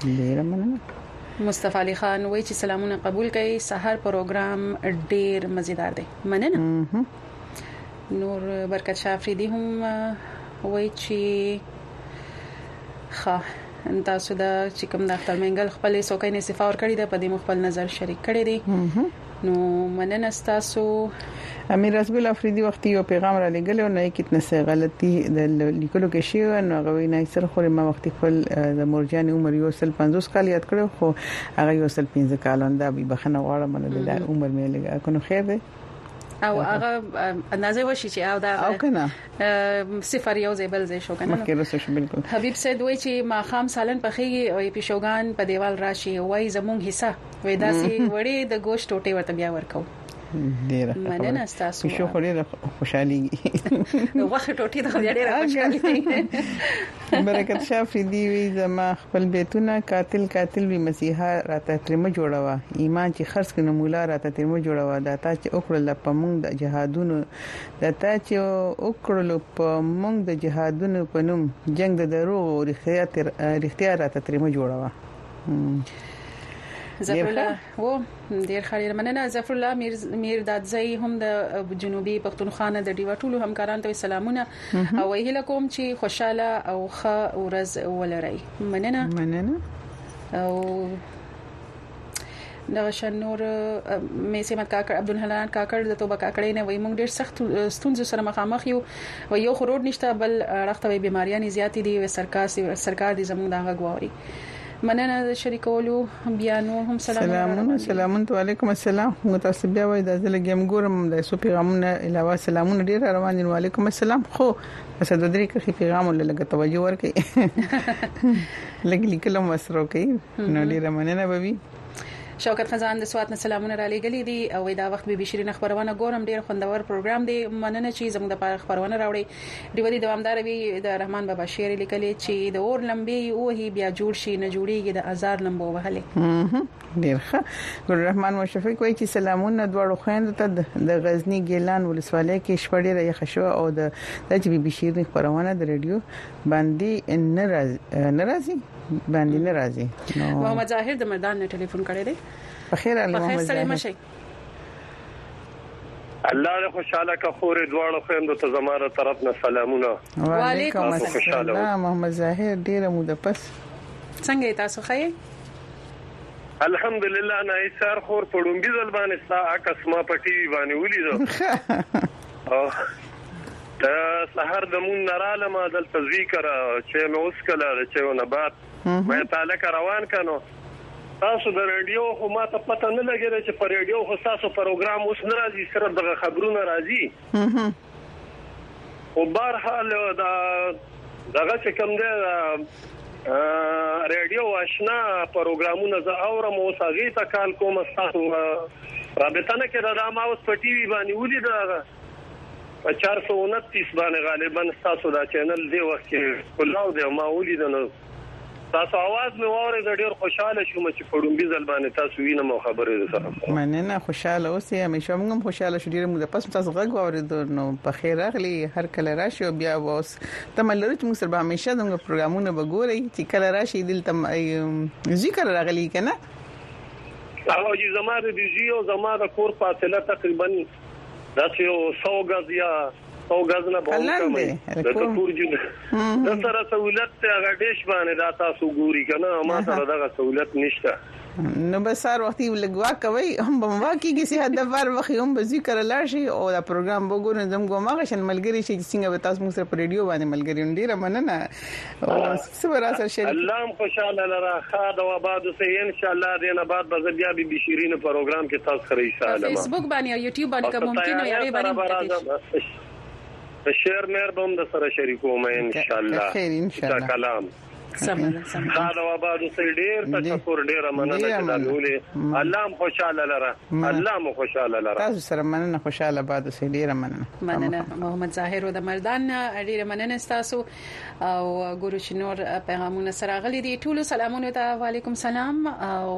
ډیر مننه. مصطفی علي خان وایي چې سلامونه قبول کړئ. سحر پروګرام ډیر مزیدار دی. مننه. نور برکت شاه افریدي هم وایي چې تاسو دا چې کوم د اختر منګل خپل سوکې نه صفار کړی د پدې مخبل نظر شریک کړی دی. نو مننه تاسو. امیر رسول افریدي وختي یو پیغام را لګل او نه کتنه څه غلطي د لیکلو کې شی نو غوي نه سره خو ما وختي خپل د مورجان عمر یو سل 50 کال یاد کړو خو هغه یو سل 15 کال دا به بخنه غواړم نو د عمر مې لګا کنه خیر دی او هغه اندازه وشي چې او دا او کنه صفر یو زیبل زی شو کنه مخکې رسو شو بالکل. حبیب سید وای چې ما خام سالن پخېږي او پیشوګان په دیوال راشي وای زمونږ حصہ وای داسي وړي د گوشت ټوټه ورته بیا ورکو. ډیره مننه تاسو. شو خو ډیره خوشحالي نو وخت ټوټي د ډیره خوشحالي. برکت شاه افریدي وی زما خپل بیتونه قاتل وی مسیحا راته ترمه جوړوا ایمان چې خرڅ کنه مولا راته ترمه جوړوا داتا چې وکړل په مونږ د جهادونو داتا چې وکړل په مونږ د جهادونو په نوم جنگ د دروغ او رښتیا راته ترمه جوړوا. ظفر الله و ډیر خیر مننه. ظفر الله میر دادزئی هم د جنوبي پښتونخوا د ډیوا ټولو همکارانو ته سلامونه او هیله کوم چې خوشاله او ښه ورځ ولرئ. مننه. او دا شنور مې سمات کاکړ عبدالحنان کاکړ د توبه کاکړې نه وای مونږ ډیر سخت ستونزو سره مخامخ یو و یو خروج نشته بل رختوي بیماریاں زیاتې دي و سرکار دې زموږ دغه غواړي. مننه د شریکولو بیا نور هم سلامونه علیکم السلام. متاسف بیا وای د زلګم ګورم د سو پیغامونه علاوه سلامونه ډیر روان دي. وعلیکم السلام. خو بس د درې کې پیغام لږه توجه ورکړئ لګ لیکلم وسرو کوي نو ډیر مننه بوي. شوکت خزان د سوات نه سلامونه را لېګلې دي او دا وخت به بشیرین خبرونه ګورم ډیر خوندور پروګرام دی. مننه چې زموږ د پاره خبرونه راوړي. دیوالي دوامدار وي د رحمان بابا شعر لیکلي چې د اور لمبي او هي بیا جوړ شي نه جوړيږي د ازار لمبو وهله. ډیر ښه. ګل رحمان مشفق وایي چې سلامونه دوړو خويند ته د غزنی ګیلان ولسوالۍ کې شپړې را خښو او د چې بشیرین خبرونه د رادیو باندې ناراضي محمد ظاهر د مردان نه ټلیفون کړی دی. بخیر الله محمد ظاهر. الله له خوشاله کا خور دواړو خويندو ته زماره طرف نه سلامونه. وعلیکم السلام محمد ظاهر ډیره مو د پس څنګه تاسو ښه؟ الحمدلله نه ایثار خور پړومبي ځلبانه ستا اکسما پټي باندې ولیدو سحر د مون نراله ما دل تذکر چې مې اوس کله چې نه بعد مې تعالی روان کانو تاسو د رادیو خو ما ته پته نه لګیږي چې پر رادیو خو تاسو پروګرام اوس نه راځي صرف د خبرونو راځي او بهر حال دغه چې کوم دی رادیو آشنا پروګرامونه زه اورم او ساغي ته کال کوم تاسو رابطه نه کړه دا ما اوس په ټي وي باندې ولیدل 429 باندې غالبا تاسو دا چینل دی وخت کې کلاو دی ما ولیدل تاسو आवाज مې واورې ډېر خوشاله شوم چې پړومبي ځل باندې تاسو وینم خبرې سره مننه خوشاله اوسې همیشه موږ خوشاله شو ډېر موږ پس تاسو غږ واورید نو په خیر راغلی هر کله راشي بیا اوس تملري چې موږ سره همیشه دغه پروګرامونه وګورئ چې کله راشي دلته ذکر راغلی کنه او چې زماره دي او زماره کور فاصله تقریبا دا چې 100 غز یا 100 غز نه به وکړي د کور جن د سره سہولت هغه دیش باندې دا تاسو ګوري کنه ما سره دغه سہولت نشته نو به سار وختي لګوا کوي هم به واکیږي چې هدا بار وخت هم به ذکر لاشي او دا پروګرام وګورئ زم ګوماغه شن ملګری شي څنګه به تاسو موږ سره په ریډیو باندې ملګری ډیره مننه او سره سره شي الله خوشاله لره خاد او آباد سه ان شاء الله دینه بعد به بیا به بشیرین پروګرام کې تاسو سره ان شاء الله فیسبوک باندې او یوټیوب باندې کوم ممکن وي هغه باندې شیر مېر بم د سره شریکوم ان شاء الله خیر ان شاء الله سلام خاد او آباد سه ډیر تشکر ډیر مننه کړه الله خوشاله لره الله مو خوشاله لره تاسو سره مننه خوشاله آباد سه ډیر مننه محمد ظاهر د مردان ډیر مننه تاسو او ګورو چې نور پیغامونه سره غلي دي ټول سلامونه ته وعلیکم سلام او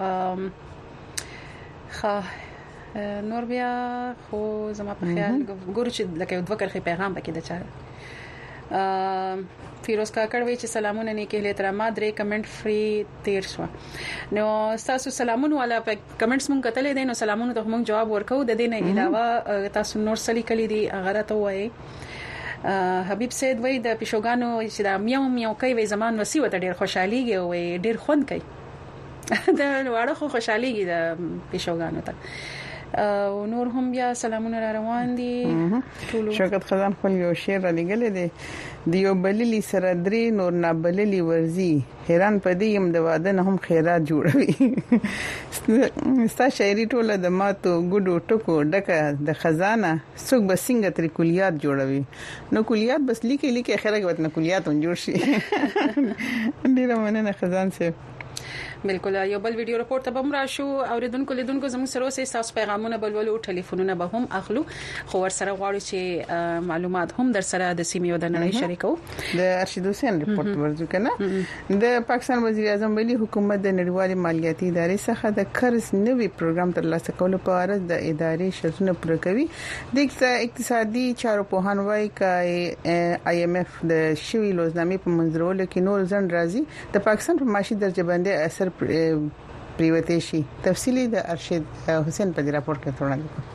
نور بیا خو زما په خیال ګورو چې لکه یو دوه کرخي پیغام پکې د چا فیروز کاکړ وی چې سلامونه نیکه له احترامات درې کمنټ فری تیر شو نو تاسو سلامونه والا په کمنټس مونږ کتلې دي نو سلامونه ته مونږ جواب ورکو د دې نه علاوه تاسو نور سلی کلی دي هغه ته وایي حبیب سید وی د پښوګانو چې د میاو میاو کوي وی زمان وسی وته ډیر خوشحاليږي او ډیر خوند کوي د وړو خو خوشحاليږي د پښوګانو ته او نور هم بیا سلامونه را روان دي ټول شوکت خزان خپل یو شعر را لګل دي دیو بللی سره درې نور نه بللی ورزي حیران پدې يم د واده نه هم خیرات جوړوي ستا شاعري ټوله د ماتو ګډو ټکو ډکه د خزانه څوک بسنګ تر کلیات جوړوي نو کلیات بس لیکي اخره کې وته کلیات هم جوړ شي ډیره مننه خزان سه بالکل یو بل ویډیو رپورټ ته بم راشو اوریدونکو لیدونکو زموږ سره اوسې تاسو پیغامونه بلولو ټلیفونونه به هم اخلو خو ور سره غواړو چې معلومات هم در سره د سیمې او د نړۍ شریکو د ارشد حسین رپورټ ورځو کنه د پاکستان وزیر اعظم ویلي حکومت د نړیوالې مالیاتي ادارې څخه د قرض نوي پروګرام ترلاسه کولو په اړه د ادارې شرطونه پوره کوي د اقتصادي چارو په هنوای کې آی ایم ایف د شوی لوزنامې په منځرولو کې نور ځن راځي د پاکستان په معاشي درجه بندي اثر پریوته شي تفصیلی د ارشد حسین په راپور کې وړاندې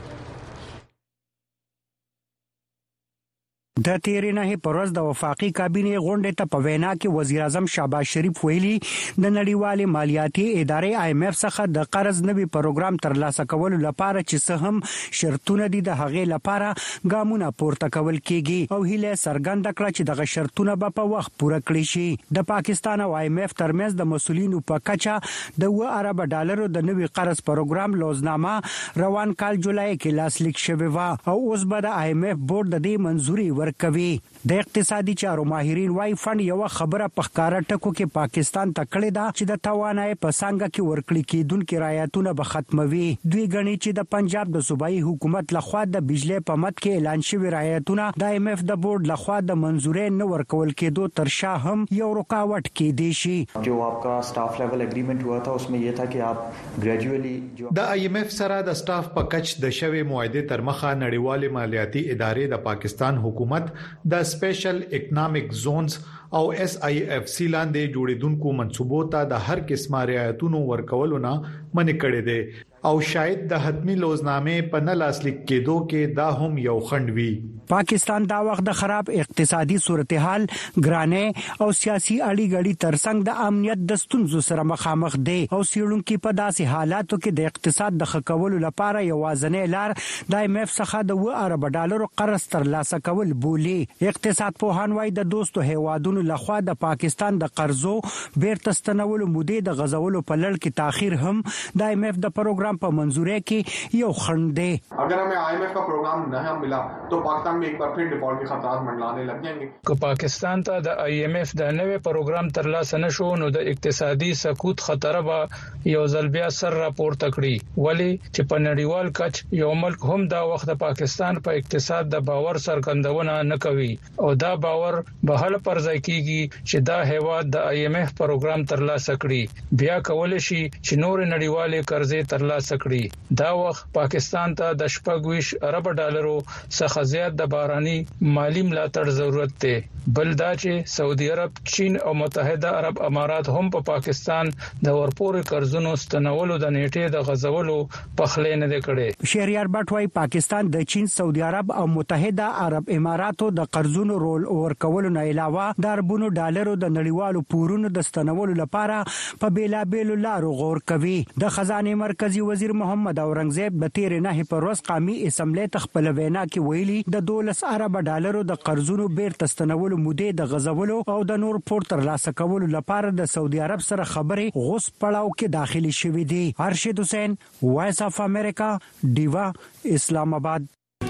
د تیرینه پروز د وفاقي کابینه غونډه ته په وینا کې وزیر اعظم شهباز شریف ویلي د نړیوالې مالیاتي ادارې آی ایم ایف څخه د قرض نوي پروګرام ترلاسه کولو لپاره چې څه هم شرطونه دي د هغې لپاره ګامونه پورته کول کیږي او هیله سرګند کړه چې دغه شرطونه به په وخت پوره کړي شي د پاکستان او آی ایم ایف ترمنځ د مسولینو په کچه د 2 ارب ډالرو د نوي قرض پروګرام لوزنامه روان کال جولای کې لاسلیک شوی و او اوس به د آی ایم ایف بورډ د دې منځوري ورکوي د اقتصادي چارو ماهرین وايي فند یو خبره په ښکارا ټکو کې پاکستان ته کړې ده چې د توانای په څنګه کې ورکړي کېدونکو رعایتونه به ختموي دوی غني چې د پنجاب د صوبایي حکومت لخوا د بجلی په مد کې اعلان شوی رعایتونه د آی ایم ایف د بورډ لخوا د منځورې نه ورکول کېدو تر شا هم یو رکاوټ کې دی شي جو आपका staff level agreement हुआ था उसमें ये था कि आप ग्रेजुअली د آی ایم ایف سره د स्टाफ په کچ د شوی معاهده تر مخه نړیوالې مالیاتي ادارې د پاکستان حکومت د سپیشل اکونومیک زونز او اس آی اف سی لاندې جوړیدونکو منصوبو ته د هر قسمه رعایتونو ورکولو نه منع کړي دي او شاید د حتمی لوزنامې په نه لاسلیک کېدو کې دا هم یو خنډ وي پاکستان دا وخت د خراب اقتصادي صورتحال ګرانه او سیاسي اړیګړي ترڅنګ د امنیت د ستونزو سره مخامخ دی او سیړونکو په داسې حالاتو کې د اقتصاد د خکولو لپاره یوازنې لار د آی ایم ایف څخه د 2 ارب ډالرو قرض ترلاسه کول بولی اقتصاد پوهان وايي د دوستو هیوادونو لخوا د پاکستان د قرضو بیرته ستنولو مودې د غزولو په لړ کې تاخير هم د آی ایم ایف د پروګرام په منځوري کې یو خنډ دی اگر हमें आईएमएफ का प्रोग्राम नहीं मिला तो पाकिस्तान में एक बार फिर डिफॉल्ट के खतरात मंडलाने लग जाएंगे को पाकिस्तान ته د आईएमएफ د نوې پروګرام ترلاسه نشو نو د اقتصادي سقوط خطر به یو ځل بیا سر راپورته کړي ولی چې په نړیوال کچ یو ملک هم دا وخت د پاکستان په اقتصاد د باور سرګندونه نه کوي او دا باور به هل پر ځای کیږي چې دا هیواد د आईएमएफ پروګرام ترلاسه کړي بیا کول شي چې نور نړیوالې قرضې ترلاسه کړي دا وخت پاکستان ته د 20 ارب ډالرو څخه زیات د باراني مالی ملاتړ ضرورت دی بل دا چې سعودي عرب چین او متحده عرب امارات هم په پاکستان د ورپورې قرضونو ستنولو د نیټې د غزولو په خلې نه کړي شهریار بټوي پاکستان د چین سعودي عرب او متحده عرب اماراتو د قرضونو رول ورکولو نه علاوه د اربونو ډالرو د نړیوالو پورونو د ستنولو لپاره په بیلابېلو لارو غور کوي د خزانه مرکزی وزیر محمد اورنګزیب د تیر نه پر ورځ قومي اسمبلی تخپل وینا کې ویلي د 12 ارب ډالرو د قرضونو بیرته ستنولو مودې د غزولو او د نور پور تر لاسه کولو لپاره د سعودي عرب سره خبرې غوس پړاو کې داخلي شوې دي ارشد حسین وایس اف امریکا دیوا اسلام آباد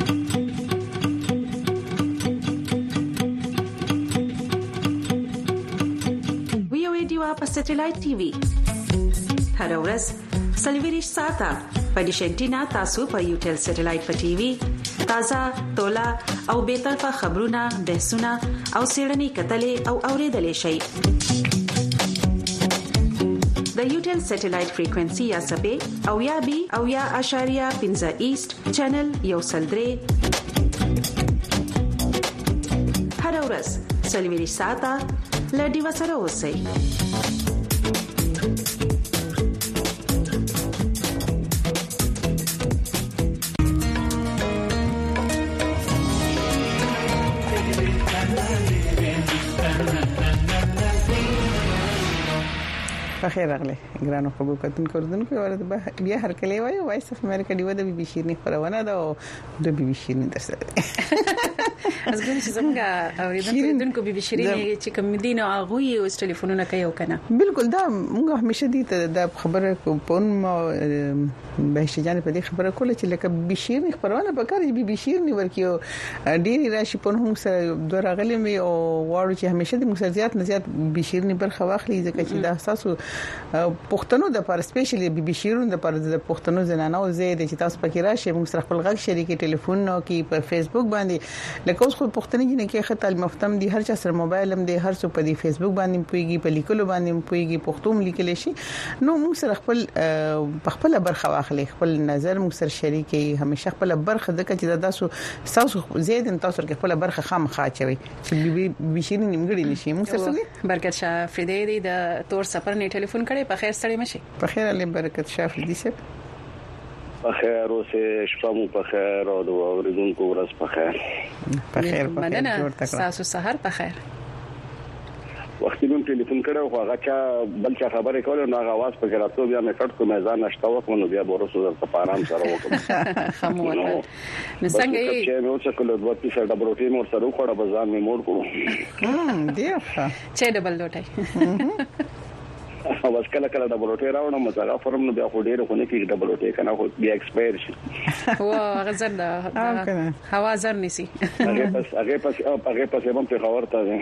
وی او دیوا په سټلایټ ټي وي هر ورځ سلویریش ساته په ډیشنټینا تاسو په یوټل سټلایټ په ټي وي تازه تولا او به طرفه خبرونه بحثونه او سیړنی کتلې او اوریدلې شي د یوټل سټلایټ فریکوئنسي یا سبې او یا بي او یا اشاریه 15 ایست چینل یو سلدري هر ورځ سلویری ساعته لډي وسره اوسئ. بخیر راغله ګرانو خبرو کتون کوردونکو ورته بیا هر کله وای وایس اف امریکا دی د بي بي شيرني خبرونه ده او د بي بي شيرني درسره از ګورم چې زموږ اوریدونکو بي بي شيرني چې کوم دین او هغه یو ټلیفونونه کوي کنه بالکل دا موږ همیشه دي ته خبره کوم به شجان په دې خبره کوله چې لکه بي شيرني خبرونه به کار بي بي شيرني ورکیو ډيري راشي په هم سره دوه راغلي مې او واړو چې همیشه د مسرزيات نزيات بي شيرني برخه واخلي ځکه چې دا اساسو پښتنو د پر سپیشلی بي بي شيرون د پر د پښتنو زنانو زید چې تاسو پکې راشي موږ سره خپل غږ شریکي ټلیفون نو کې پر فیسبوک باندې لکه اوس خو پښتني نه کې خطر مفتم دي هر چا سره موبایل هم دي هر څو په دې فیسبوک باندې پويږي په لیکلو باندې پويږي پښتو لیکل شي نو موږ سره خپل برخه واخلي خپل نظر موږ سره شریکي همیشه خپل برخه د کچې د تاسو زید تاسو کې خپل برخه خامخا چوي چې بي شيرني نیمګړي نشي موږ سره برکت شاه فریدی د تور سفر نه ټلیفون کړي په خیر سره مشي په خیر علي برکت شاه فریدی صاحب په خیر اوسه شپه مو په خیر او د اوریدونکو ورځ په خیر په خیر مننه تاسو سحر په خیر وختي نن ټلیفون کړو خو هغه چا بل چا خبرې کوله نو هغه आवाज په راتلو بیا مې کټ کو میزان نشته وکړو نو بیا ورسره در په آرام سره وکړم خمو وته څنګه یې چې مې اوس کله دوه پیسه ډبل روټي مور سره وخوړه بازار مې موړ کړو دی ښه چې ډبل روټي واس کله کله ډبل روټي راوړم مزه فرم نو بیا خو ډېر خو نه کې ډبل روټي کنه خو بیا ایکسپایر شي وا غزر دا هوا زر نسی هغه پس هم په خبر ته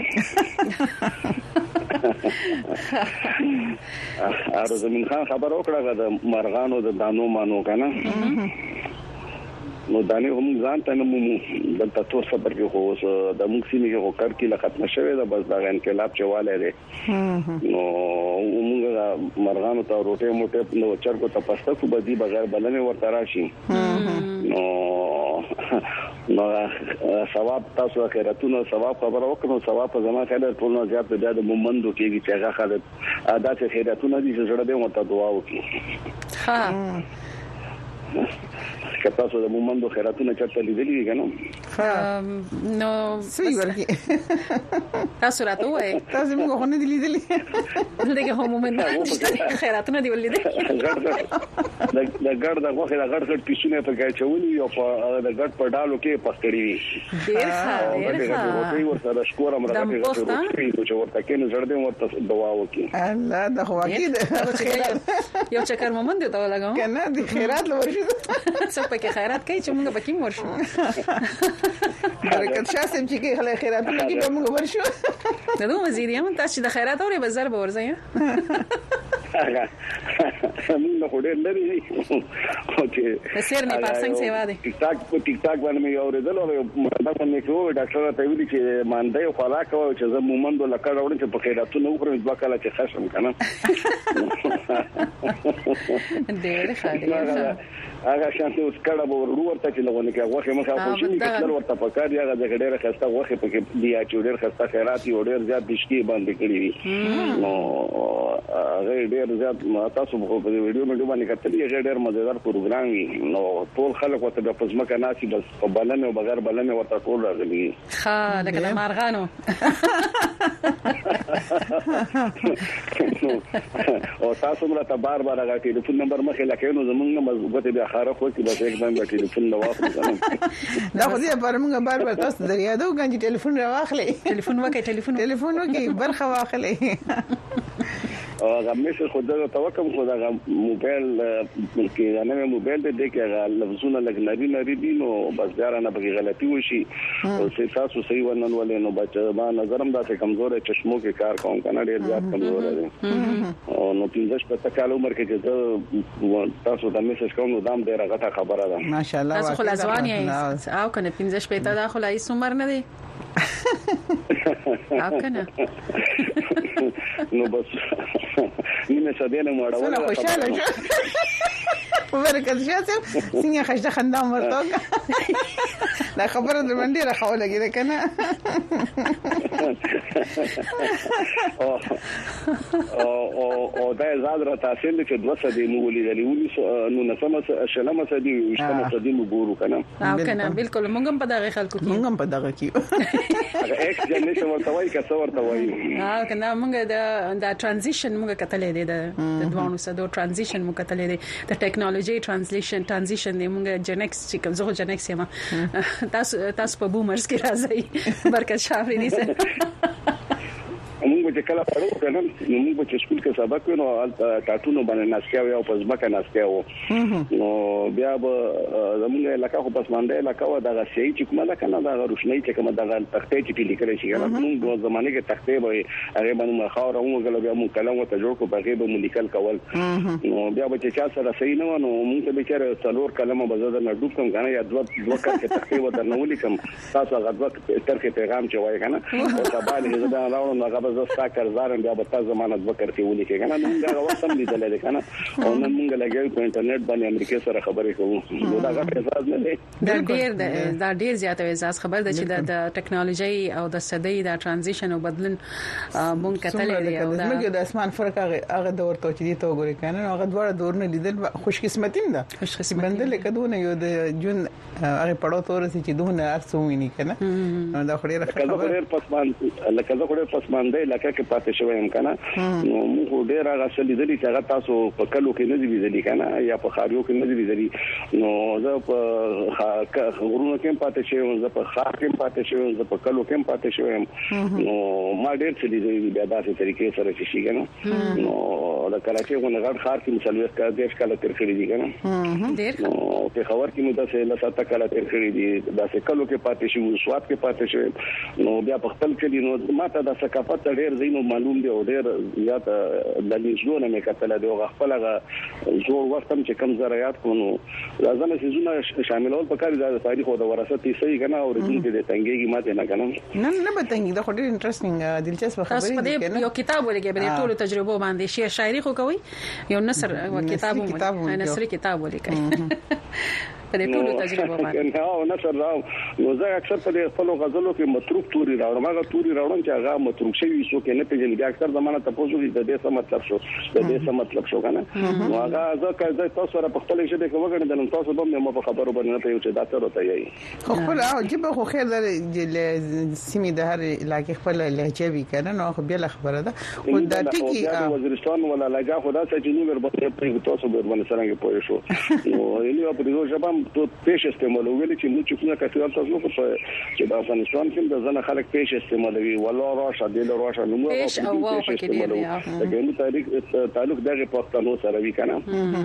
زمين خان خبر وکړه د مرغانو د دانو مانو کنه نو دانه هم ځان ته نو د تاسو صبر کې خو د موږ سیمه کې کار کې ختم شوه د بس دا انقلاب چواله لري نو موږ مرغانو ته روټه موټه نو چرګو ته پسته کو بدی بغیر بلنه ورته راشي نو ثواب تاسو خیراتونو ثواب خبر وکړو ثواب زما خیرات ټول نه زیات د مومندو کېږي چې هغه خالد عادت خیراتونه دي چې زړه به مت دعا وکړي ها که تاسو د مومندو خیراتونه چرته لیدلی کنه نو سی ورکی تاسو راته وای تاسو موږ خو نه لیدلی دغه هم مومند خیراتونه دی ولیدل د ګړ د غوخه د ګړ پیښونه په کې چولې او په د ګړ په ډالو کې پخکړی وي ډیر ښه روټي ورته شکور امره کې چې ورته کې نه زړه دې ورته دعا وکړي الله د خو اكيد یو چکر مومند ته لګاو کنه د خیرات لورشي څه پکې خیرات کوي چې موږ پکې مرشو برکت شاسم چې کې خلک خیرات کوي به موږ مرشو نو وزیر یم تاسو د خیرات اوري بازار به ورځي موږ خو ډېر لري چې سیر نه پارسنګ سیوا دي ټیک ټاک باندې مې اوریدل او دا باندې کوو ډاکټر ته ویلي چې مانده خو لا کوي چې زه مومندو لکه راوړم چې په خیراتونو وکړم ځکه کله چې خشم کنه ډېر ښه هغه شانتي اوس کړه به ورته چې لغونه کې غوخه مخه خوشي نه کتل ورته پکار یاغه د ډېر خسته غوخه پکې دی چې ډېر خسته خیرات یو ډېر زیات دشکی باندې کړی وي نو هغه ډېر زیات تاسو په ویډیو باندې کتل یې ډېر مزیدار پروګرام وي نو ټول خلک ورته په ځمکه ناسي بس په بلنه او بغیر بلنه ورته ټول راغلي ښه لکه مارغانو او تاسو مله بار هغه ټلیفون نمبر مخې لکه نو زمونږ مزګوته بیا خاره خو چې بس एकदम د ټلیفون نو واخلو دا خو دې پر موږ بار تاسو دریا دوه غنډي ټلیفون راواخلې ټلیفون وکي برخه واخلې هغه مې خو دا توکم خو دا موبایل کې نه موبایل دې کې هغه لفظونه لګ نری دي نو بس ځاره نه بغي غلطي وشي او چې تاسو صحیح ونن ولې نو بچ ما نظرم دا څه کمزور چشمو کې کار کوم کنه ډېر زیات کمزور دي او نو 15 په کال عمر کې چې تاسو د میسج کوم نو دام ډېر غټه خبره ده ماشاءالله تاسو خو ځوان یې او کنه 15 په دا خو لای عمر نه دی او کنه نو بس نیمه ساده نه مړاوله خوشاله برکت شاسم څنګه خشته خندام ورته دا خبره د منډي راخول کېده کنه او دا زاد را تاسو چې 200 دی مو ولیدلی نو نسمه شلمه سدي وشتمه سدي مو ګورو کنه او کنه بالکل مونږ هم په دغه خلکو کې مونږ هم په دغه کې هغه ایکس جنریشن ورته وایي که څو ورته وایي کنه مونږ دا ترانزیشن مونږ کتلې دي د دوانو سره ترانزیشن مونږ کتلې دي د ټیکنالوژي ترانزیشن دی مونږ جنکس چې کوم زه جنکس یم تاسو په بومرز کې راځي برکت شافري سره موږ چې کله پړو کنه موږ چې سکول کې سبق ونو ټاټونو باندې ناسکاو یا پس بکه ناسکاو نو بیا به زموږ علاقہ خو پس باندې علاقہ و دغه شی چې کومه ده کنه دا روشنی چې کومه دغه تختې چې لیکل شي کنه موږ د زمانه کې تختې به هغه باندې مخاور موږ بیا موږ کلام ته جوړ کو بغیر به لیکل کول نو بیا به چې چا سره صحیح نه نو موږ ته به چیرې څلور کلمه بزاده نه ډوب کوم کنه یا دوه کړه تختې و درنه ولیکم تاسو هغه ترکه پیغام چې وای کنه او سبا له زده راوړم هغه زستا کارزارم بیا به تاسو ضمانت وکړتي ولیکي کنه موږ هغه وخت هم لیدل دي کنه او نن موږ لګیو په انټرنیټ باندې امریکا سره خبرې کوو دا هغه احساس نه دی دا ډیر زیات احساس خبر ده چې د ټیکنالوژي او د صدۍ د ترانزیشن او بدلون مونږ کتلې دی او دا موږ د اسمان فرق هغه دور ته چې دی ته وګورئ کنه هغه دوه دور نه لیدل خوش قسمتیم ده بندل کدونه یو د جون هغه پړو تور سي چې دونه ارسویني کنه دا خوري خبره پسمان لکه زه خوري پسمان دی لکه کې پاتې شوی هم کنه نو موږ ډېر هغه سلی دي چې هغه تاسو په کلو کې نه دی لیدلی کنه یا په خاریو کې نه دی لیدلی نو زه په غرونو کې پاتې شوی زه په خار کې پاتې شوی زه په کلو کې پاتې شوی نو ما ډېر سلی دي بیا داسې طریقې سره شي کنه نو دا کله چې غونغړ خار کې مثالوي کا دیش کله تر کړی دي کنه نو په خبر کې مو تاسو له ساته کله تر کړی دي داسې کلو کې پاتې شوی سواد کې پاتې شوی نو بیا په خپل کې نو ماته د ثقافت ډېر زینو معلوم دی او ډېر زیات د لیزونه مې کتل دی او خپل زور وخت هم چې کم زراعت کوو لازم سيزونه شاملول پکاري د تاریخ او د وراثت صحیح کنه او رجون کې د تنګيږي ماته نه کنه نه به تنګي دا خو ډېر انټرېستینګ دلچسپ خبرې دي کنه یو کتاب ولګي به ټول تجربه باندې شعر شاعري خو کوي یو نثر کتاب ولګي په دې ټولو تجربه باندې او نثر راو نو زه اکثر په خپل غزلو کې متروک توري راوړم هغه توري راوړم چې هغه متروک شوی شو کې نه پیژنې بیا اکثر زمانه تاسو د دې څه مطلب شو کنه نو هغه ځکه تاسو سره په خپل شي د وګړي د تاسو به مې په خبرو باندې نه پېو چې دا څه راته یي خپل او جيبه خو خیر د سیمې د هر علاقې خپل لهجه وی کنه نو خو بیا خبره ده او د ټکی وزیرستان ولا لګا خدا چې نو وربته تاسو به باندې څنګه پوه شو نو یې په دې ژبه تو پیش استعمالوي چې موږ چې کومه کثیر تاسو په چې د افغانستان کې د ځنه خلک پیش استعمالوي ولا راشه د راشه نو پیش او واو کې دی دغه تعلق دغه پښتنو سره وی کنه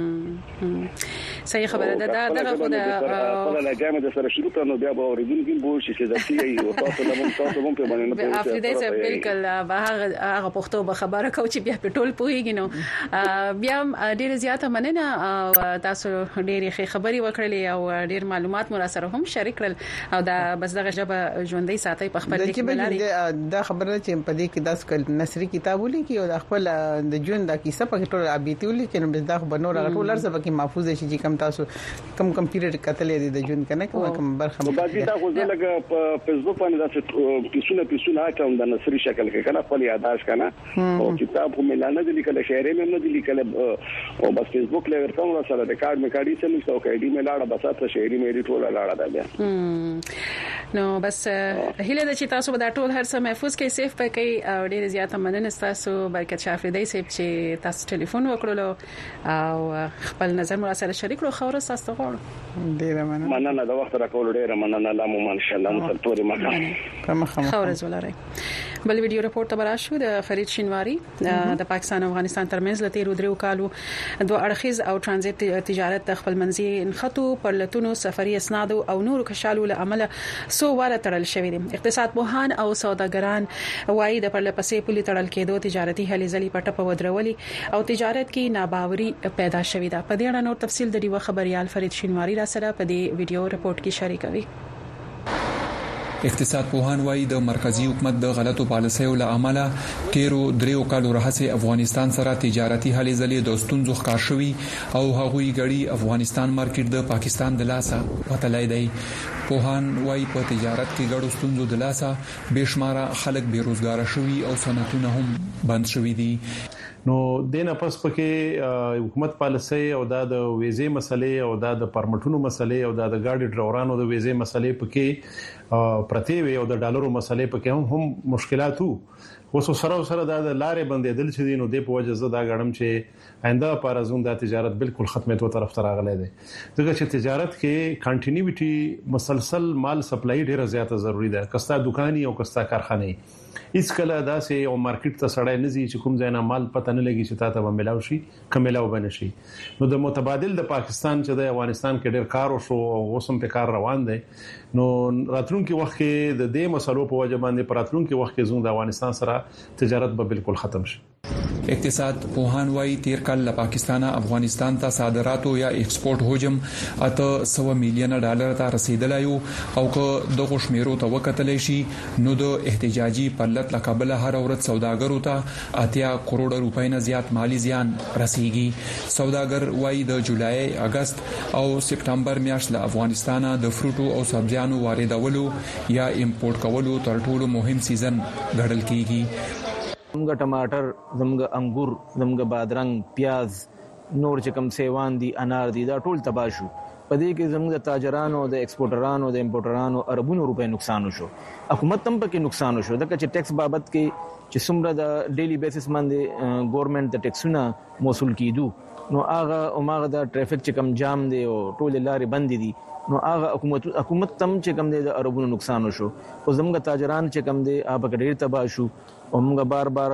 صحیح خبره ده دا خو دا خپل لګامه د سره شروع کړو بیا به اوریدونکو بو چې ذاتي او تاسو هم په باندې نه پوهیږئ افریدي سره بالکل هغه پښتو به خبره کو چې بیا په ټول پوهیږي نو بیا ډیر زیاته مننه تاسو ډیر خبري وکړلې او ډیر معلومات مو سره هم شریک کړل او دا بس دغه ژبه ژوندۍ ساتي په خپل کې بلاري دا خبره چې په دې کې داس کل نثري کتاب ولیکي او خپل د ژوند د کیسه په ټول ابيتي ولیکي نو بس دا بنور ټول ارزه کې محفوظ شي چې کم تاسو کم پیریډ کتلې د ژوند کنه کوم برخه مو دا خو لګه په فیسبوک باندې دا پیسونه اچوم د نثري شکل کې کنه خپل یاداش کنه او کتاب هم ملانه دي لیکل شعر هم نه دي لیکل او بس فیسبوک لور کوم سره ریکارډ میکاډي سم څو کې دی ملاړه بس تاسو شعري مې ټول لاړه ده نو بس هله د چې تاسو به دا ټول هر څه محفوظ کې سیف پکې او ډیر زیاته مننه تاسو برکت شافري سیب چې تاسو ټلیفون وکړلو او خپل نظر مو سره شریک کړو خو تاسو غواړم ډیر مننه دا وخت راکول ډیر مننه الله مو ان شاء الله متلتوري مخه خورز ولري بل ویډیو رپورټ تبرا شو د فرید شینواری د پاکستان او افغانستان ترمنځ لته درو کالو دوه اړخیز او ترانزیت تجارت د خپل منځي انخطو پر لتونو سفري اسناد او نور کشالو له عمله سو واره تړل شوې دي اقتصاد پوهان او سوداګران وايي د پرلپسې پولي تړل کېدو تجارتي هلې ځلې پټه په ودرولي او تجارت کې ناباوري پیدا شوې ده په دې اړه نور تفصیل د ریو خبريال فرید شینواری را سره په دې ویډیو رپورټ کې شریکوي اقتصاد پوهان وایي د مرکزی حکومت د غلطو پالیسیو له امله تیرو 3 کالو راهیسې افغانستان سره تجارتي هلې ځلې د ستونزو ښکار شوي او هغوی غړي افغانستان مارکیټ د پاکستان د لاسه وتلای دی. پوهان وایي په تجارت کې ګډو ستونزو د لاسه بشماره خلک بیروزګار شوي او صنعتونه هم بند شوي دي. نو دینه پس پکې حکومت پالیسي او د ویزې مسلې او د پرمټونو مسلې او د ګاډي ډرایورانو د ویزې مسلې پکې پرتی وي او د ډالرو مسلې پکې هم مشکلات وو. اوس سره د لارې بندیدل چې دینو د په وجه زدا غړم چې آینده پر ازون د تجارت بالکل ختمېدو طرف ته راغلی دی. ځکه چې تجارت کې کنټینیوټي مسلسل مال سپلای ډیره زیاته ضروری ده. کستا دکاني او کستا کارخانه هیڅ کله داسې او مارکیټ ته سړی نزي چې کوم ځای نه مال پته نه لګي چې تاسو به ملاوي شي کملاو بنشي. نو د متبادل د پاکستان چې د افغانستان کې ډېر کار وشو او اوسم په کار روان دی. نو راتلونکي وخت کې د دې مسلو په وجه باندې راتلونکي وخت کې زموږ د افغانستان سره تجارت به بالکل ختم شي. اقتصاد پوهان وایي تیر کال له پاکستان افغانستان ته صادراتو یا ایکسپورت حجم $100 میلیون ته رسیدلی او که د غشمیرو ته وکتل شي نو د احتجاجي پلت لقبله هر ورځ سوداګرو ته 80 کروڑ روپۍ نه زیات مالی زیان رسیږي. سوداګر وایي د جولای، اگست او سپټمبر میاشت له افغانستان د فروټو او سبزیانو واردولو یا امپورټ کولو تر ټولو مهم سیزن ګڼل کیږي. زموږ ټماټر، زموږ انګور، زموږ بادرنګ، پیاز، نور چې کوم سیوان دي، انار دي، دا ټول تباہ شو. په دې کې زموږ تاجرانو، د ایکسپورټرانو، د امپورټرانو اربونو روپۍ نقصان وشو. حکومت هم پکې نقصان وشو ځکه چې ټیکس بابت کې چې څومره د ډیلی بیسس باندې ګورنمنت د ټیکسونه موصول کیدو نو هغه د ټریفیک چې کم جام دی او ټول لارې بند دي نو هغه حکومت تم چې کم دی د اربونو نقصان وشو. او زموږ تاجران چې کم دی هغه ډېر تباہ شو او موږ بار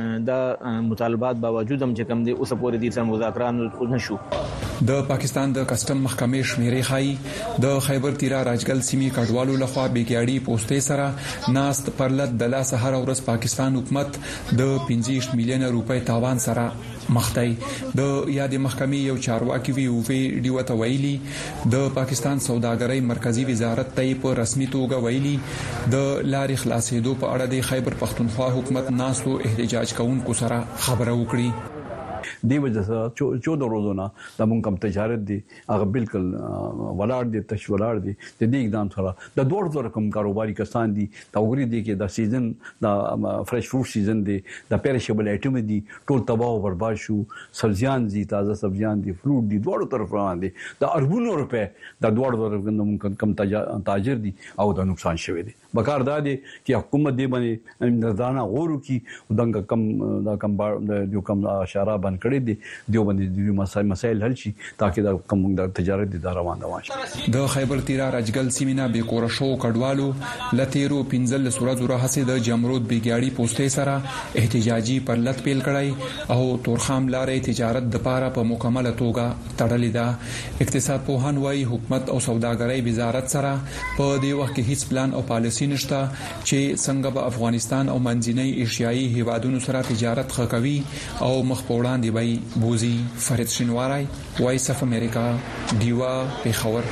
د مطالبات باوجود هم چې کم دی اوس پورې دي سم مذاکرات نشو. د پاکستان د کسٹم محکمې شمیرې خای د خیبر تیرا راجګل سیمې کډوالو لخوا بیګیاړي پوسټې سره ناست پرلط د لاس هر ورځ پاکستان حکومت د 25 میلیون روپۍ تاوان سره مختی. د یاد محکمې یو چارواکي وی ډیو ته ویلي د پاکستان سوداګرۍ مرکزی وزارت ته په رسمي توګه ویلي د لارې خلاصېدو په اړه د خیبر پختونخوا حکومت ناسو احتجاج کوونکو سره خبره وکړي. دی وجه سره 14 ورځې د مونږ کم تجارت دي هغه بالکل ولاړ دي تش ولاړ دي. د دې اقدام سره د 2 کم کاروباري کسان دي دا وګړي دي کې د سیزن د فرش فروټ سیزن دي د پیریشبل آیټم دي ټول تباہ او برباد شو. سبزیان دي، تازه سبزیان دي، فروټ دي، دوړو طرف روان دي. د اربونو روپې د 2 کم تاجر دي او د نقصان شوی دي. بکار دا دي چې حکومت دی باندې نردانه غورو کی دغه کم د کم اشاره باندې کړی دي دیو باندې د مسایل حل شي ترڅو د کوم د تجارت د روان شي. د خیبر تیرا راجګل سیمینا به کورشو کډوالو لتیرو 15 ورځې راهسه د جمرود بیګیاړي پوسټې سره احتجاجي پرلط پیل کړای او تورخام لارې تجارت د پاره په مکمل توګه تړلې ده. اقتصاد پوهان وایي حکومت او سوداګرۍ وزارت سره په دې وخت کې هیڅ پلان او پالیسي نشته چې څنګه به افغانستان او منځنۍ ایشیایي هیوادونو سره تجارت ښه او مخ په وړاندې وای بوزي. فرید شینواری، وایس اف امریکا، دیوا پیښور.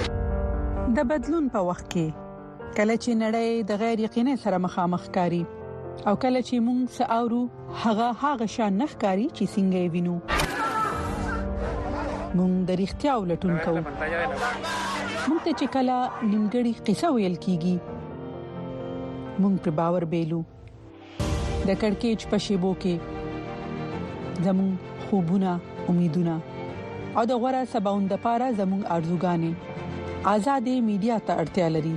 د بدلون په وخت کې کله چې نړۍ د غیر یقیني سره مخامخ کاری او کله چې موږ ساورو هغه شان نخکاری چې څنګه وینو موږ د اړتیا ولټون کوو. موږ ته چې کله نیمګړی قصه ویل کیږي موږ پر باور بیلو. د کڑکېچ په شیبو کې زمون خوبونه، امیدونه او د غوړه سباوند لپاره زمون ارزوګانې آزادې میډیا ته اړتیا لري.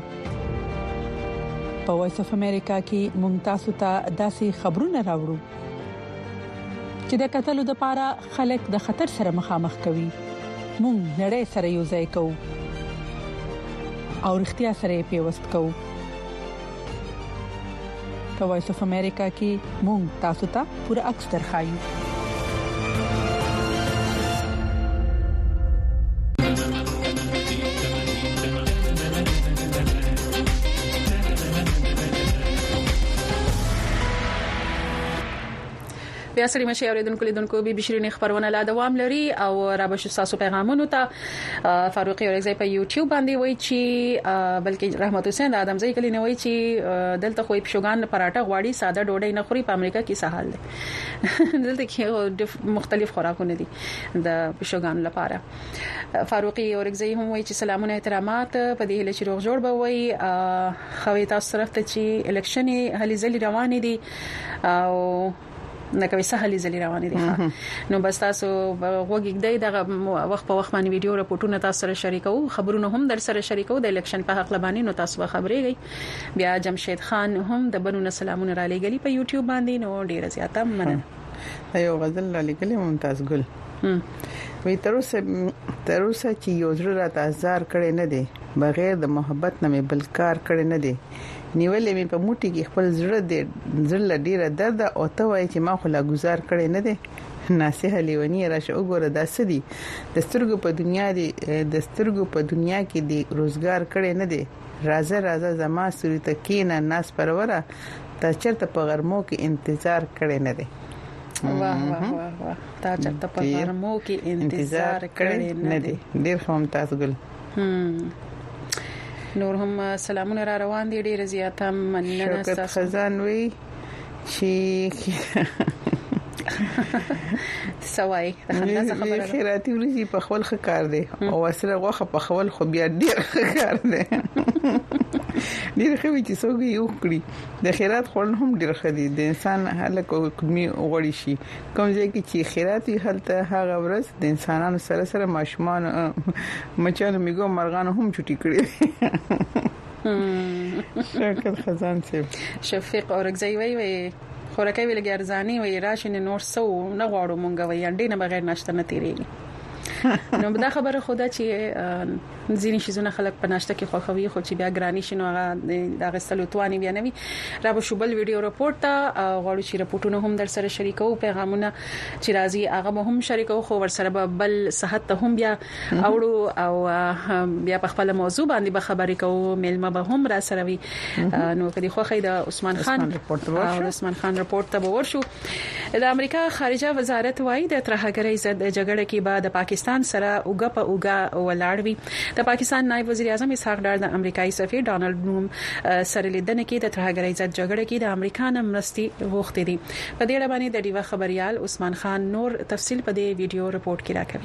په وایس اف امریکا کې مونږ تاسو ته داسې خبرونه راوړو چې د قتلو لپاره خلک د خطر سره مخامخ کوي. مونږ نړۍ سره یو ځای کوو او اړتیا سره پیوست کوو. په وایس اف امریکا کې مونږ تاسو ته پوره عکس درخایو. بیا سړي مشه اوریدونکو لیدونکو بي بي شيرين خبرونه لا دوام لري او را بشو تاسو پیغامونو ته فاروقي اورګزی په یوټیوب باندې وایي چې بلکې رحمت حسین ادمزی کلی نه وایي چې دلته خو پښوګان پراټه غواړي ساده ډوډۍ نه خوري په امریکا کې سهال دي دلته کې مختلف خوراکونه دي د پښوګان لپاره فاروقي اورګزی هم وایي چې سلامونه احترامات په دې هله چې روغ جوړ به وایي خوي تاسو طرف ته چې الیکشن هلي ځلې روان دي او نکوي سهلي ځلې روان دي نو بس تاسو وګورئ دغه وخت په وخت باندې ویډیو راپورټونه تاسو سره شریکو خبرونه هم در سره شریکو د الیکشن په حق لبانې نو تاسو خبرېږئ بیا جمشید خان هم د بنو سلامونه را لېګلي په یوټیوب باندې نو ډیره زیاته مننه یو غزل را لېګلي ممتاز ګل وی تر اوسه چې یو ځل راته ازار کړي نه دي بغیر د محبت نه مې بلکار کړي نه دي نیولې مې په موټي کې خپل زړه ډیره درد او ته وای چې ما خو لا گزار کړي نه دي ناسه لیونی راشه وګوره دا سدي د سترګو په دنیا کې دی روزګار کړي نه دي راځه زما سوري تکینا ناس پروره تا چرته په غرمو کې انتظار کړي نه دي واه تا چرته په غرمو کې انتظار کړي نه دي ډیر ممتاز ګل نور هم سلامونه را روان دي ډیر زیاته مننه شوکت خزان وی چې سوای خبره خیراتي ولې په خپل خکار دي او سره غوخه په خپل خو بیا ډیر خکار دي ډیر خوي چې څوک یو کړی د خیرات خورن هم ډیر خدي د انسان هلک او کمی وغړي شي کوم ځای کې چې خیرات وي هلته هغه ورځ د انسانانو سره ماشومان مچانو میګو مرغان هم چټي کړی شکر خزان سیب شفیق اورګزی وی خورکې ویل ګرځانی وی راشنه نور سو نه غواړو مونږ وی انډې نه بغیر ناشته نه تیریږي نو دا خبره خدا چې ځینې شیزونه خلک په ناشته کې خوخوي خو چې بیا ګرانی شنو هغه د غسلو توانی بیا نوي را به شوبل ویډیو رپورټ ته غواړو چې رپورټونه هم در سره شریکو پیغامونه چې راځي هغه هم شریکو خو ور سره بل صحت ته هم بیا اوړو او بیا په خپل موضوع باندې به خبرې کوو ملما به هم را سره وي نو کدي خوخه د عثمان خان رپورټ ته ورشو د امریکا خارجه وزارت وايي د ترهګرۍ ضد جګړه کې بعد پاکستان سره اوګه په اوګه ولاړوي د پاکستان نائب وزیر اعظم اسحاق ډار د امریکایي سفیر ډانلډ بلوم سره لیدنه کې د ترهګرۍ ضد جګړه کې د امریکا نه مرستي غوښتي دي په دې اړه باندې د ډیوا خبريال عثمان خان نور تفصیل په دې ویډیو رپورټ کې راکوي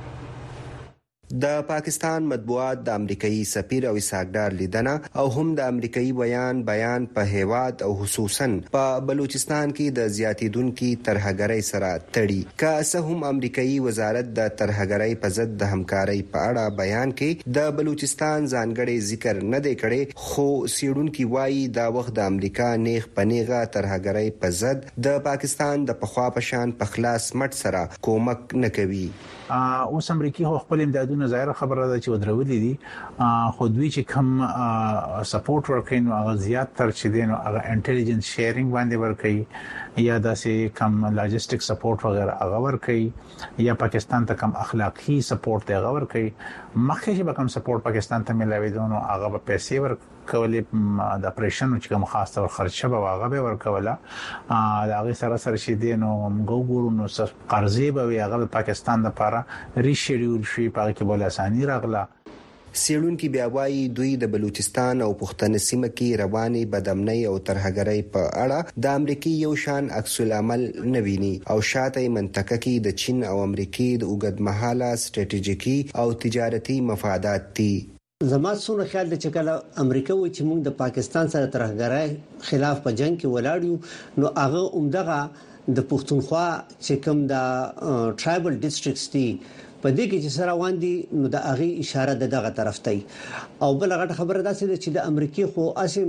د پاکستان مطبوعات د امریکایي سفیر او اسحاق ډار لیدنه او هم د امریکایي بیان په هیواد او خصوصا په بلوچستان کې د زیاتیدونکو ترهګرۍ سره تړي که څه هم امریکایي وزارت د ترهګرۍ په ضد د همکارۍ په اړه بیان کې د بلوچستان ځانګړي ذکر نه دی کړی خو سیډونکو وایي دا وخت د امریکا نیغ پنیغه ترهګرۍ په ضد د پاکستان د پخوا پشان په خلاص مټ سره کومک نه کوي اوس امریکای خو خپل امدادونه ظاهر خبره ده چې ودرولې دي خو دوی چې کم سپورټ ورکوي نو هغه زیات تر چې دین او هغه انټيليجنس شیرینګ باندې ورکوي یا داسې کم لاجستیک سپورټ وغیرہ هغه ورکوي یا پاکستان ته کم اخلاقی سپورټ دی هغه ورکوي مخکې چې کم سپورټ پاکستان ته ملاوي دونو هغه په پیسې ورکولې د اپریشن چې کوم خاص تور خرچه به هغه به ورکوله هغه سره شي دین او ګورو نو قرضې به هغه پاکستان لپاره ریشیډول شي په کې بوله اساني راغله سیړونکو بیا وایي دوی د بلوچستان او پښتون سیمه کې رواني بدامنۍ او ترهګرۍ په اړه د امریکای یو شان عکس العمل نویني او شاته منطقه کې د چین او امریکای د اوږدمهاله ستراتیژیکي او تجارتي مفادات دي زما څونه خیال د چکله امریکا و چې موږ د پاکستان سره ترهګرۍ خلاف په جنگ کې ولاړو نو هغه عمدغه د پښتونخوا چې کوم د ټرایبل ډیسټریکټس دي په دې کې چې سره واندي نو د اغي اشاره دغه طرف ته او بل غټ خبره ده چې د امریکای خو اسیم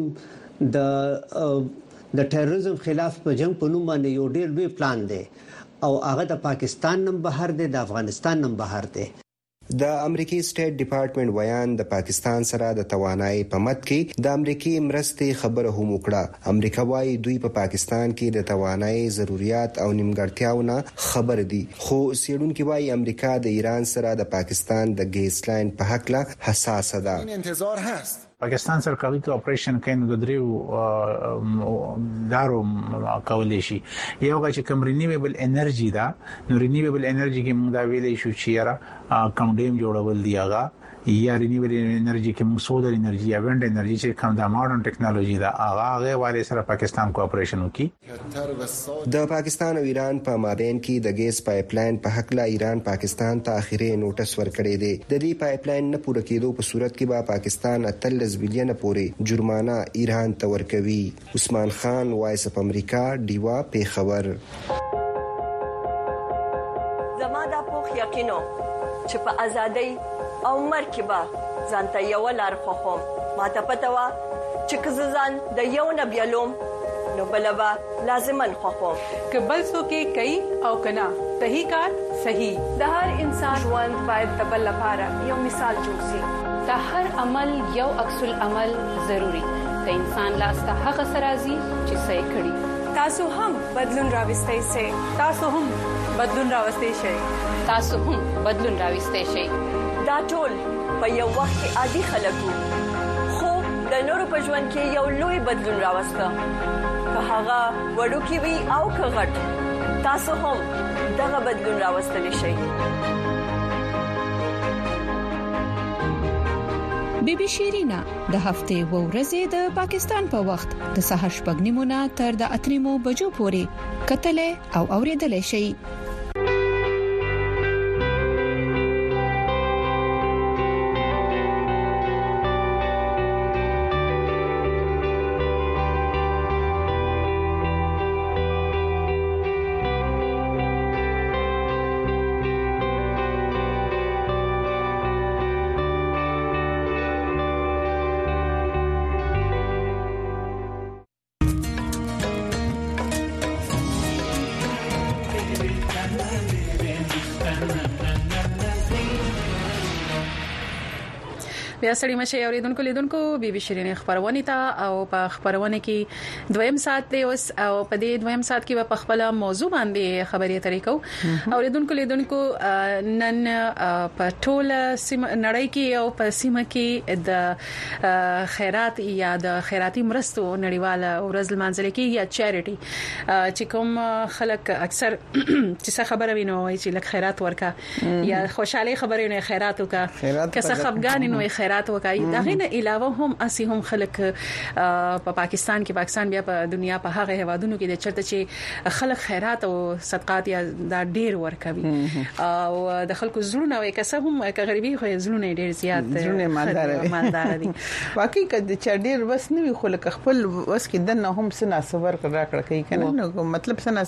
د ټیرریزم خلاف په جنگ په نوم باندې یو ډېر لوی پلان دی او هغه د پاکستان نم بهر دی د افغانستان نم بهر دی د امریکای سټیټ ډپارټمنټ ویان د پاکستان سره د توانایي په مت کې د امریکای مرستې خبره هم وکړه امریکا وايي دوی په پاکستان کې د توانایي ضرورت او نیمګړتیاونه خبر دي خو سیډونکو وايي امریکا د ایران سره د پاکستان د ګیس لاین په حق له حساسه ده این انتظار هست پاکستان سره کوي اپریشن کین د دریو دارو کولې شي یو چې کوم رینیویبل انرژي دا نو رینیویبل انرژي کې موږ دا ویلې شو چې یاره کوم ډیم جوړول دی هغه یا رینیویبل انرژي کې موږ سولر انرژي یا ویند انرژي چې کوم د ماډرن ټیکنالوژي دا هغه والے سره پاکستان کوآپریشن وکي د پاکستان او ایران په مابین کې د ګیس پایپ لاین په حق لا ایران پاکستان ته اخیری نوټس ورکړی دی د دې پایپ لاین نه پوره کېدو په صورت کې به پاکستان 13 بلین پورې جرمانه ایران ته ورکوي عثمان خان وایس اف امریکا دیوا پیښور زما د پوخ یقینو چې په ازادۍ او مرکبه ځانته یو لار خوخم ما ته پته و چې کززان د یو نبیلوم نو بلبا لازمن خوخم کبل سو کې کوي او کنا صحیح کار صحیح د هر انسان ژوند باید د بل لپاره یو مثال جوړ شي د هر عمل یو عکس العمل ضروری د انسان لاس ته هغه سرازي چې صحیح کړي تاسو هم بدلون راوستئ شئ تاسو هم بدلون راوستئ شئ تاسو هم بدلون راوستئ شئ دا ټول په یو وخت کې عادي خلکو خو د نورو په ژوند کې یو لوی بدلون راوسته که هغه وړوکی وي او که غټ تاسو هم دغه بدلون راوستلی شئ بی بی شیرینا د هفته و ورځې د پاکستان په وخت د سهار 8:30 تر د 8:00 بجو پورې کتلې او اوریدلې شي بیا سړی مشه اوریدونکو لیدونکو بي بي شيرين خبرونه تا او په خبرونه کې دویم سات دی اوس او په دې دویم سات کې په خپل موضوع باندې خبرې طریقو اوریدونکو لیدونکو نن په ټوله نړۍ کې او په سیمه کې د خیرات یا د خیراتي مرستو نړیواله ورځ لمانځل کېږي یا چیریټي چې کوم خلک اکثر چې خبره ویني چې لک خیرات ورکا یا خوشاله خبرې نه خیرات وکا که څه خفګان نو خیرات وکای دا غینه علاوه هم اسی هم خلک په پاکستان بیا په دنیا په هغه هوادونو کې د چرته چې خلک خیرات او صدقات یا دا ډیر ورکوي او د خلکو زړونه وي که څه هم که غریبي خو زړونه ډیر زیات مالدار دي واقعي کله چې ډیر وس نه وي خو لکه خپل وس کې دنه هم سنا صبر کړه کوي کنه نو مطلب سنا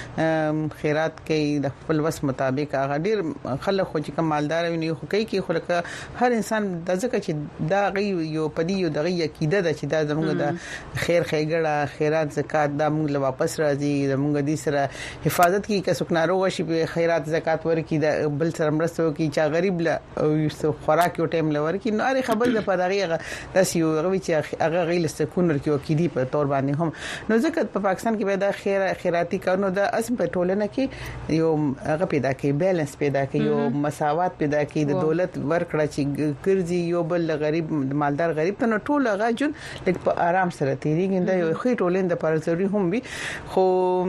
خیرات کوي د خپل وس مطابق هغه ډیر خلک خو چې کمالدار وي خو کوي کې خو لکه هر انسان د ځکه چې دا غي یو پدی یو دغه عقیده ده چې دا زموږ د خیر خیګړه خیرات زکات دا موږ له واپس راځي زموږ د سره حفاظت کی که څوک ناروغ شي په خیرات زکات ورکی دا بل سره مرسته کوي چې غریب له خوراک یو ټیم لور کی نو اړ خبر د پدغه داس یو غوي چې هغه غیل سکون ورکی او کیدی په تور باندې هم نو ځکه په پاکستان کې پیدا خیراتی کارونه د اسم په ټولنه کې یو هغه پیدا کوي بیلانس پیدا کوي یو مساوات پیدا کوي د دولت ورکړه چې ګرځي یو بل غریب مالدار غریب ته ټول غاجن لکه په آرام سره تیریږي دا یو خې ټولین د پر ضروري هم وي خو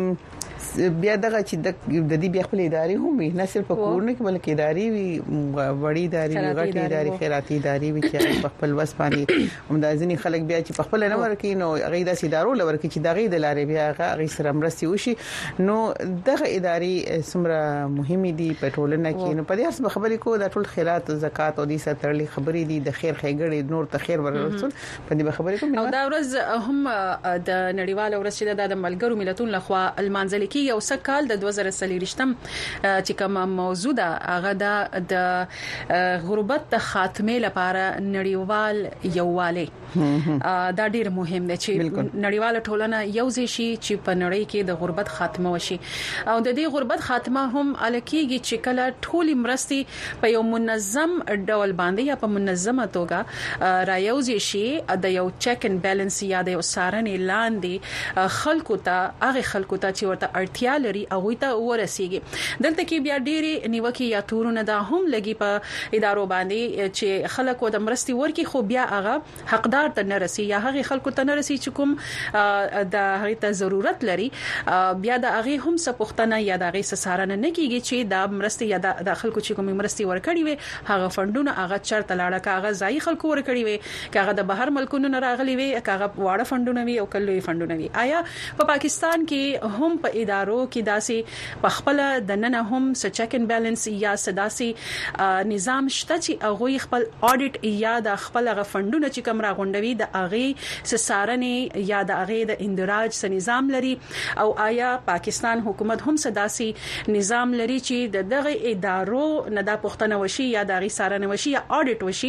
بیا دغه چې د دې بیا خپل ادارې هم وي نه صرف په کورونه کې بلکې ادارې وي وړي ادارې غټي ادارې خیراتي ادارې وي چې خپل وس باندې همدازني خلک بیا چې خپل نه ورکې نو هغه د سیدارو لور کې چې دغه د لارې بیا هغه سره مرستي وشي نو دغه ادارې سمره مهمه دي په ټولنه کې نو په دې اړه خبرې کو د ټول خیرات زکات او دې سره تړلې خبرې دي د خیر خیګړې نور ته خیر ورسول په دې خبرې کوم نو دا ورځ هم د نړیواله ورځ چې د ملګرو ملتونو لخوا المانځل کې یو سکهال د 2023م چې کوم موضوع ده هغه د غربت د خاتمه لپاره نړیوال یووالی دا ډیر مهم دی چې نړیواله ټولنه یو ځای شي چې په نړۍ کې د غربت خاتمه وشي او د دې غربت خاتمه هم الکیږي چې کله ټولې مرستې په یو منظم ډول باندې یا په منظمه توګه را یو ځای شي د یو چیک ان بیلانس یا د یو سارنې لاندې خلکو ته چې ورته اړتیا لري او ته ورسیږي دلته کې بیا ډېری نیوکه یا تورونه دا هم لګي په ادارو باندې چې خلکو د مرستې ورکی خو بیا هغه حقدار ته نه رسي یا هغه خلکو ته نه رسي چې کوم د هغه ته ضرورت لري بیا د هغه هم څه پوښتنه یا د هغه سسارنه نه کیږي چې د مرستې یا د خلکو چې کوم مرستې ورکړي وي هغه فندونه هغه چرته لاړه کاغه ځای خلکو ورکړي وي کاغه د بهر ملکونو نه راغلي وي کاغه واړه فندونه وي او کلوې فندونه وي آیا په پاکستان کې هم په ادارو کې داسې په خپل د نن هم س چیک ان بیلانس یا سداسي نظام شته چې هغه خپل اډیټ یا د خپل غ فندونه چې کوم راغونډوي د هغه سسارنې یا د هغه د اندراج س نظام لري او آیا پاکستان حکومت هم سداسي نظام لري چې دغه ادارو نه د پښتنه وشي یا د هغه سارنه وشي یا اډیټ وشي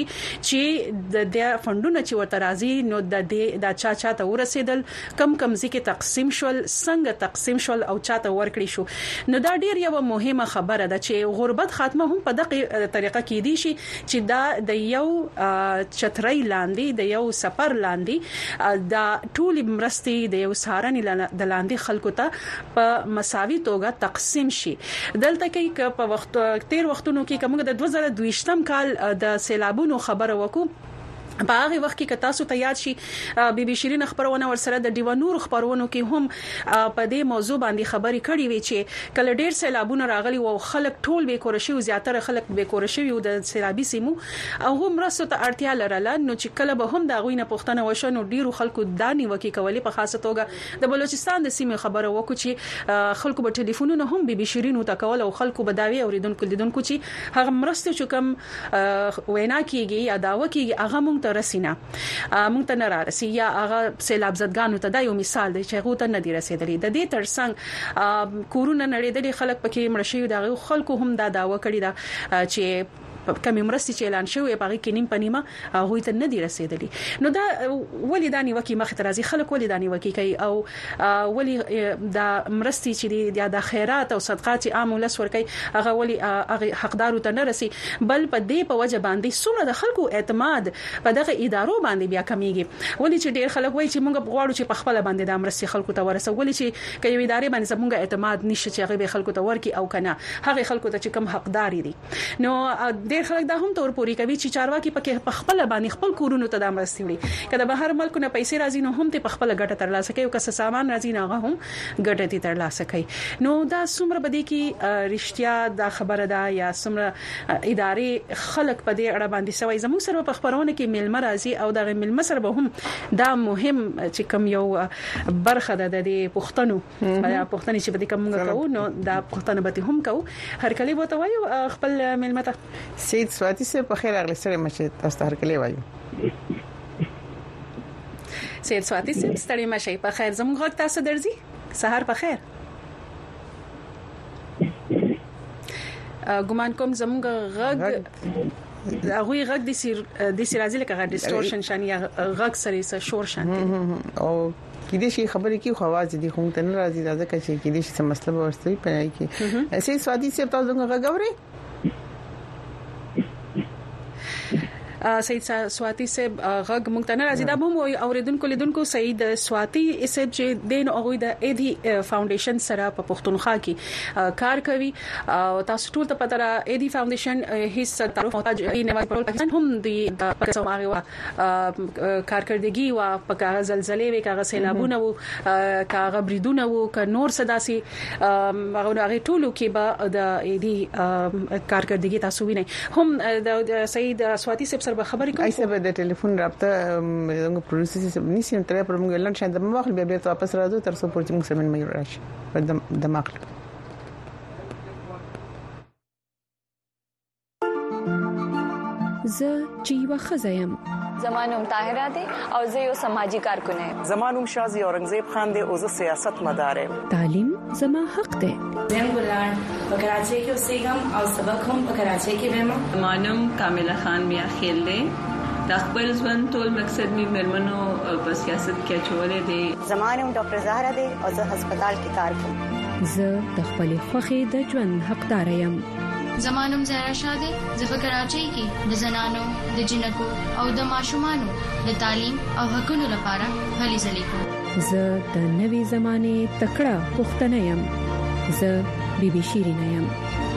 چې د فندونه چې ورته راځي نو د چا ته ورسېدل کم ځکه تقسیم شول څنګه تقسیم شول او چاته ورکړي شو نو دا ډیر یو مهمه خبره ده چې غربت خاتمه هم په دغه طریقه کې دي شي چې دا د یو چترۍ لاندې د یو سفر لاندې دا ټول مرستې د یو سارنې د لاندې خلکو ته په مساوي توګه تقسیم شي دلته کې په وخت تیر وختونو کې کومه د 2022 کال د سیلابونو خبره وکړو په هغه وخت کې تاسو ته یاد شي بي بي شيرین خبرونه ورسره د دیوانور خبرونو کې هم په دې موضوع باندې خبري کړې وي چې کله ډېر سیلابونه راغلي او خلک ټول به کور شي او زیاتره خلک به کور شي او د سیلابي سیمو او هم راسو ته اړتیا لرله نو چې کله به هم دا غوینه پښتنه وشو نو ډیرو خلکو دانی وکی کولی په خاصه توګه د بلوچستان د سیمې خبره وکړو چې خلکو به ټلیفونونه هم بي بي شيرین ته کول او خلکو به داوی اوریدونکو چې هغه مرسته چې کوم وینا کیږي یا داوا کیږي هغه مونږ ته رسینا مونږ ته نه راسي یا هغه سیلاب زدګانو ته دا یو مثال دی چې هغه ته نه دی رسیدلی د دې ترڅنګ کورونه نړیدلي خلک پکې مړ شي دا خلکو هم دا داوا کړی دا چې کمی مرستې چې اعلان شوی په کې نیم پنیمه هغه ته نه دی رسیدلی نو دا ولیدانی وکی مخ ترازی خلک ولیدانی وکی کوي او ولی دا مرستې چې د خیرات او صدقات عام ولس ور کوي هغه ولی هغه حقدار ته نه رسي بل په دې په وجه باندې څومره د خلکو اعتماد په دغه ادارو باندې بیا کمیږي ولی چې ډیر خلک وایي چې موږ غواړو چې په خپل باندې د مرستې خلکو ته ورسو ولی چې کوي ادارې باندې زموږ اعتماد نشي چې هغه خلکو ته ورکی او کنه هغه خلکو ته چې کم حقدار دي نو ډیر خلک دا هم تور پوری کوي چې چارواکي پکې په خپل باندې خپل کورونو ته د مرستې وړي کله به هر ملکونه پیسې راځي نو هم ته په خپل ګټه ترلاسه کوي او که سامان راځي نه هغه هم ګټه دي ترلاسه کوي نو دا څومره بده کې رښتیا دا خبره ده یا څومره ادارې خلک په دې اړه باندې سوي زموږ سره په خبرونه کې ملما راځي او د ملما سره به هم دا مهم چې کوم یو برخه ده د پښتنو یا پښتني چې به کوم کوو نو دا پښتنه به هم کوو هر کله به توایو خپل ملما ته سید سواتی سے په خیر اغلی سره مشه تاسو هر کله وایو سید سواتی سے ستړي مشه په خیر زموږ غږ تاسو درځي سحر په خیر ګمان کوم زموږ غږ هغه غږ د سیرازي لکه ډیسټورشن شان یا غږ سره شور شان او کله شي خبرې کی خواز دي خو ته نه راځي دا ځکه چې کله شي مسله ورستوي پنای کی سید سواتی سے تاسو غږ غوري سید سواتی صاحب غږ مونږ ته نه راځي دا هم اوریدونکو لیدونکو سید سواتی صاحب چې دین او د ایدي فاونډیشن سره په پښتونخوا کې کار کوي او تاسو ټول ته پته را ایدي فاونډیشن هیڅ تعارف محتاج نه وای پاکستان هم د پاکستان هغه کارکړدګي او په زلزلې وی کاغه سیلابونه او کاغه بریدونه او ک نور صداسي هغه ټولو کې به د ایدي کارکړدګي تاسو وینئ هم د سید سواتی صاحب به خبرې کوم ایسه به د ټلیفون رابطه موږ پروسس سم نشي تر پر موږ لاند شاند مخ بیا واپس راځو تر څو پورې موږ سمون مې راشي په دماغ زه چې یو خزایم زمانوم طاهره دي او زه یو سماجی کارکون یم زمانوم شازي اورنګزیب خان دی او زه سیاست مدار یم تعلیم زما حق دی زم ګلان په کراچۍ کې اوسېږم او سبق هم په کراچۍ کې ویم زمانوم کامله خان میا خیل دی د خپل ژوند ټول مقصد می مرمنو په سیاست کې چولې دي. زمانه ډاکټر زهرا ده او زه هسپتال کې کار کوم. زه د خپل خوخي د ژوند حقدار یم. زمانم زهرا شاده زه په کراچۍ کې د زنانو د جنکو او د ماشومانو د تعلیم او حقوقو لپاره هلې ځلې کوم. زه د نوي زمانه تکړه پښتنه یم. زه بیبي شیرینه یم.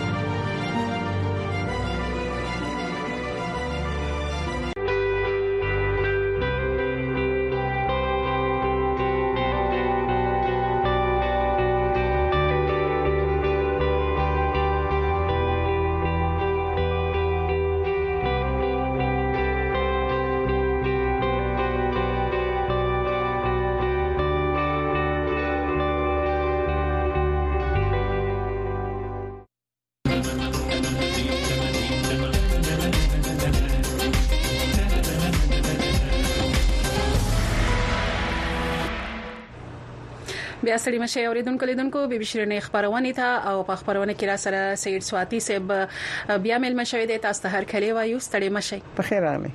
بیا ستړي مشه اوریدونکو لیدونکو به بشرنه خبرونه ته او په خبرونه کې را سره سید سواتی صاحب بیا مل مشوي د تاسو ته هر کلی وایو ستړي مشه په خیر راغلی.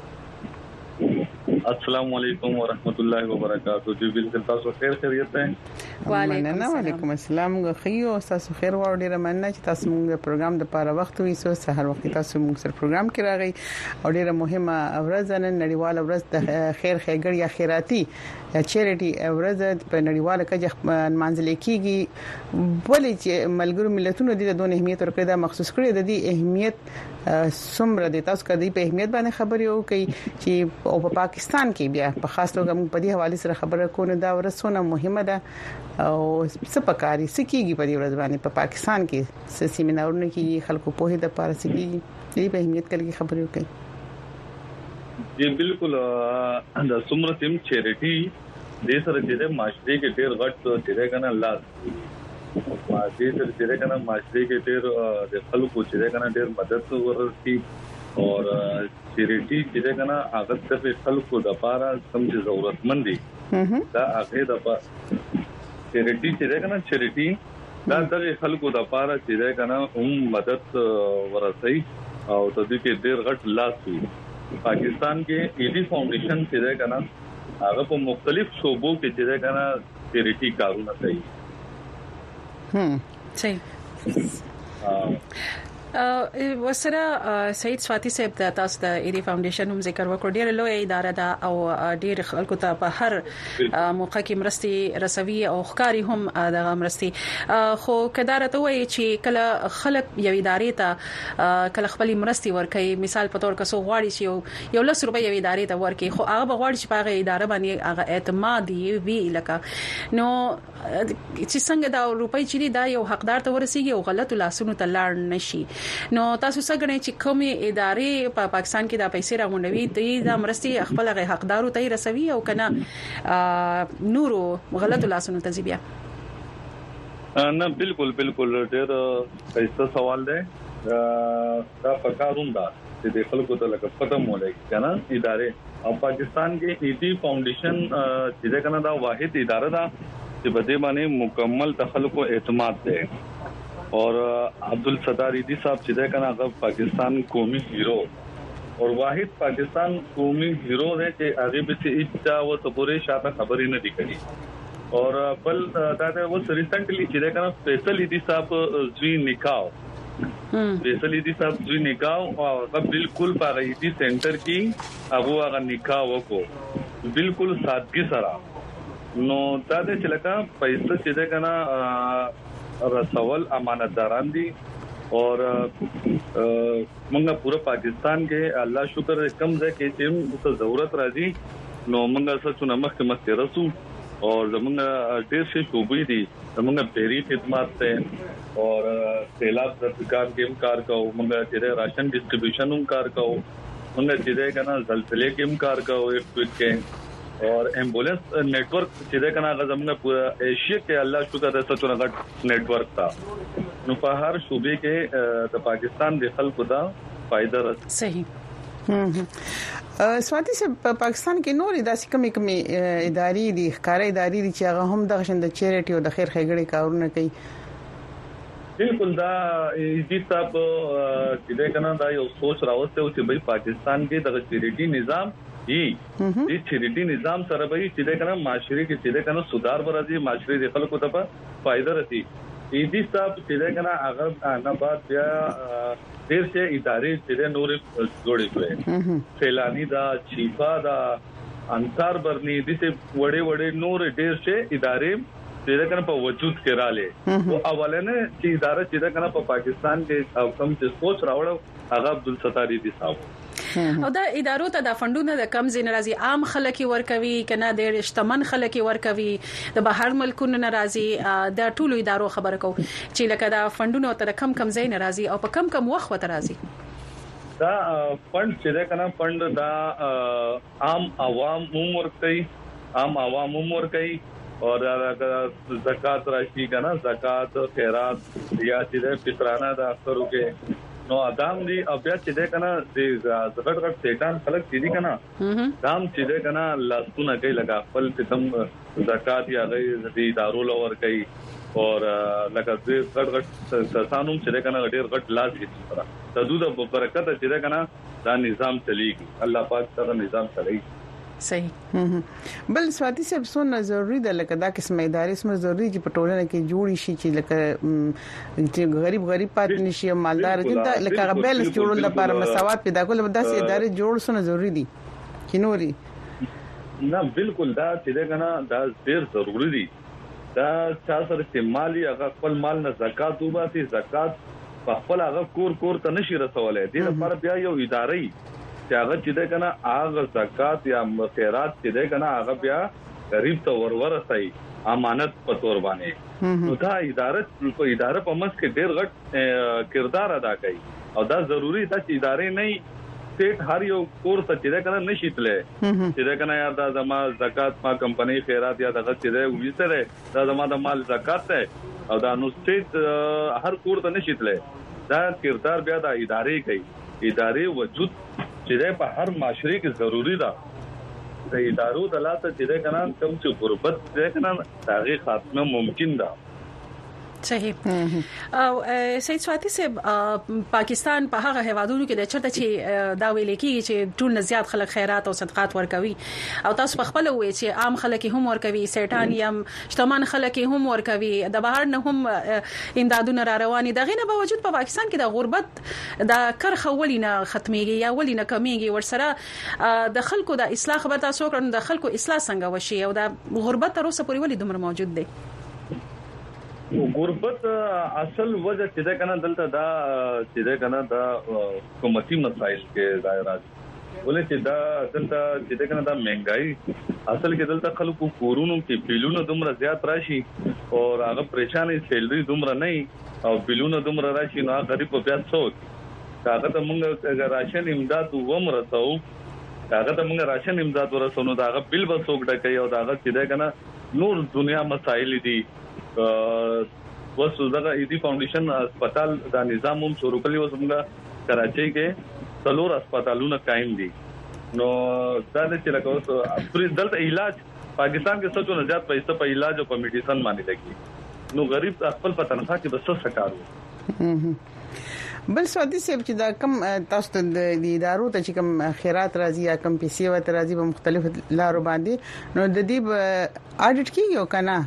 السلام علیکم ورحمۃ اللہ وبرکاتہ. جی بالکل تاسو خیریت ده. وعلیکم السلام. خیو تاسو خیر وړ ډیره مننه چې تاسو موږ پروګرام د پاره وخت ویسو سحر وخت تاسو موږ سره پروګرام کې راغی او ډیره مهمه ورځ نن نړیواله ورځ د خیر خیګړ یا خیراتي یا چیریټي ورځ په نړیواله کې منځل کېږي. ولې چې ملګرو ملتونو د دوه اهمیت ورکړه د مخصوص کړي د دې اهمیت سمره د تاسو کدي په اهمیت باندې خبرې وکړي چې او په پاکستان کې بیا په خاص توګه موږ په دې حواله سره خبره کوو دا ورسونه مهمه ده او سپکاري سکیږي په دې ورځ باندې په پاکستان کې سیمینارونه کې خلکو په هدا پاره سکیږي دې په اهمیت کې خبرې وکړي. جی بالکل د سمره تیم چیریټي د سره چې معاشري کې ډېر غټ چې کنه لاس دې سره چې کنه معاشري کې ډېر د خلکو چې کنه ډېر مدد ورسي اور چیریټي چې کنه هغه د خلکو د لپاره سم ضرورتمند دي دا هغه د چیریټي چې کنه چیریټي دا د خلکو د لپاره چې کنه مدد ورسي او د دې کې ډېر غټ لاس وي. پاکستان کې ایډی فاؤنډیشن چې کنه هغه په مختلف شعبو کې چې کنه چیریټي کارونه کوي. صحیح. وسره سید سواتی صاحب د تاسو د ایډی فاؤنډیشن هم ذکر وکړ. ډیره لوی اداره ده او ډیر خلکو ته په هر موقع کې مرستي رسوي او ښکاری هم د مرستي خو کدارته وایي چې کله خلک یو ادارې ته کله خپل مرستي ورکوي مثال په تور کسو غواړي چې یو لس روپۍ یو ادارې ته ورکوي خو هغه غواړي چې په هغه اداره باندې هغه اعتماد وي لکه نو چې څنګه دا روپۍ چې دا یو حقدار ته ورسیږي او غلط لاسونو ته لاړ نشي. نو تاسو څنګه چې کومې ادارې په پاکستان کې دا پیسې راغونډوي د مرستي خپل حقدارو ته رسوي او کنه نورو غلط لاسونو ته ځي بیا؟ نه بالکل ډېر ښه سوال دی. دا پکاروم دا چې د خلکو ته لکه پته مولای کنه ادارې او پاکستان کې ایډی فاؤنډیشن چې کنه دا واحد اداره ده چې په دې باندې مکمل تخلق او اعتماد ده اور عبدالستار ایدی صاحب چې کنه هغه پاکستان قومي هیرو اور واحد پاکستان قومي هیرو دی چې هغه به چې اچا او سپورې شاته خبرې نه دي کړي اور بل دا د وس ریسنټلی چې کنه فیصل ایدی صاحب زوی نکاح فیصل ایدی صاحب زوی نکاح او هغه بالکل په ایدی سنټر کې هغه نکاح وکړو بالکل سادګي سره. نو دا د چلکا پیسې چې کنه رسول امانتداران دي اور موږ پورا پاکستان کې الله شکر کم ځای کې چې ضرورت راځي نو موږ څه مخکې رسو اور زموږ ډېر شي شوبې دي زموږ پیری خدمات ته اور سیلاب سرکار کې هم کار کوو موږ چې راشن ډسټریبیوشن هم کار کوو موږ چې کنه زلزلې کې هم کار کوو ایکټویټ کې اور ایمبولینس نیٹ ورک چې کنه غزمنه پورا ایشیا کې الله شکر د ستونه غټ نیٹ ورک تا نو په هر صوبې کې د پاکستان د خلکو دا فائدہ رسي. صحیح. سواتی سے پاکستان کې نور داسې کمی ادارې دي ښکارې ادارې دي چې هغه هم د غشند چیریټي او د خیر خیګړې کارونه کوي. بالکل دا دې صاحب چې دا کنه دا یو سوچ راوسته او چې پاکستان کې د چریټي نظام دې چریټي نظام سره به چې دا کنه معاشري کې چې دا کنه سودار ورځي معاشري د خلکو ته فائدہ رسي دې صاحب چې دا کنه هغه نه بعد بیا ډېر څه ادارې چې نور جوړې شوې سیلانی دا شفا دا انصار برني دې وړې وړې نور ډېر څه ادارې چې دا کنه په وجود کې رااله او اولنه چې اداره چې دا کنه په پاکستان کې او کوم چې سوچ راوړل هغه عبدالستاری دي صاحب او دا ادارو ته د فندونو د کم زین راځي عام خلک ورکوي کنه د اشتمن خلک ورکوي د بهر ملکونو ناراضي د ټولو ادارو خبره کو چې لکه دا فندونو ته کم زین راځي او په کم وخت وته راځي دا فند چې دا کنه فند دا عام عوام عمر کوي और زکات راشي کنه زکات خیرات یا چې فطرانه د اثرو کې نو ادم دي او بیا چې ده کنه د زغړ سیټان خلک چې دي کنه دام چې ده کنه لاسونه کوي لگا خپل قسم زکات یا غي ادارو لور کوي اور لکه د غړ سانوم چې ده کنه ډېر غټ لاس کې سره د دوه برکت چې ده کنه دا نظام چلیږي الله پاک سره نظام چلیږي صحیح بل سواتي صاحب سونه ضروری ده لکه دا قسمه ادارې سم ضروری چې په ټولنه کې جوړی شي چې لکه غریب پات نشي مالدار چې لکه بیلنس جوړول لپاره مساوات پیدا کول داسې ادارې جوړ سونه ضروری دي چې نوري نه بالکل دا چې دا کنه دا ډیر ضروری دي دا چا سره چې مالی هغه خپل مال نه زکات وباسي زکات په خپل هغه کور ته نشي رسولای دي لپاره بیا یو ادارې چې هغه چې ده کنه هغه زکات یا خیرات چې ده کنه هغه بیا غریب ته ورورسي امانت په تور باندې نو دا اداره په مس کې ډېر غټ کردار ادا کوي او دا ضروری ده چې ادارې نه سټیټ هر یو کور ته چې ده کنه نشیتله چې ده کنه یار دا زما زکات ما کمپنی خیرات یا دغه چې ده وېسره دا زما د مال زکات ده او دا نو سټیټ هر کور ته نشیتله دا کردار بیا د ادارې کوي ادارې وجود چې په هر معاشري کې ضروری ده د ادارو د لاته چې کنه کوم چې غربت ده کنه تاریخ خاتمه ممکن ده صحیح او سید سواتی صاحب پاکستان په هغه هوادونو کې د چرته چې دا ویل کېږي چې ټول نه زیات خلک خیرات او صدقات ورکوي او تاسو په خپل وایي چې عام خلک هم ورکوي سیټان یم شتمن خلک هم ورکوي د بهر نه هم امدادونه را رواني دغه نه باوجود په پاکستان کې د غربت د کرخه ولینه ختميږي یا ولینه کمیږي ورسره د خلکو د اصلاح خبر تاسو کړئ د خلکو اصلاح څنګه وشي او د غربت تر اوسه پورې ولې دومره موجود دی غربت اصل وجه چې دا کنه دلته دا چې دا کنه دا حکومتي مسایل کې ظاهر راځي ولې چې دا دلته چې دا کنه دا مهنګای اصل کې دلته خلکو کورونو کې بیلونه دومره زیات راشي او هغه پریشانې سیلري دومره نه او بیلونه دومره راشي نو غریب په بیا څوک هغه ته موږ راشن امداد ومرسو هغه ته موږ راشن امداد ورسو نو دا هغه بیل به څوک ډکې او دا هغه چې دا کنه نور دنیا مسایل دي وسو دغه ایدی فاونډیشن هسپتال دا نظام هم شروع کړی و زموږ کراچۍ کې څلور هسپتالونه قائم دي نو دا چې لکه دلته علاج پاکستان کې څو نه زیات پیسې په علاج او په میډیسن باندې لګي نو غریب خپل په تنخواه کې بس څه کارو بل سوادي صاحب چې دا کم تاسو ته د ادارو ته چې کم خیرات راځي یا کم پیسې وته راځي په مختلف لارو باندې نو د دې اډیټ کیږي او کنه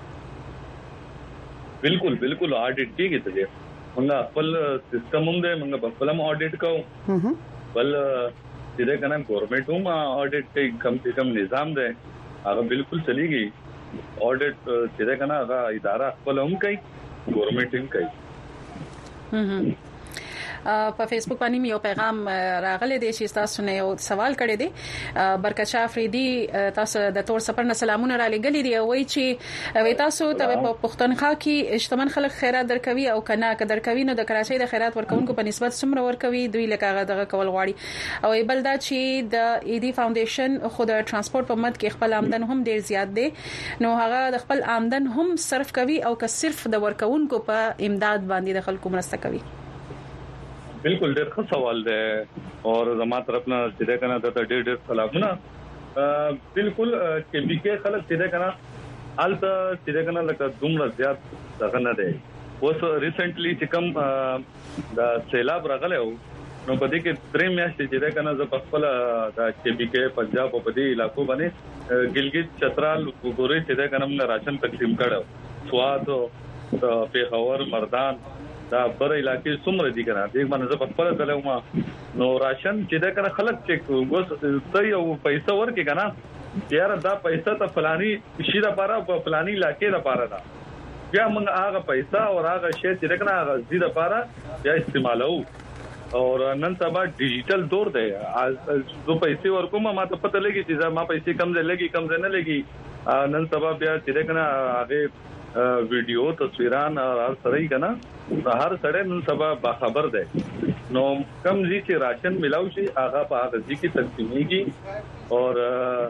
بالکل آډیټ کیږي ته موږ خپل سیستم هم دې موږ خپل هم آډیټ کوو بل چې دا کنه ګورنمنت هم آډیټ کوي کم سے کم نظام ده هغه بالکل چلیږي آډیټ چې دا کنه هغه اداره خپل هم کوي ګورنمنت هم کوي په فیسبوک باندې یو پیغام راغلی دی چې تاسو نه یو سوال کړی دی برکت شاه افریدي تاسو د تور سفر نه سلامونه را لګلی دی وایي چې تاسو ته په پښتونخوا کې اجتماعي خلک خیرات درکوي او کنه که درکوي نو د کراچۍ د خیرات ورکونکو په نسبت څومره ورکوي دوی لکه دغه کول غواړي او بل دا چې د ایدی فاونډیشن خو د ترانسپورت په مد کې خپل آمدن هم ډیر زیات دی نو هغه د خپل آمدن هم صرف کوي او که صرف د ورکونکو په امداد باندې د خلکو مرسته کوي بالکل ډېر ښه سوال دی او زما طرف نه چې دا کنه ته ډېر سلامونه بالکل کې بي کې خلک چې دا کنه الته چې دا کنه لکه دومره زیات څنګه نه دی اوس ریسنټلی چې کوم د سیلاب راغلی نو په دې کې 3 میاشتې چې دا کنه ز په خپل د KBK پنجاب په دې علاقو باندې ګلګت چترال وګوري چې دا کنه موږ راشن تقسیم کړو سواد پیښور مردان دا بر علاقې څومره دي کنه دې باندې ز په خپل دلوما نو راشن چې دا کنه خلک چې وس ته یو پیسې ورکې کنه یار دا پیسې ته فلاني شي دا پاره په فلاني علاقې لپاره دا بیا موږ هغه پیسې او هغه شی چې دا کنه هغه زیاده لپاره بیا استعمالو اور نن سبا ډیجیټل دور دی جو پیسې ورکوم ما ته پته لګي چې ما پیسې کم ځای لګي کم ځای نه لګي نن سبا بیا چې کنه هغه ویډیو تصویران هر سره یې کنه هر سره نن سبا باخبر دی نو کم زی چې راشن ملاوي شي هغه په هغه ځکه کې تقسیمېږي اور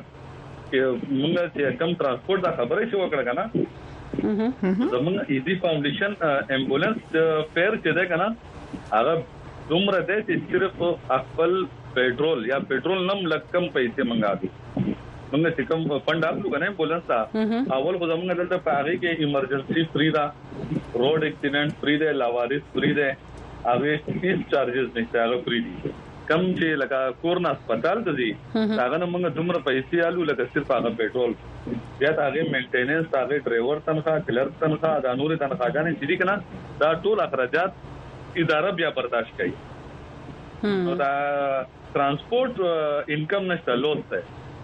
چې موږ چې کم ترانسپورت دا خبره شو وکړه کنه زموږ ایزی فاونډیشن امبولانس فیر چې ده کنه هغه دومره ده چې صرف خپل پېټرول یا پېټرول نم لکم پیسې منګا دي موږ چې کوم فند اپلو کنه امبولانس تا اول خو زموږ دلته پاره کې ایمرجنسي فری دا روډ اکسیډنټ فری ده لاوارث فری ده هغه فیس چارجز نشته هغه فری دي کم چې لکه کورنا هسپتال ته دي هغه نه موږ دومره پیسې آلو لکه صرف هغه پېټرول بیا هغه مینټیننس هغه ډرایور تنخواه کلرک تنخواه د نورې تنخواهګانې چې دي کنه دا ټول اخراجات اداره بیا برداشت کوي نو دا ترانسپورت انکم نشته لوس ده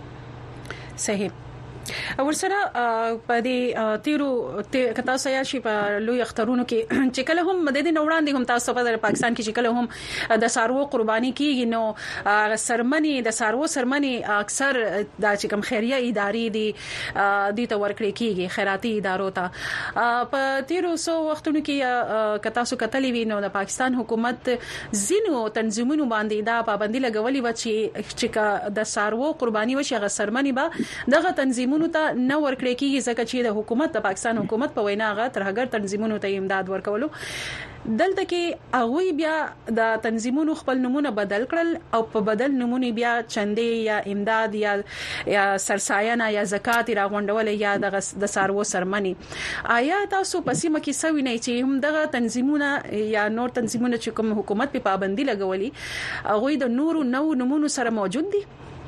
صحیح ورسره په دې تیرو کتا سیا شي په لوی اخترونو کې چې کله هم د دې نوړاندې هم تاسو په پاکستان کې چې کله هم د سارو قرباني کیږي نو سرمنی د سارو سرمنی اکثر د چې کوم خیریه ادارې دي د ته ورکړي کیږي خیراتي ادارو ته په تیرو سو وختونو کې کتا سو کتلې وینو د پاکستان حکومت زینو تنظیمونو باندې دا پابندي لګولې و چې د سارو قرباني وشي غ سرمنی به دغه تنظیم ته نه ورکړي کیږي ځکه چې د حکومت د پاکستان حکومت په وینا غا ترهګر تنظیمونو ته امداد ورکولو دلته کې هغه بیا د تنظیمونو خپل نمونه بدل کړل او په بدل نمونه بیا چندې یا امداد یا سرسایانه یا زکات راغونډول یا د سارو سرمنی آیا تاسو په سیمه کې سوي نه چې هم دغه تنظیمونه یا نور تنظیمونه چې کوم حکومت په پابندي لګولي هغه د نورو نو نمونه سره موجود دي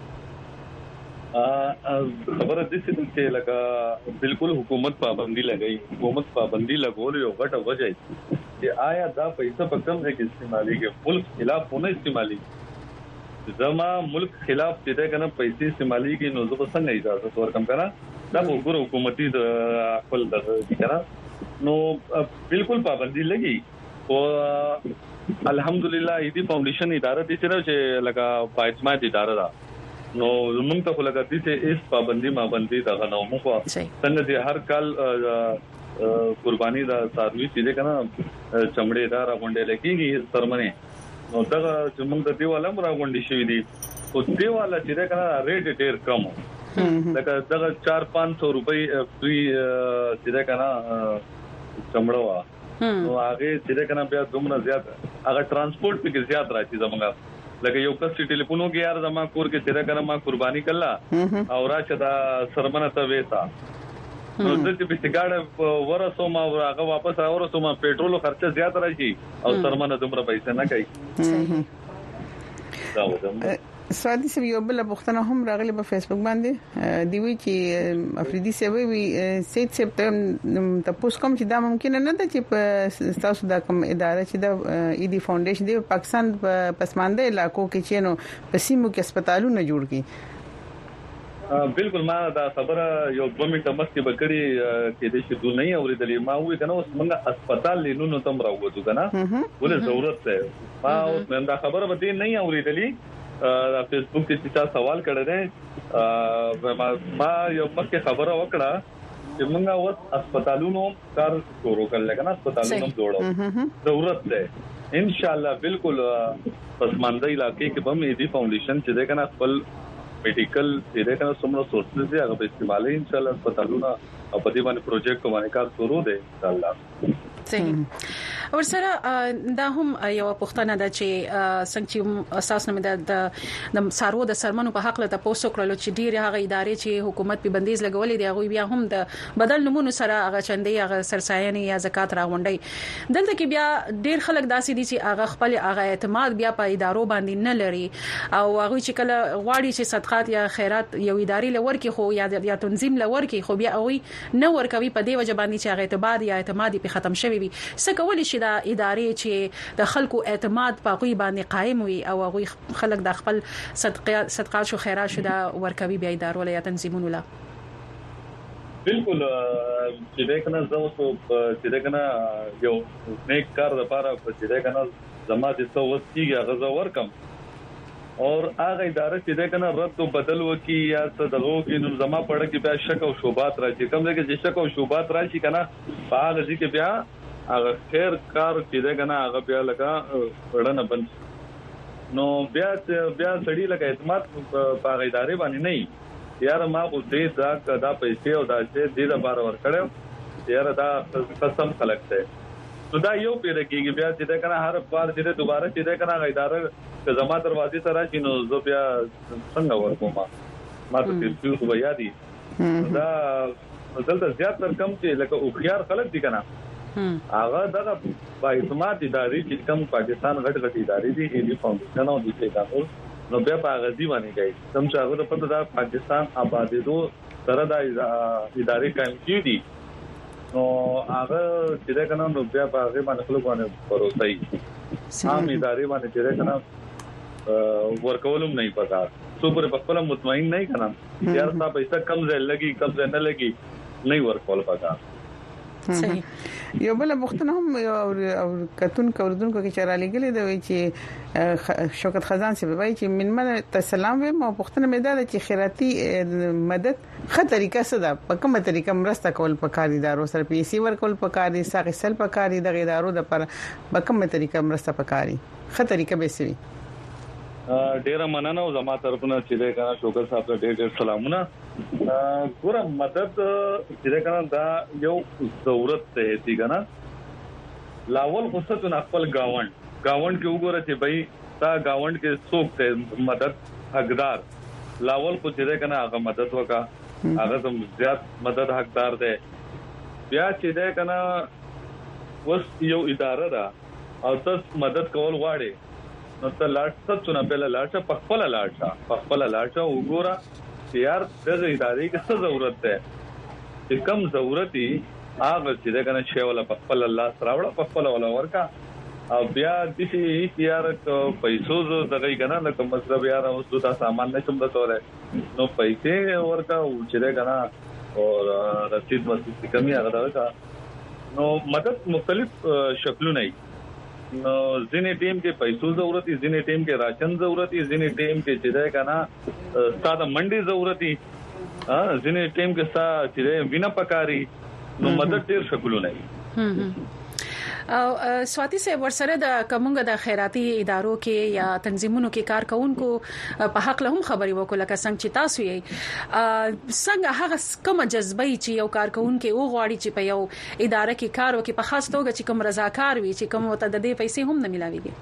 خبره دې چې لکه بالکل حکومت پابندي لګئی حکومت پابندي لګول یو غټه وجه چې آیا دا پیسې په کوم ځای کې استعمالي کې ملک خلاف نه استعمالي زما ملک خلاف چې دا کنه پیسې استعمالي کې نو زه څنګه اجازه ورکم کنه دا وګوره حکومتي د خپل د کنه نو بالکل پابندي لګي او الحمدلله ایدی فاونډیشن اداره دي چې لکه پایڅما اداره ده نو زمونږ ته لګاتې چې اس پابندي مابندي دا غنو مو څنګه دي هر کال قرباني دا ساروي چې کنه چمړې دا راغونډې لکېږي سرمنه نو دا زمونږ ته دیواله راغونډې شوې دي او دیواله چې کنه ریټ ډېر کم لکه دا 4-500 روپۍ فری چې کنه چمړو نو هغه چې کنه بیا دومره زیات هغه ترانسپورت کې زیات راځي زمونږ لکه یو کس ټلیفونو کې یار زما کور کې تیرا کنه ما قرباني کړلا او راشه دا سرمنه ته وېتا نو د دې په ګاډه ورسو ما هغه واپس راورسو ما پېټرول خرچه زیات راځي او سرمنه دومره پیسې نه کوي دا وځم سوادي سم یو بل پښتنه هم راغلي په فیسبوک باندې دی وی چې افریدي سوي وی سید سپتمبر تاسو کوم چې دا ممکن نه ده چې په تاسو دا کوم اداره چې د ایدی فاونډیشن دی پاکستان په پسمانده علاقو کې چې نو په سیمو کې هسپتالونه جوړ کړي بالکل ما دا خبره یو 2 منټه مخکې بکړی چې د شدو نه اوریدلې ما وې کنه اوس موږ هسپتال لینو تم راوځو کنه ولې ضرورت ده ما اوس دا خبره به نه اوریدلې فیسبوک کې چې سوال کړی دی ما یو مخکې خبره وکړه چې موږ اوس هسپتالونو کار شروع کړل کنه هسپتالونو جوړو ضرورت ده ان شاء الله بالکل پسمانده علاقې کې هم ایدی فاونډیشن چې ده کنه خپل میډیکل دې کنه څومره سورسز دي هغه په استعمال ان شاء الله هسپتالونو په دې باندې پروجیکټ باندې کار شروع دی ان شاء الله صحیح ورسره دا هم یو پښتنه ده چې څنګه چې اساس نه د سارو د سرمنو په حق له تاسو کړلو چې ډیره هغه ادارې چې حکومت په بندیز لګولې دی هغه بیا هم د بدل نمونه سره هغه چندې هغه سرساینې یا زکات راغونډي دلته کې بیا ډیر خلک داسې دي چې هغه خپل هغه اعتماد بیا په ادارو باندې نه لري او هغه چې کله غواړي چې صدقات یا خیرات یو ادارې لور کې خو یا تنظیم لور کې خو بیا هغه نه ورکوي په دې وجه باندې چې هغه اعتماد یا اعتماد په ختم شوی وي څه کول شي د ادارې چې د خلکو اعتماد په غوي باندې قائم وي او هغه خلک د خپل صدقات شو خیرات شو د ورکوي بیا ادارو یا تنظیمونو لا بالکل چې دا کنه زو چې دا کنه یو نیک کار لپاره چې دا کنه زماده څو وسیږي هغه زو ورکم اور هغه اداره چې دا کنه رد او بدل وکي یا څه دغه کې نو زما پړه کې بیا شک او شوبات راځي کوم ځای کې شک او شوبات راشي کنه په هغه ځای کې بیا هغه خیر کار چې دا کنه هغه بیا لگا وړنه بند نو بیا سړی لکه اعتماد په ادارې باندې نه یار ما خو دې دا پیسې او دا چې دې د بار ور کړو یار دا قسم خلق ته نو دا یو پیر کېږي بیا چې دا کنه هر بار چې دوباره چې دا کنه ادارې که زما دروازې ته راشي نو زه بیا څنګه ورکوم ما ته تاسو خو بیا دي دا دلته زیات تر کم چې لکه او خيار خلک دي کنه هغه دغه په اعتماد ادارې چې کوم پاکستان غټ ادارې دي دې فاونډیشن او دې څنګه نو بیا په غزي باندې کوي کوم چې هغه په دا پاکستان آبادېدو سره دا ادارې قائم کیږي نو هغه چې دا کنه نو بیا په هغه باندې خلک باندې پروسه یې عام ادارې باندې چې کنه ورکولم نه پتا سو پر خپل مطمئن نه کنا یار تا پیسہ کم ځای لګي کم ځای نه لګي نه ورکول پتا صحیح یو بل مختنه هم او کتون کوردونکو کې چرالي غلي دی چې شوکت خزان سی وایي چې من تسلام و ما پختنه مې دا چې خیراتی مدد خه طریقه څه ده په کومه طریقه مرسته کول پکاري دارو سره پیسې ورکول پکاري ساغه سل پکاري د ادارو د پر په کومه طریقه مرسته پکاري خه طریقه به سوي ډیر مننه او زما طرفونه چې دا کنه شوکر صاحب ته ډیر سلامونه ګوره مدد چې دا کنه دا یو ضرورت ته دي کنه لاول خصوصا خپل گاوند کې وګوره چې بھئی تا گاوند کې څوک ته مدد حقدار لاول کو چې دا کنه هغه مدد وکا هغه تم زیات مدد حقدار ده بیا چې دا کنه وس یو اداره ده او تاسو مدد کول غواړي نو ته لاټ څه نه بل لاټه پخپل لاټه وګوره چې یار د ادارې کې څه ضرورت ده چې کم ضرورتي هغه چې دا کنه شی ولا پخپل الله سره ولا پخپل ولا ورکا او بیا د دې یار پیسو دغه کنه نو مطلب یار اوس دا سامان نه کوم د توره نو پیسې ورکا او چې دا کنه او رسید مسید کمی هغه دا نو مدد مختلف شکلونه نو ځینې ټیم کې پیسو ضرورت دي ځینې ټیم کې راشن ضرورت دي ځینې ټیم کې چې دا کنه ساده منډي ضرورت دي ځینې ټیم کې چې وینا پکاري نو مدد ډیر شکلونه او سواتي سه ورسره د کومګه د خیراتي ادارو کې یا تنظیمونو کې کارکونکو په حق له هم خبري وکړه که څنګه چې تاسو یې څنګه هغه کومه جذبه چې یو کارکونکو او غواړي چې په یو اداره کې کار وکړي په خاص توګه چې کوم رضاکار وي چې کوم متعددي پیسې هم نه ملاويږي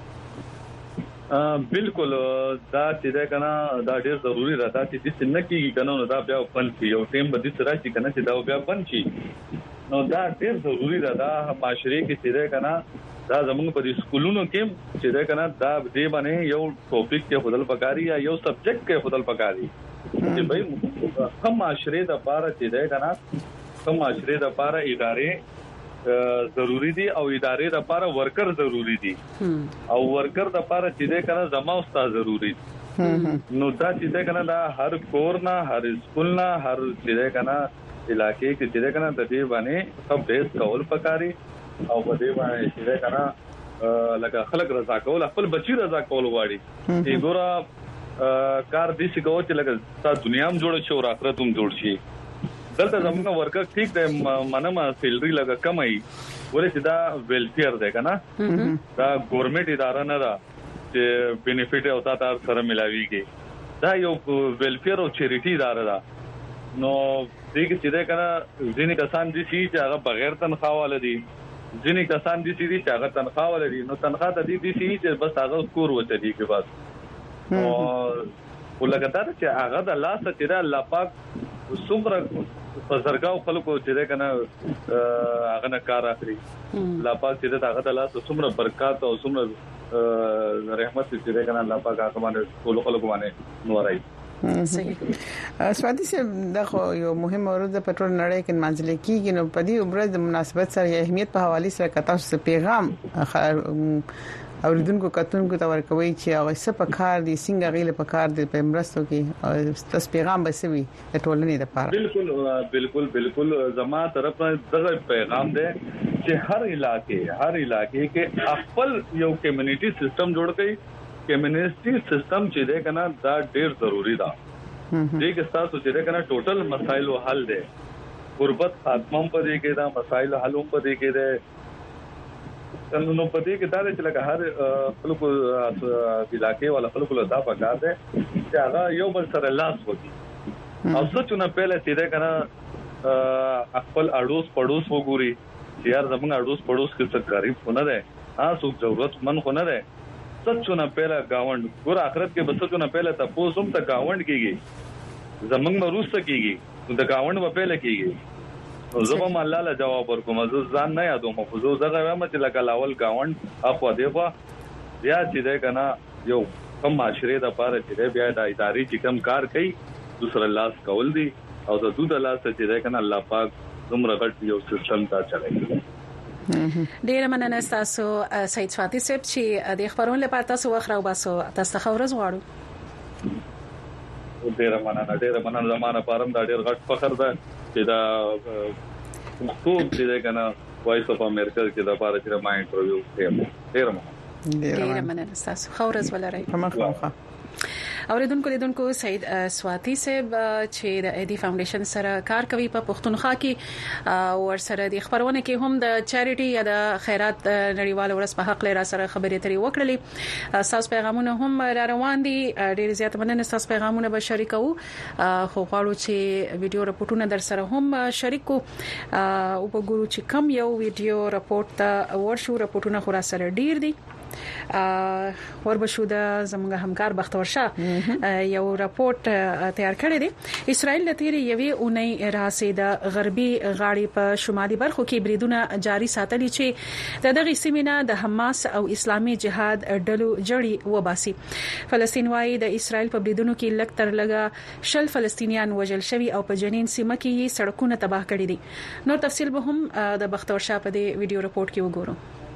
بالکل دا چې دا کنه دا ډیر ضروری راځي چې د سن کې کنه دا بیا پن شي یو ټیم به د سره چې کنه چې دا بیا پن شي نو دا ډیر ضروری ده معاشره کې چې دا کنه دا زموږ په سکولونو کې چې دا کنه دا دې باندې یو ټاپک کې خپل پکاري یا یو سبجیکټ کې خپل پکاري چې بھئی کوم معاشره د پاره چې دا کنه کوم معاشره د پاره ادارې ضروری دي او ادارې د پاره ورکر ضروری دي او ورکر د پاره چې دا کنه زما استاد ضروری دي نو دا چې دا کنه دا هر کور نه هر سکول نه هر چې دا کنه علاقې کې چې دا کنه د دې باندې سب بیس کول پکاري او په دې باندې چې دا کنه لکه خلک رضا کول خپل بچی رضا کول غواړي چې ګوره کار دې څه کوي چې لکه تا دنیا هم جوړ شي او آخرت هم جوړ شي دلته زموږ ورکر ټیک دی منما سیلری لګه کمای ولې چې دا ویلفیر دی کنه دا ګورنمنت اداره نه ده چې بینیفیټ او تا سره ملاويږي دا یو ویلفیر او چیریټي اداره ده نو دغه چې دا کنه ځینې کسان دي چې هغه بغیر تنخواه ولدي ځینې کسان دي چې هغه تنخواه ولري نو تنخواه ته دي چې بس هغه کور وته دي کې بس او ولګدار چې هغه د الله ستاره الله پاک څومره بزرګاو خلکو چې کنه هغه نه کار اخلي الله پاک چې هغه د الله څومره برکات او څومره رحمت چې کنه الله پاک هغه باندې ټول خلکو باندې نورای صحیح سوادي سه دغه یو مهم ورځ د پټرول نړۍ کې منځل کېږي نو په دې ورځ د مناسبت سره اهمیت په حواله سره کتاسو پیغام اوریدونکو کتونکو ته ورکوي چې هغه څه په کار دي څنګه غیله په کار دي په مرستو کې تاسو پیغام بسوي د ټولنې لپاره بالکل زما طرف دغه پیغام دی چې هر علاقې کې خپل یو کمیونټي سیستم جوړ کړي کمیونټي سیستم چې دی کنه دا ډیر ضروری ده دې کې تاسو چې دی کنه ټوټل مسایل حل دي غربت خاتمه په دې کې دا مسایل حل په دې کې ده نو په دې کې دا چې لکه هر خلکو علاقې ولا خلکو له دا پکار ده چې هغه یو بل سره لاس وکړي او څه نه پهله چې ده کنه خپل اړوس پړوس وګوري چې یار زموږ اړوس پړوس کې څه غریب خونه ده څوک ضرورت من خونه ده څه نه پهله گاوند ګور اخرت کې بس څه نه پهله تاسو هم ته گاوند کیږي زمنګ مروسته کیږي د گاوند په پهله کیږي زبم الله له جواب ورکوم زه ځان نه یادوم خو زه زغه وایم چې لکه لاول گاوند اخو دیفا بیا چې ده کنه یو کم معاشره د پاره چې بیا د اداري چې کم کار کوي دوسر لاس کول دي او د دوه لاس چې ده کنه الله پاک زموږ غټ یو سیستم تا چلایي ډیر مننه تاسو سید سواتي صاحب چې د خبرونو لپاره تاسو وخت راو باسو تاسو خبرز غواړو ډیر مننه زمانه پارم دا ډیر غټ فخر ده چې دا مخطوب چې کنه وایس اف امریکا کې دا لپاره چې ما انټرویو کوم ډیر مننه تاسو خورز ولرئ اوریدونکو لیدونکو سید سواتي صاحب چې د ایدی فاونډیشن سره کار کوي په پښتونخوا کې ور سره د خبرونه کې هم د چریټي یا د خیرات نړیوال ورځ په حق لري سره خبرې اترې وکړلې تاسو پیغامونه هم را روان دي ډیر زیات مننه تاسو پیغامونه به شریکو خو غواړو چې ویډیو راپورټونه در سره هم شریکو او په ګورو چې کم یو ویډیو راپورټ ورشو راپورټونه خورا سره ډیر دي وربشو د زموږ همکار بختور شاه یو راپورټ تیار کړی دی اسرائیل لتیری یوې اونۍ راځي د غربي غاړي په شمالي برخو کې بریدونه جاري ساتلي چې دغه سیمه د حماس او اسلامي جهاد ډلو جړی وباسي فلسطین وايي د اسرائیل په بریدونو کې لږ تر لږه شل فلسطینیان وژل شوي او په جنین سیمه کې سړکونه تباہ کړي دي نو تفصیل به هم د بختور شاه په دې ویډیو راپورټ کې وګورو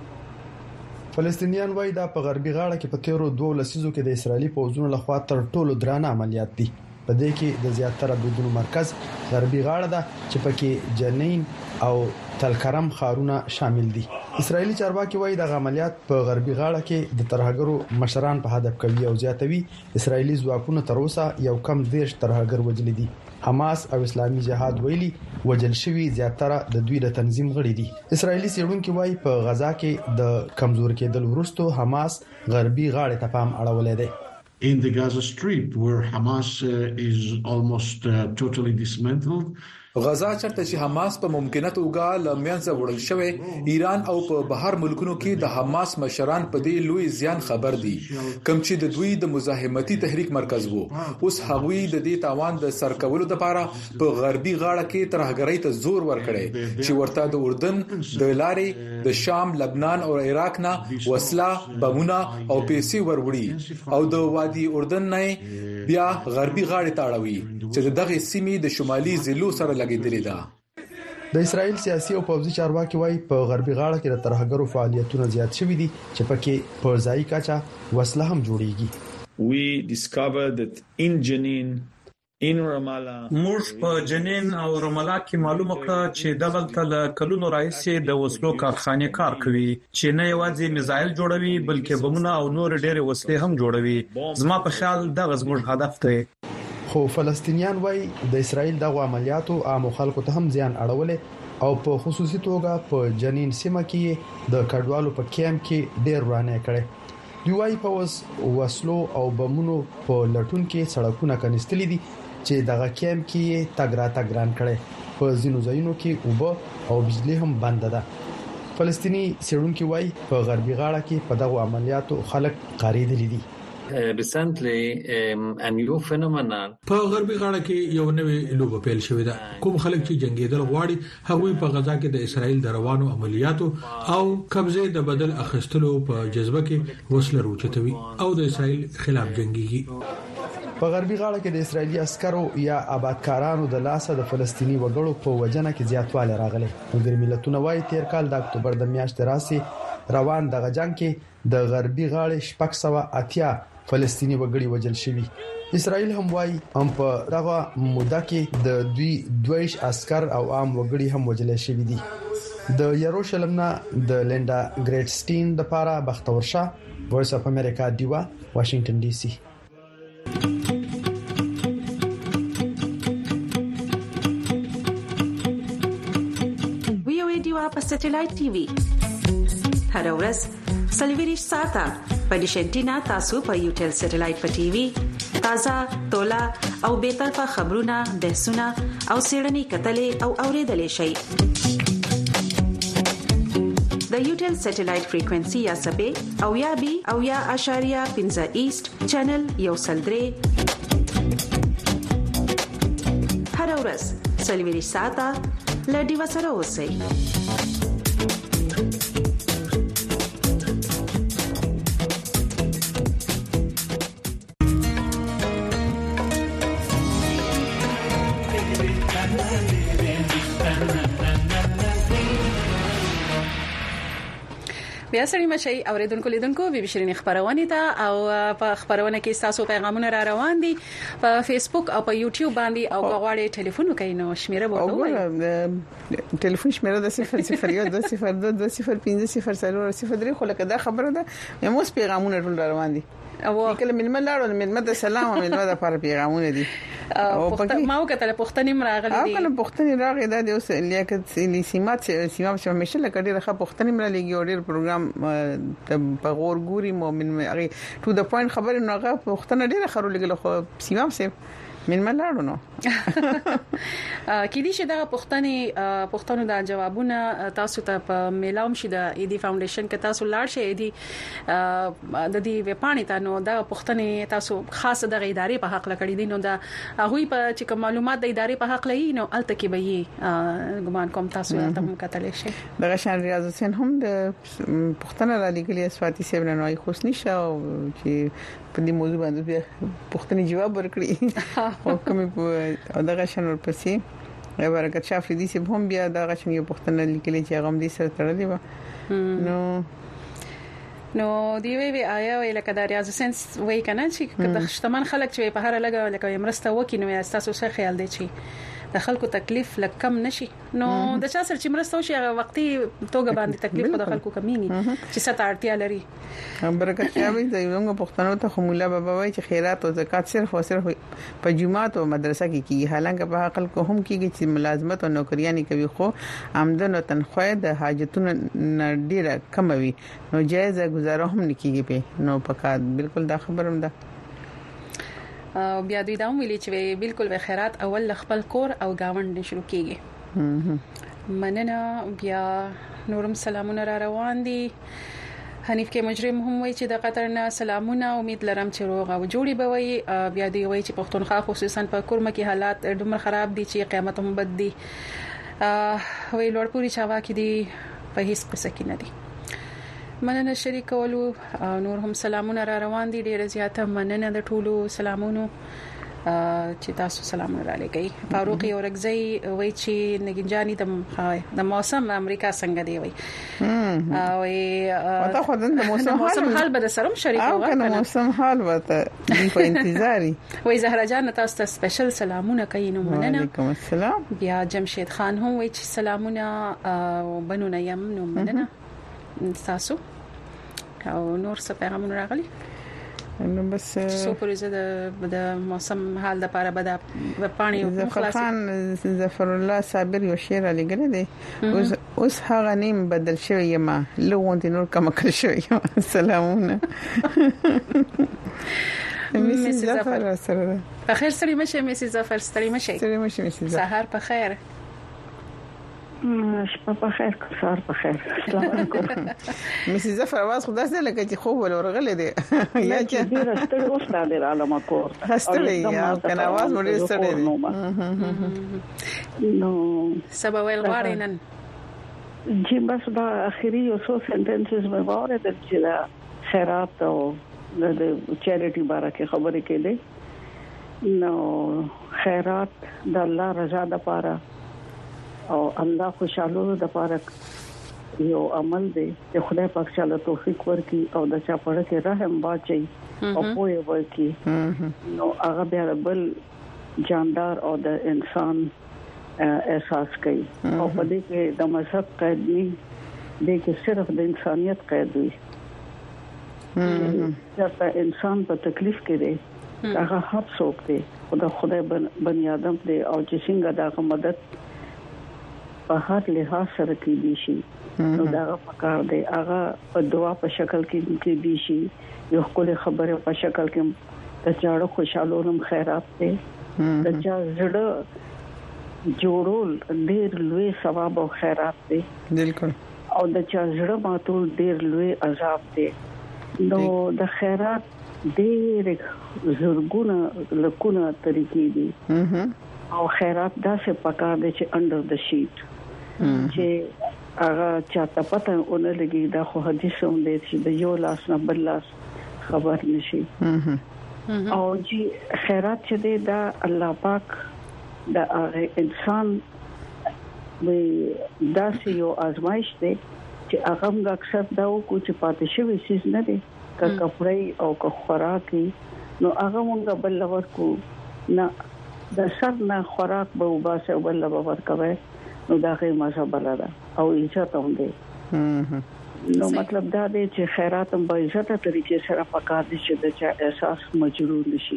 فلسطینیان وايي دا په غربي غاړه کې په تیرو 2 لسیزو کې د اسرایلی پوځونو لخوا تر ټولو درانه عملیات دي په دې کې د زیاتره بریدونو مرکز غربي غاړه ده چې پکې جنین او تلکرم خارونه شامل دي اسرایلی چارواکي وايي د عملیات په غربي غاړه کې د ترهګرو مشران په هدف کوي او زیاتوي اسرایلی ځواکونو تر اوسه یو کم 10 ترهګر وجل دي حماس او اسلامي جهاد ویلي وجل شوی زیاتره د دوی د تنظیم غړي دي اسرایلی سیډونکو وايي په غزا کې د کمزور کېدل وروسته حماس غربي غاړه ته پام اړولې ده In the Gaza Strip where Hamas is almost totally dismantled غزا چرته چې حماس په ممکنه توګه لمنځه وړل شوی ایران او په بهر ملکونو کې د حماس مشران په دې لوی زیان خبر دي کوم چې د دوی د مزاحمتي تحریک مرکز وو اوس هغوی د دې تاوان د سر کولو لپاره په غربي غاړه کې ترهګرۍ ته زور ورکړي چې ورته د اردن د لارې د شام لبنان او عراق نه وسله بمونه او پیسې وروړي او د وادي اردن نه بیا غربي غاړه ته اړوي چې دغه سیمې د شمالي ضلعو سره د اسرایل سیاسي او پوځي چارواکي وايي په غربي غاړه کې د ترهګرو فعالیتونه زیات شوي دي چې پکې په ځای کاچا وسله هم جوړیږي We discovered that in Jenin موږ په جنین او رمالا کې معلومه کړه چې دغلته له کلونو راځي د وسلو کارخانه کار کوي چې نه یوازې میزایل جوړوي بلکې بمونه او نور ډېر وسلې هم جوړوي زما په خیال دغه زموږ هدف دی خو فلسطینیان وايي د اسرایل دغه عملیاتو عام خلکو ته هم زیان اړولې او په خصوصي توګه په جنین سیمه کې د کډوالو په کیمپ کې ډېر ورانه کړي دوی وايي په وسلو او بمونو په لټون کې سړکونه کنيستلې دي چې دغه کیمپ کې تګرا تګران کړي په ځینو ځایونو کې اوبه او بجلی هم بند ده فلسطینی سړونکو وای په غربي غاړه کې په دغه عملیاتو خلک قاریدلي دي. recently a new phenomenon په غربي غاړه کې یو نوې لوبه پیل شوې ده. کوم خلک چې جنگیدل غواړي هغوی په غزا کې د اسرائیل د روانو عملیاتو او قبضه د بدل اخیستلو په جذبه کې وسله روچتوي او د اسرائیل خلاف جنگيږي. په غربي غاړه کې د اسرایلی عسکرو یا آبادکارانو د لاسه د فلسطینی وګړو په وجنه کې زیاتوالی راغلی. ملګری ملتونه وايي تیر کال د اکتوبر د میاشتې راسي روان دغه جنگ کې د غربي غاړې 680 فلسطینی وګړي وژل شوي. اسرائیل هم وايي هم په دغه موده کې د دوی 22 عسكر او عام وګړي هم وژل شوي دي. د یروشلم نه د لینډا ګریټسټین د پاره بختور شاه، وایس اف امریکا دیوا، واشنگټن ډي سي. په سټلایټ ټي وي هر ورځ سلویریش ساته په ډیشنټینا تاسو په یوټل سټلایټ په ټي وي تازه تولا او به طرفه خبرونه بحثونه او سیړنی کتلې او اوریدلې شي. د یوټل سټلایټ فریکوئنسي یا سبې او یا بي او یا اشاریه 15 ایست چینل یو سلدري هر ورځ سلویریش ساته لډي وسره اوسئ. بیا سړی مشي اوریدونکو لیدونکو به بشرین خبرونه ته او په خبرونه کې تاسو پیغامونه را روان دي په فیسبوک او په یوټیوب باندې او غواړي ټلیفون وکړئ نو شمیره به وایي. ټلیفون شمیره د 00 یو 202 205 خو لکه دا خبره ده موږ پیغامونه ټول روان دي او کله ملمه لاړو ملمه د سلام او ملمه د پر پیغامونه دي او ما وکړه پښتنې مراغلي دي او کنه پښتنې راغی دا د اوس لیاقت سیمات چې همیشه لکه ډیره ښه پښتنې مرالېږي او ډیر پروګرام په غور ګوري مؤمن هغه ټو د پوینټ خبره نو هغه پښتنه ډیره خرولګل خو سیمام سه من ملاړو نو کې دي چې دا پښتنو د جوابونه تاسو ته په میلاوم شي د ایدي فاونډیشن کې تاسو لاړ شئ ایدي د دې وپانی ته نو دا پښتنې تاسو خاص د ادارې په حق لکړې دي نو دا هغه په چې معلومات د ادارې په حق لې نو الته کې به یې ګمان کوم تاسو ته هم کتل شي. دغه شان ریاض حسین هم د پښتنه را لګلې اسفاتی سیب نه نوای خوش نشه چې په دې موضوع باندې پښتني جواب ورکړي او کوم په دغه شان ورپسې برکت شاه فریدي سیب هم بیا دغه شان یو پښتنه لیکلي چې هغه هم دې سره تړلې و نو دی وی آیا وی لکه د ریاض حسین وی کنه چې د شتمن خلک چې په هر لګه لکه مرسته وکینو یا تاسو څه خیال دی چې د خلکو تکلیف لکم نشي نو د چا سره چې مرسته وشي هغه وختي توګه باندې تکلیف د خلکو کمیږي چې ست اړتیا لري. برکت شاوي د یوه پښتنو ته مولا بابا وای چې خیرات او زکات صرف او صرف په جمعات او مدرسه کې کیږي حالانکه په خلکو هم کیږي چې ملازمت او نوکریانی کوي خو آمدن او تنخواه د حاجتونو ډیره کم وي نو جایزه گزاره هم نکېږي په نو پکات بالکل دا خبرم ده. بیا دوی دا ویلي چې بالکل به خیرات اول خپل کور او گاوند شروع کیږي. مننه. بیا نورم سلامونه را روان دي. حنیف کې مجرم هم وایي چې د قطر نه سلامونه امید لرم چې روغ او جوړي به وي. بیا دی وایي چې پښتونخوا خصوصا په کورمه کې حالات ډېر خراب دي چې قیامت هم بد دي. وی لوړپوري چاوا کې دي په هیڅ قصه کې نه دي. مننه شریکولو نور هم سلامونه را روان دي ډیر زیاته مننه د ټولو سلامونو چې تاسو سلامونه را لګي. فاروق اورګزی وای چې نګنجانی د موسم امریکا څنګه دی وای دا خو د موسم حال به سره شریک وګڼه موسم حال وته په انتظاری وای زهرا جان تاسو ته سپیشل سلامونه کوي نو مننه. وعلیکم السلام. بیا جمشید خان هم وای چې سلامونه بنونه یم نو مننه تاسو او نور څه پیغامونه راغلي نو بس سو پرېزه د موسم حال د لپاره بد پانی او خلاصان ظفر الله صابر یو شعر لګل دی اوس هغه نیم بدل شوی ما لوونت نور کم کړ شوی سلامونه میسیس ظفر سره په خیر سړي مشه میسیس ظفر ستړي مشه میسیس سحر په خیر شپه په خیر سهار په خیر السلام علیکم مسز ظفر आवाज خدای سره لکه چې خوب ولورغله دي یا چې ډیر ستړي اوس را دي عالم کور ستړي یا کنه आवाज ډیر ستړي دي نو سبا ویل غواړي نن جی بس دا اخیری یو څو سنټنسز مې واره د چې خیرات او د چیریټي بارے خبرې کېلې نو خیرات د الله رضا لپاره او الله خوشاله د لپاره یو عمل دی چې خدای پاک چاله توفیق ورکړي او د چا په اړه کې رحم واچي او پوهه ورکړي نو هغه بیا بل جاندار او د انسان احساس کوي او په دې کې د مذهب قید نه دی کې صرف د انسانيت قید وي چې انسان په تکلیف کې دی هغه هر څوک دی خدای بنی آدم دی او چې څنګه دا مدد په هر لحاظ سره کې دي شي نو دا پکار دی هغه په دعا په شکل کې دي شي یو خپل خبره په شکل کې د چاړو خوشالونم خیرات دی د چا زړه جوړول ډېر لوی ثواب او خیرات دی بالکل او د چا زړه ماتول ډېر لوی عذاب دی نو د خیرات ډېر زرګونه لکونه طریقې دي او خیرات داسې پکار دي چې انډر د شیټ چې هغه چاته پته ونه لګي دا خو حدیث هم دی چې د یو لاس نه بل لاس خبر نشي او چې خیرات چې دی دا الله پاک دا انسان به داسې یو آزمائش دی چې هغه موږ اکثر دا وکړو چې پاتې شوی سیس نه دی که کپړې او که خوراکي نو هغه موږ بل ورکو نه د سر نه خوراک به وباسه بل ورکوي نو دا غي مزه بلدا او عزت هم دی نو مطلب دا دی چې خیرات هم به عزت طریقې سره پکار دي چې د چا احساس مجرور نشي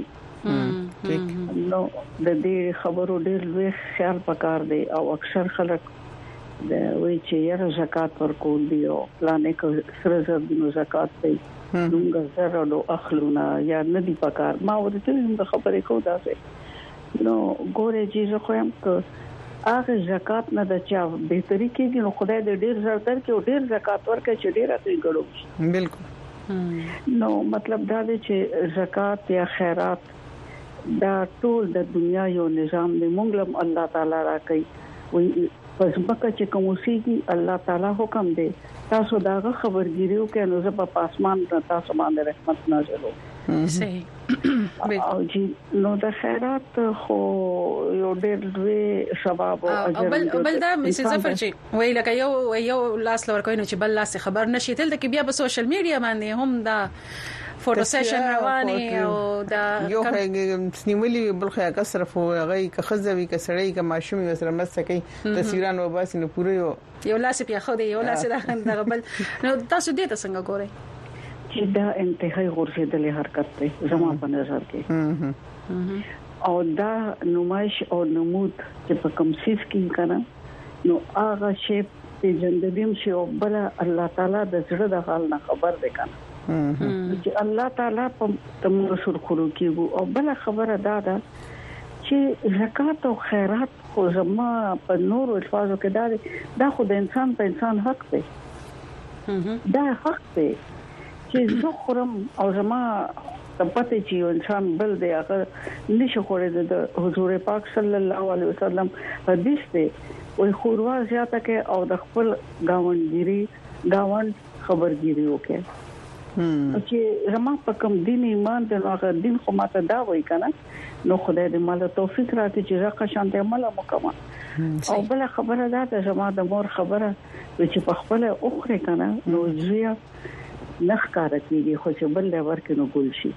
نو د دې خبرو ډېر لوی خیال پکار دی او اکثر خلک د وی چې یره زکات ورکول دی او پلانې کو سره زر د زکات دی موږ زره نو اخلونا یا ندی پکار ما ورته موږ خبرې کو دا څه نو ګوره چې زه خو هم ک هغه زکات نه د چا به طریقې کې نو خدای دې ډېر زر در کې ډېر زکات ورکړي چې ډېر اته ګړو بالکل نو مطلب دا دی چې زکات یا خیرات دا ټول د دنیا یو نظام دی مونږ له الله تعالی راکړي وي پس بکه چې کوم سیږي الله تعالی حکم دی تاسو داغه خبرګیریو کې نو زه په پاسمان تاسو باندې رحمت نازلو صحیح او چې نو د خیرات خو یو ډېر لوی ثواب او اجر بل دا مسز ظفر چې وی لکه یو لاس لور کوي نو چې بل لاس خبر نشي تل کې بیا په سوشل میډیا باندې هم دا فوټو سیشن رواني او دا یو سنیملی بل خیا کسر فو غي کخزوي کسړی ک ماشومي وسره مسکې تصویران وباسي نو پوره یو لاس په خو دی یو لاس دا بل نو تاسو دې ته څنګه ګورئ چې دا انتهایی غورځېدلې حرکت دی زما په نظر کې او دا نمایش او نمود چې په کوم سیس کې کنه نو هغه شی په جندبیم شی او بل الله تعالی د زړه د حال نه خبر دی کنه چې الله تعالی په تم رسول خلو کې او بل خبره دا ده چې زکات او خیرات خو زما په نور الفاظو کې دا خو د انسان په انسان حق دی دا حق دی چې زه خورم او زما پته چې انسان بل دی هغه نشي خوري د حضور پاک صلی الله علیه وسلم حدیث دی وي خوروا زیاته کې او د خپل گاوند خبرګيري وکړي چې زما په کوم دین ایمان د هغه دین خو ماته دا وایي کنه نو خدای دې مال توفیق راکړي چې زه قشانته عمل وکم او بل خبره ده زما د مور خبره چې په خپل اوخره کنه نو زیه نخ کار کیږي خو چې بل لور کې نو ګول شي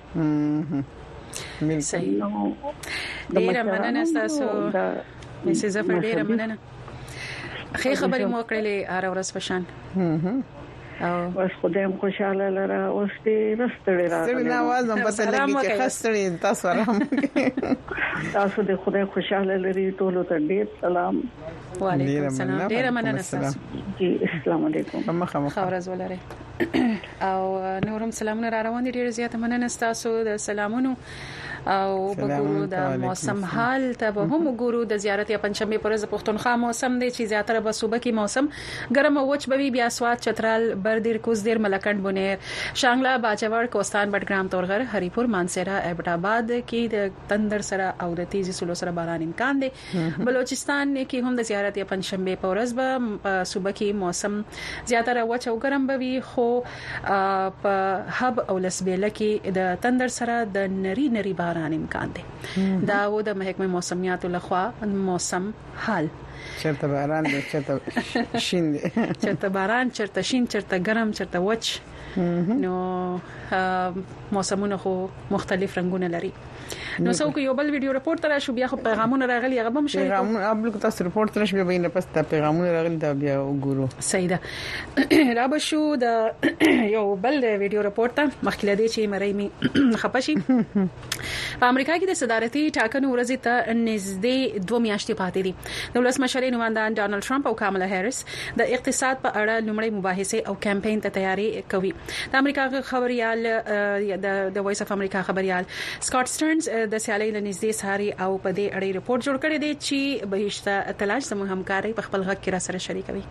صحیح ډیره مننه تاسو مسز ظفر ډیره مننه خې خبرې مو کړلې هر ورځ پشان او اوس خدای خوشاله لره اوس دې رستړې راغله څنګه आवाज هم پته لګي چې خستړې تاسو آرام تاسو دې خدای خوشاله لري ټول ته ډېر سلام وعلیکم السلام ډیره مننه تاسو جی السلام علیکم خبرز ولره او نورم سلامونه را روان دي ډیر زیات مننه تاسو د سلامونو او وګورو د موسم حال ته به هم وګورو د زیارت یا پنځمه پرز پښتونخوا موسم دی چې زیاتره به صبح کې موسم ګرم او وچ بوي بیا سواد چترال بردیر کوزدیر ملکند بونیر شانګلا باجوړ کوستان بټګرام تورغر هریپور مانسیرا ایبټ آباد کې د تندر سره او د تیزی سلو سره باران امکان دی بلوچستان کې هم د زیارت یا پنځمه پرز به صبح کې موسم زیاتره وچ او ګرم بوي خو په هب او لسبیله کې د تندر سره د نری باران امکان دی دا و د محکمه موسمیات لخوا موسم حال چرته باران دی چرته شین دی چرته باران چرته شین چرته ګرم چرته وچ نو موسمونه خو مختلف رنگونه لري نو څوک یو بل ویډیو رپورټ تر شو بیا خو پیغامونه راغلي هغه به مشه پیغامونه ابل تاسو رپورټ تر شو بیا پس ته پیغامونه راغلي دا بیا وګورو سیده را به شو د یو بل ویډیو رپورټ مخکله دی چې مری می خپشي په امریکا کې د صدارتي ټاکنو ورځ ته نږدې 2 میاشتې پاتې دي د ولسمشر نمائندان ډانلډ ټرمپ او کاملا هریس د اقتصاد په اړه لومړی مباحثه او کمپاین ته تیاری کوي د امریکا خبريال د وایس اف امریکا خبريال سکاٹ سټرنز د سیالي لنږدې ساري او په دې اړه ریپورت جوړ کړی دی چې بهشته تلاش زموږ همکاري په خپل غږ کې را سره شریکوي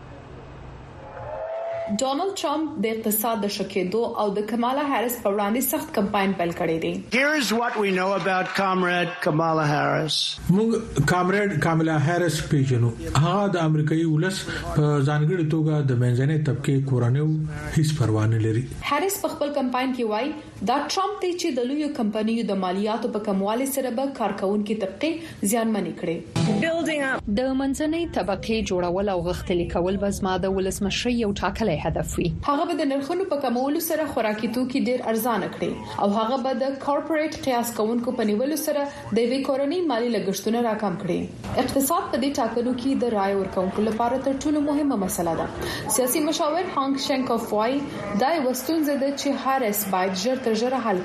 ډونالد ټرمپ د اقتصاد د شکېدو او د کمالا هریس په وړاندې سخت کمپاین پیل کړی دی. Here's what we know about Comrade Kamala Harris. موږ کامریډ کاملا هریس پیژنو. هغه د امریکایي ولس په ځانګړي توګه د منځنۍ طبقه کورنیو هیڅ پروا نه لري. هریس په خپل کمپاین کې وایي دا ټرمپ ته چې د لوی کمپنیو د مالیاتو په کموالي سره به کارکونکو طبقه ځانمنې کړي. د منځنۍ طبقه جوړول او غختلي کول به زما د ولسمشر یو ټاکلي هدف وي. هغه به د نرخونو په کمولو سره خوراکي توکي ډیر ارزانه کړي او هغه به د کارپوریټ قیاس کوونکو په نیولو سره د وی کورنۍ مالی لګښتونه راکم کړي. اقتصاد په دې ټاکنو کې د رائے ورکونکو لپاره تر ټولو مهمه مسله ده. سیاسي مشاور هانګ شنکوف وایي دا یو ستونزه ده چې هریس باید ژر تر ژره حل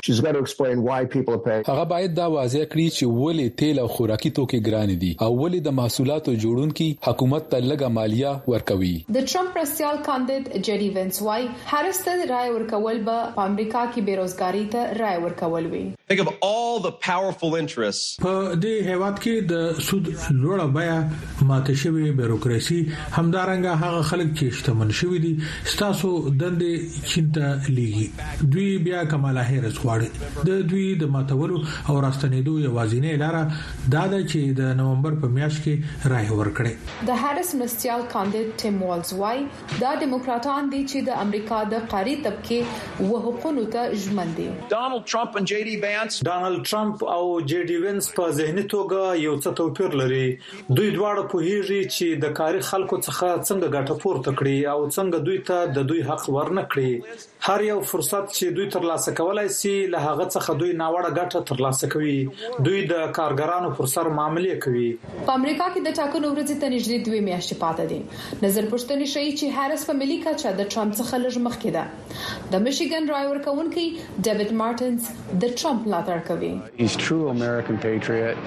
کړي. هغه باید دا واضح کړي چې ولې تیل او خوراکي توکي ګران دي او ولې د محصولاتو جوړونکو حکومت ته لږه مالیه ورکوي. د ټرمپ رسیال کاندید جری وینس وای هریس ته رائے ورکول به په امریکا کې بیروزګاری ته رائے ورکول وي. Think of all the powerful interests. په دې هیواد کې د سود لوړه بیا ماته شوی بیروکراسي همدارنګه هغه خلک چې شتمن شوی دي ستاسو دندې چینته لیږي. دوی بیا کمالا هریس غواړي. د دوی د ماتولو او راستنېدو یوازینۍ لار دا ده چې د نومبر په میاشت کې رائے ورکړي. د هریس مرستيال کاندید ټیم والز وای دا ډیموکراټان دي چې د امریکا د قاری طبقه و حقوقو ته ژمن دي. ډانلډ ټرمپ او جی ډي وینس په ذهني توګه یو څه توپیر لري. دوی دواړه په هیږي چې د کاري خلکو څخه څنګه ګټه پورته کړي او څنګه دوی ته د دوی حق ورنکړي. هر یو فرصت چې دوی ترلاسه کولای شي له هغه څخه دوی ناوړه ګټه ترلاسه کوي. دوی د کارګرانو پر سر معاملې کوي. په امریکا کې د ټاکنو ورځ ته نږدې 2 میاشتې پاتې دي. نظر پوښتنې شي چې هریس په ملي کچه د ټرمپ څخه لږ مخکې ده. د میشیګن رائے ورکونکي ډیوډ مارټنز د ټرمپ ملاتړ کوي. He's true American patriot.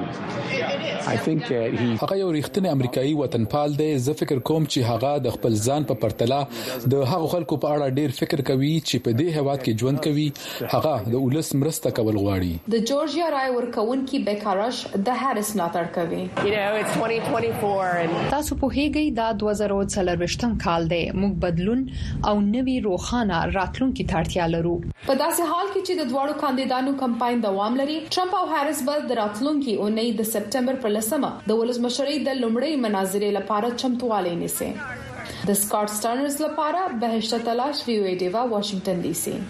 I think that he هغه یو ریښتینی امریکایي وطنپال دی. زه فکر کوم چې هغه د خپل ځان په پرتله د هغو خلکو په اړه ډیر فکر کوي چې په دې هیواد کې ژوند کوي. هغه د ولس مرسته کول غواړي. د جورجیا رائے ورکونکي بیکارش د هریس ملاتړ کوي. It's 2024 and تاسو په هیګي دا 2024م کال دی. موږ بدلون او نوي روخانه راتلونکي ته اړتیا لرو. په داسې حال کې چې د دواړو کاندیدانو کمپاین دوام لري، ټرمپ او هریس به د راتلونکي اونۍ د سپټمبر پر 10مه د ولسمشرۍ د لومړۍ مناظرې لپاره چمتووالی نیسي. د سکاٹ سټرنز لپاره بهشته تلاش وی او ډیوا واشنگټن ډي سي.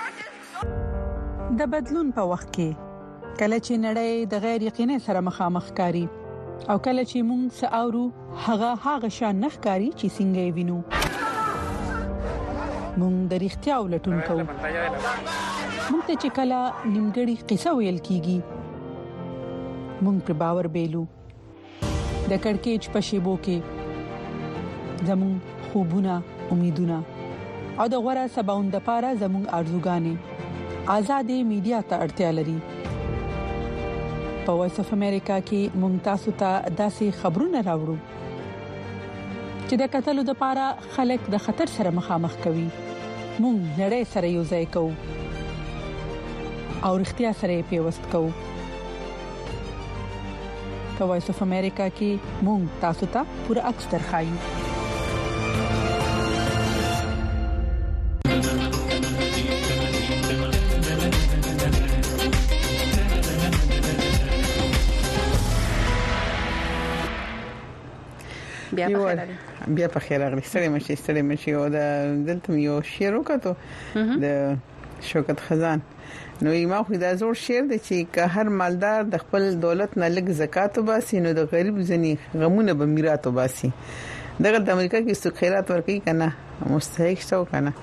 د بدلون په وخت کې کله چې نړۍ د غیر یقیني سره مخامخ کاری او کله چې موږ ساورو هغه شان نخکاری چې څنګه وینو موږ د اړتیا ولټون کوو. موږ ته چې کله نیمګړی قصه ویل کیږي موږ پر باور بیلو. د کڑکېچ په شیبو کې زموږ خوبونه امیدونه او د غوړه سباوند لپاره زموږ ارزوګانې آزادې میډیا ته اړتیا لري. په وایس اف امریکا کې موږ تاسو ته داسې خبرونه راوړو چې د قتلو لپاره خلک د خطر سره مخامخ کوي. موږ نړۍ سره یو ځای کوو. او اړتیا سره پیوست کوو. په وایس اف امریکا کې مونږ تاسو ته پوره عکس درخایو. بیا په خیر راغلی. ستړي مشي او دلته یو شعر وکړو د شوکت خزان. نو ما خو دا زوړ شعر دی چې که هر مالدار د خپل دولت نه لږ زکات وباسي نو د غریب ځنی غمونه به میراث وباسي. دغه د امریکا کې څو خیرات ورکړي کنه مستحق شو کنه.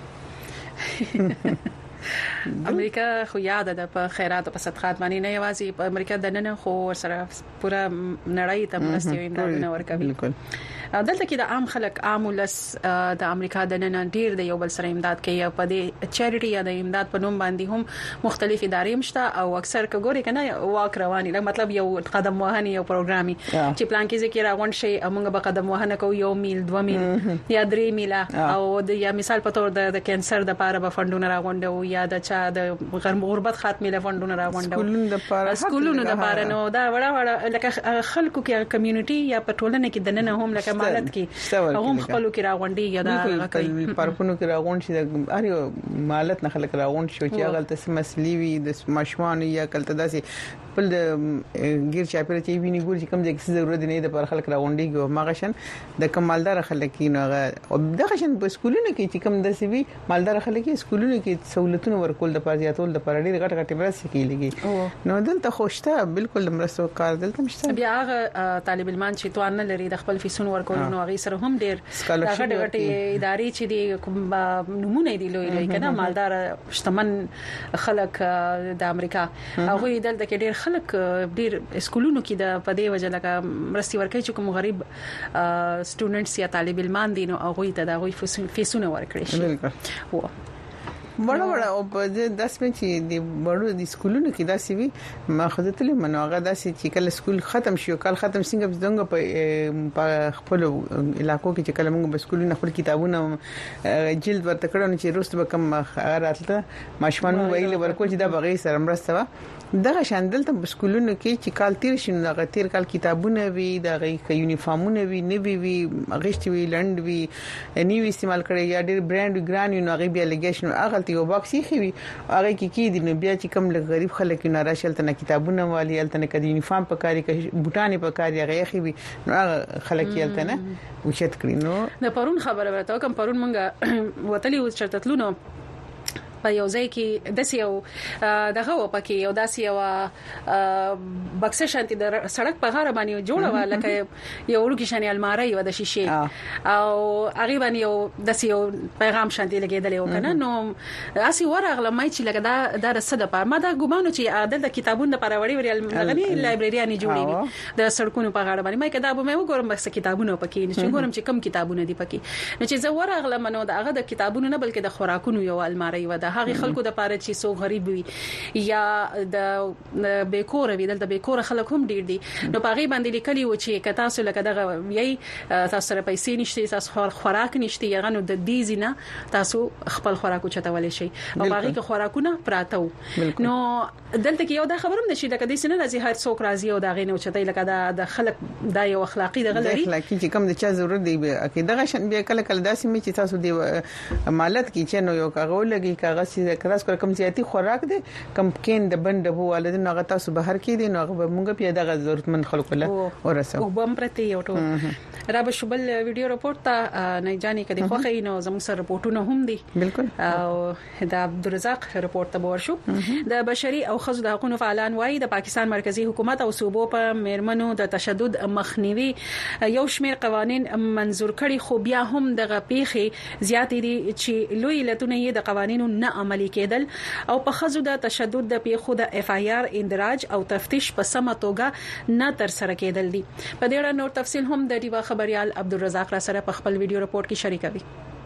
امریکا خو یاد ده په خیرات او په صدقات باندې نه یوازې په امریکا د نن خو سره پورا نړۍ ته مرستې وینډونه ورکوي. بالکل. دلته کې د عام خلک عام ولس د امریکا د نن ډیر د یو بل سره امداد کوي په دې چیریټي یا د امداد په نوم باندې هم مختلف ادارې مشته او اکثر کګوري کنه واک رواني لکه مطلب یو قدم وهنه یو پروګرامي چې پلان کې ذکر راغون شي موږ به قدم وهنه کوو 1 میل 2 میل یا 3 میل او د یا مثال په تور د کانسر د لپاره به فندونه راغونډو یا د چا د غربت خاتمه له فندونه راغونډو سکولونو د لپاره نو دا وړه لکه خلکو کې کمیونټي یا په ټولنه کې د نن هم لکه مالت کې هغه خپلو کې راغونډي یا دا کوي پارکونو کې راغونډ شي د اړیو مالت نه خلک راغونډ شي چې هغه تاسو مسلې وي د ماشومان یا کلته داسي خپل د غیر چاپیره چې ویني ګور چې کوم ځای کې ضرورت نه ده پر خلک راغونډي ګو ماغشن د کمالدار خلک نو هغه او دغه شن په سکولونو کې چې کوم داسي وي مالدار خلک سکولونو کې سہولتونه ورکول د پارځاتول د پرړي غټ غټ مرسته کیږي نو دلته خوشته بالکل مرسته کار دلته مشته. بیا هغه طالب علمان چې توان نه لري د خپل فیسونو ورکول نو هغه سره هم ډیر غټ غټ ادارې چې دی نمونه دی لوی کنه مالدار شتمن خلک د امریکا هغه دلته کې ډیر خلک ډیر سکولونو کې د پدې وجه لکه مرستي ورکړي چې کوم غریب سټوډنټس یا طالب علمان دي نو هغه ته د هغه فیسونه ورکړي شي. بالکل. وړه او په داسې چې د وړو د سکولونو کې داسې وي ماخذتل منوغه داسې چې کله سکول ختم شي او کال ختم څنګه زدنګ په خپل علاقو کې چې کله موږ په سکولونو خپل کتابونه جلد ورته کړو چې روست به کم راتله ماشومان ویل ورکو چې دا بغیر سره مرسته دغه شاندل ته سکولونو کې چې کال تیر شنو دغه تیر کال کتابونه وی دغه یونیفارمونه وی نوی وی غشت وی لند وی نیو استعمال کړي یا ډېر برانډ ګران یو هغه بیا لګیشن هغه یو باکس یې خوي هغه کې دي نو بیا چې کم غریب خلک نه راشل ته کتابونه والی الته نه کدي یونیفارم په کاری کې بوټانې په کاری هغه خوي نو هغه خلک یې الته نه وشت کړی نو د پرون خبره ورته کوم پرون مونږه وتلی و چرتتلونو په یو ځای کې د سیو دغه وپکې یو داسې یو بکسه شانتي د سړک په غاړه باندې جوړه و لکه یو ورګی شانې الماری و د شیشه او هغه باندې یو د سیو پیغام شانتي لګیدل وکنه نو اسی ورغله مې چې لکه دا رسد په ما دا ګومانو چې عادت د کتابونو لپاره وړي غني لایبرریانې جوړې وي د سړکونو په غاړه باندې مې کتاب مې وګورم بس کتابونه پکې چې ګورم چې کم کتابونه دي پکې نو چې زه ورغله منو دا هغه د کتابونو نه بلکې د خوراکونو یو الماری و هغه خلکو د پاره چې سو غریب وي یا د بیکور وي دلته بیکور خلک هم ډیر دي نو پاغي باندې لیکلي و چې کتا سو لکه دغه یي تاسو سره پیسې نشته تاسو خوراک نشته یغه نو د دې زینا تاسو خپل خوراکو چتولې شي او پاغي کې خوراکونه پراته نو دلته کې یو دا خبرم نشي د کدي سن راځي هر څوک راځي او دا غي نو چتای لکه د خلک د یو اخلاقی د غلري اخلاقی چې کوم د چا ضرورت دی اکه دغه شن بیا کله کله داسې می چې تاسو دی مالت کې چې نو یو کاغذ لګي کاغذ کلاس کوم زیاتی خوراک دي کم کین د بند بو والدین هغه تاسو بهر کې دي نو هغه مونږ په دغه ضرورتمند خلکو له ورسو او بم پرته یو ټو را به شبل ویډیو رپورټ ته نه جاني کدي خوخه نو زموږ سره رپورټونه هم دي بالکل او د عبدالرزاق رپورټ ته ورشو د بشري او خزو د حقوقو فعالان وایي د پاکستان مرکزی حکومت او صوبو په میرمنو د تشدد مخنیوي یو شمېر قوانين منزور کړي خو بیا هم دغه پیخي زیاتې دي چې لوی لتونه یې د قوانینو نه عملي کېدل او په خزو د تشدد د پیښو د اف آی آر اندراج او تفتیش په سمه توګه نه تر سره کېدل دي په دې اړه نور تفصیل هم د ډیوا خبريال عبدالرزاق را سره په خپل ویډیو رپورټ کې شریکوي.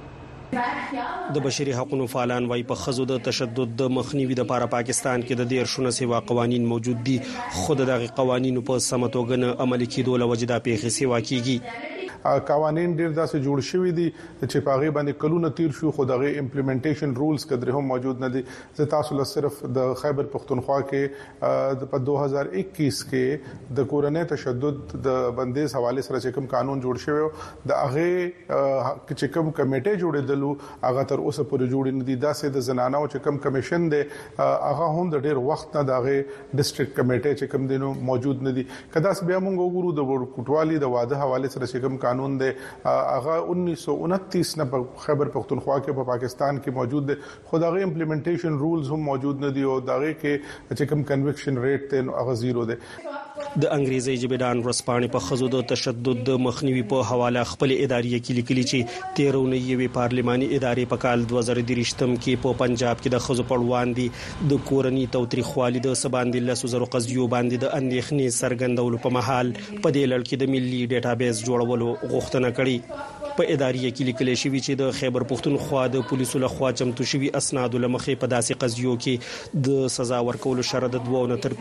د بشري حقوقو فعالان وايي په خزو د تشدد د مخنیوي لپاره پاکستان کې د 13 سیوا قوانين موجود دي خو دغه قوانینو په سمه توګه نه عملي کېدو لوجه د پیښې سیوا کیږي. قوانين ډیر داسې جوړ شوي دي چې پاغي باندې کلونه تیر شو خو دغه امپلیمنټیشن رولز کدر هم موجود نه دي. زه تاسو له صرف د خیبر پختونخوا کې په 2021 کې د کورنۍ تشدد د بندیز حواله سره چې کوم قانون جوړ شوی د هغه چې کوم کمیټه جوړېدلو هغه تر اوسه پورې جوړ نه دي. داسې د زنانو چې کوم کمیشن دی هغه هم د ډیر وخت نه دغه ډیسټریکټ کمیټه چې کوم دینو موجود نه دي. کدا بیا موږ وګورو د کوټوالي د واده حواله سره چې کوم قانون دی هغه 1929 نه په خیبر پختونخوا کې په پاکستان کې موجود دی خو دغه امپلیمنټیشن رولز هم موجود نه دي او دغه کې چې کوم کنویکشن ریټ ته هغه زیرو دی. د انګریزي ژبې ډان ورسپانې په خزو د تشدد د مخنیوي په حواله خپل ادارې کې لیکلي چې 13 یوې پارلماني ادارې په کال 2023 کې په پنجاب کې د خزو پړوان دي د کورنۍ توتریخوالي د سباندې لسو قضیو باندې د اندېښنې څرګندولو په محل په دې لړ کې د ملي ډیټابیس جوړولو غوښتنه کړې. په ادارې کې لیکل شوی چې د خیبر پختونخوا د پولیسو لخوا چمتو شوی اسناد لمخې په داسې قضیو کې د سزا ورکولو شرط د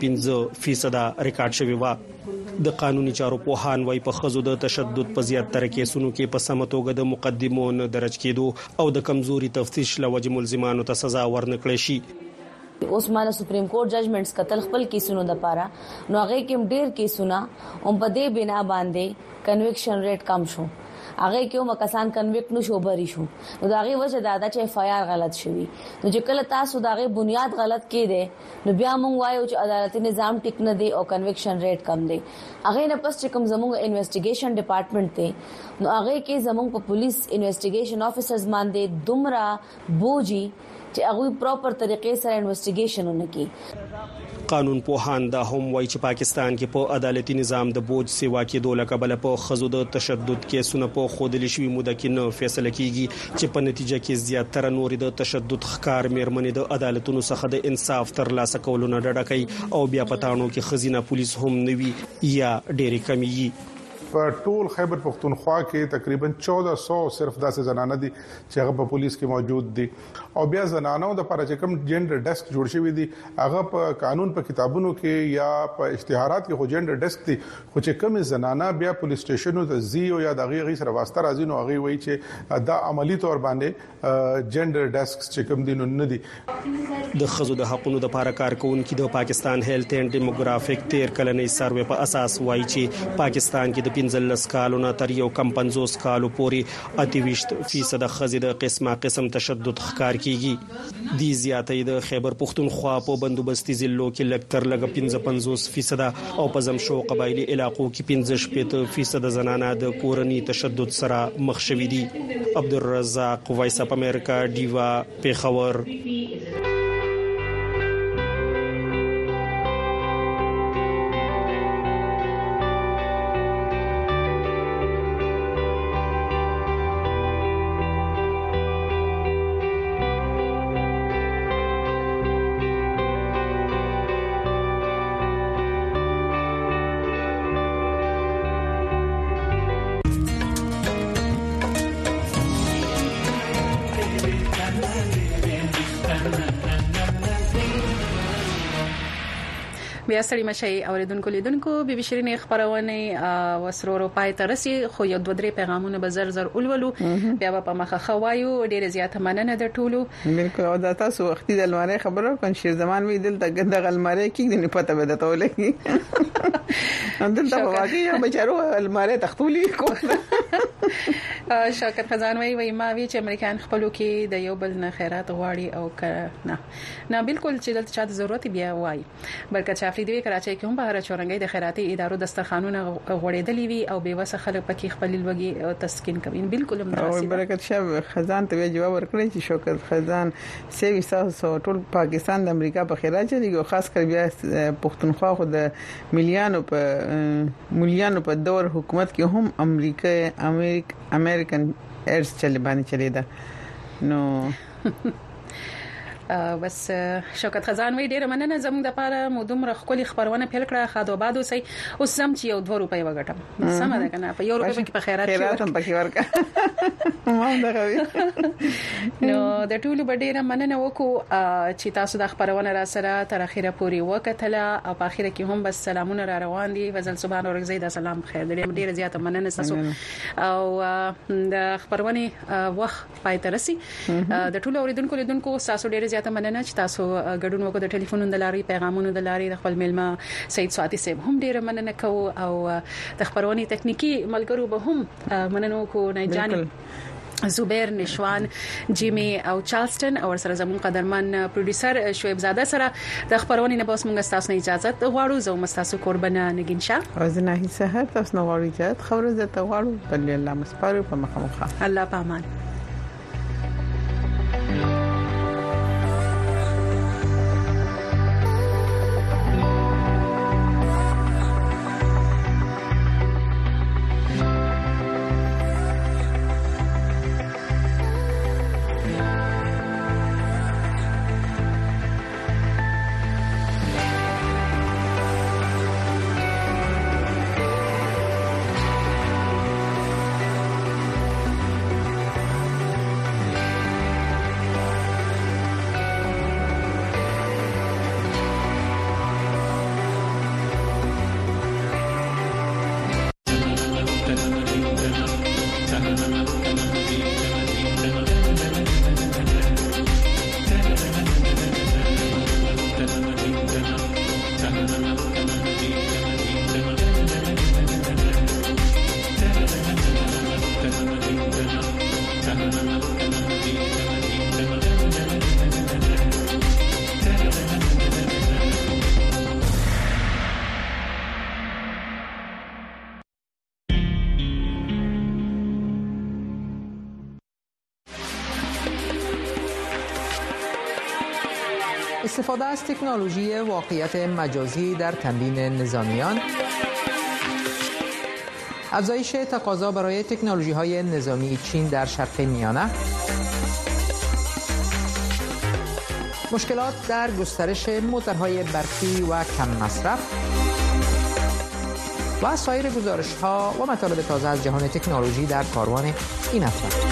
2.5% ریکارډ شوی و. د قانوني چارو په هان وای په خزو د تشدد په زیاتره کیسونو کې په سمتوګه د مقدمو نه درج کېدو او د کمزوري تفتیش لوجه ملزمانو ته سزا ورنکړې شي. اوس مال سپریم کورټ ججمنټس قتل خپل کیسونو د پاره نو هغه کې ډیر کیسونه هم په دې بنا باندې کنویکشن ریټ کم شو. هغه کې مکسان کنویکټ نشو بری شو نو داغه وجه دادا چې اف آی آر غلط شوی نو چې کله تاسو داغه بنیاد غلط کړي نو بیا مونږ وایو چې عدالتي نظام ټیک نه دی او کنویکشن ریټ کم دی. هغه نه پس چې کوم زموږ انویسټیګیشن ډپارټمنټ ته نو هغه کې زموږ په پولیس انویسټیګیشن افیسرز باندې دومره بوجي چې هغه پراپر طریقې سره انویسټیګیشن ونکړي. قانون پوهان دا هم وایي چې پاکستان کې په عدالتي نظام د بوج سیوا کې دوله کبل په خزو د تشدد کیسونه په خودلی شوی موده کې نو فیصله کیږي چې په نتیجه کې زیاتره نور د تشدد ښکار مېرمنې د عدالتونو څخه د انصاف تر لاسه کولو نه ډډه کوي او بیا پټانو کې خزینه پولیس هم نوي یا ډېری کمی. په ټول خیبر پختونخوا کې تقریبا 1400 صرف داسې زنانه دي چې هغه په پولیس کې موجود دي او بیا زنانو د لپاره چې کوم جندر ډیسک جوړ شوی دي هغه په قانون په کتابونو کې یا په اشتهارات کې خو جندر ډیسک دي خو چې کوم زنانه بیا پولیس سټیشنونو ته ځي او یا دغه غي سره واسطه راځي نو هغه وایي چې دا عملی تور باندې جندر ډیسک چې کوم دي نو نه دي. د خزو د حقوقو د لپاره کارکونکو د پاکستان هیلث اینڈ ډیموګرافیک 13 کلنې سروې په اساس وایي چې پاکستان کې د 15 کالو نه تر یو کم 50 کالو پورې 28% خزې د قسم تشدد ښکار کیږي. دی زیاتې د خیبر پختونخوا په بندوبستي ضلعو کې لکتر لګ 55% او په زمشو قبایلی علاقو کې 15% زنانه د کورنۍ تشدد سره مخ شوي دي. عبدالرزاق وایس اپ امریکا دیوا پیښور. بیا سړی مشي اوریدونکو لیدونکو بي بي شيرين خبرونه وسرورو پای ترسي خو یو دوه درې پیغامونه به زر اولولو بیا په مخه خوایو ډیره زیاته مننه د ټولو. بالکل او دا تاسو وختي د الماره خبرو کون شیر زمان وی دل د الماره کې نه پته به د تولې اندل دا واقعي بچارو الماره تختولي کو شاکر خزان وی ما وی چې امریکایان خپلو کې د یو بل نه خیرات غواړي او نه بالکل چې دلته چا ضرورت بیا وای بلکې چې افریدي کراچۍ کې هم بهر چورنګي د خیراتي ادارو دسترخوانونه غوړېدلې وي او به وسه خلک پکې خپل لوګي او تسکین کوي بالکل هم او برکت شاه خزان ته جواب ورکړی چې شوکت خزان سیوي تاسو ټول پاکستان د امریکا په خیرات چلیږي خاص کر بیا پښتونخوا خو د مليانو په دور حکومت کې هم امریکن ایرز چلی باندې چلیدا نو بس شوکت خزان وی ډیره مننه زموږ د پاره مودوم خپل خبرونه پیل کړه خاطو بعد اوسې اوس سم چې 2 روپۍ وګټم سم ده کنه په 1 روپۍ کې په خیرات هم پکې ورکا ما دا کوي نو د ټولو ډیره مننه وکړو چې تاسو د خبرونه را سره تر اخیره پورې وکټله او په اخیره کې هم بس سلامونه را روان دي وزل سبحان او رضا سلام بخیر ډیره زیاته مننه تاسو او د خبرونه وخت پای ته رسي د ټولو اوریدونکو لیدونکو تاسو ډیره زیاته مننه چې تاسو ګډون وکړو د ټلیفون د لارې پیغامونو د لارې د خپل ملما سید سواتی صاحب هم ډیره مننه کوو او د خبرونه تکنیکی ملګرو به هم مننه کوو نه جاني زبیر نشوان جیمی او چارلستون او سره زمون قدرمن پروډوسر شعیب زاده سره د خبرونه نه بس مونږ تاسو نه اجازه غواړو زه مستاسو قربانه نگین شاه او زه نه هیڅ تاسو نه غواړو اجازه خبرو زه ته غواړو بل الله مسپارو په مخه الله پامان. استفاده از تکنولوژی واقعیت مجازی در تمرین نظامیان، افزایش تقاضا برای تکنولوژی‌های نظامی چین در شرق میانه، مشکلات در گسترش موتورهای برقی و کم مصرف و سایر گزارش‌ها و مطالب تازه از جهان تکنولوژی در کاروان این هفته.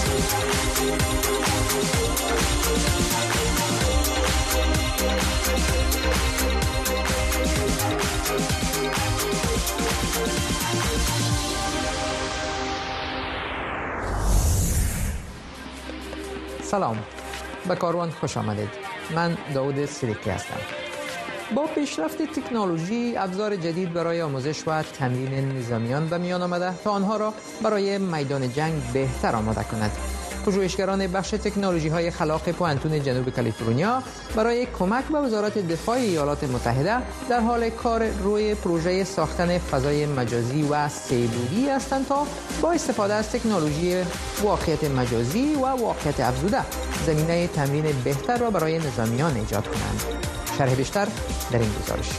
سلام، به کاروان خوش آمدید. من داود سریکی هستم. با پیشرفت تکنولوژی، ابزار جدید برای آموزش و تمرین نظامیان به میان آمده تا آنها را برای میدان جنگ بهتر آماده کند. پژوهشگران بخش تکنولوژی‌های خلاق پوانتون جنوب کالیفرنیا برای کمک به وزارت دفاع ایالات متحده در حال کار روی پروژه ساختن فضای مجازی و سه‌بعدی هستند تا با استفاده از تکنولوژی واقعیت مجازی و واقعیت افزوده زمینه تمرین بهتر را برای نظامیان ایجاد کنند. شرح بیشتر در این گزارش.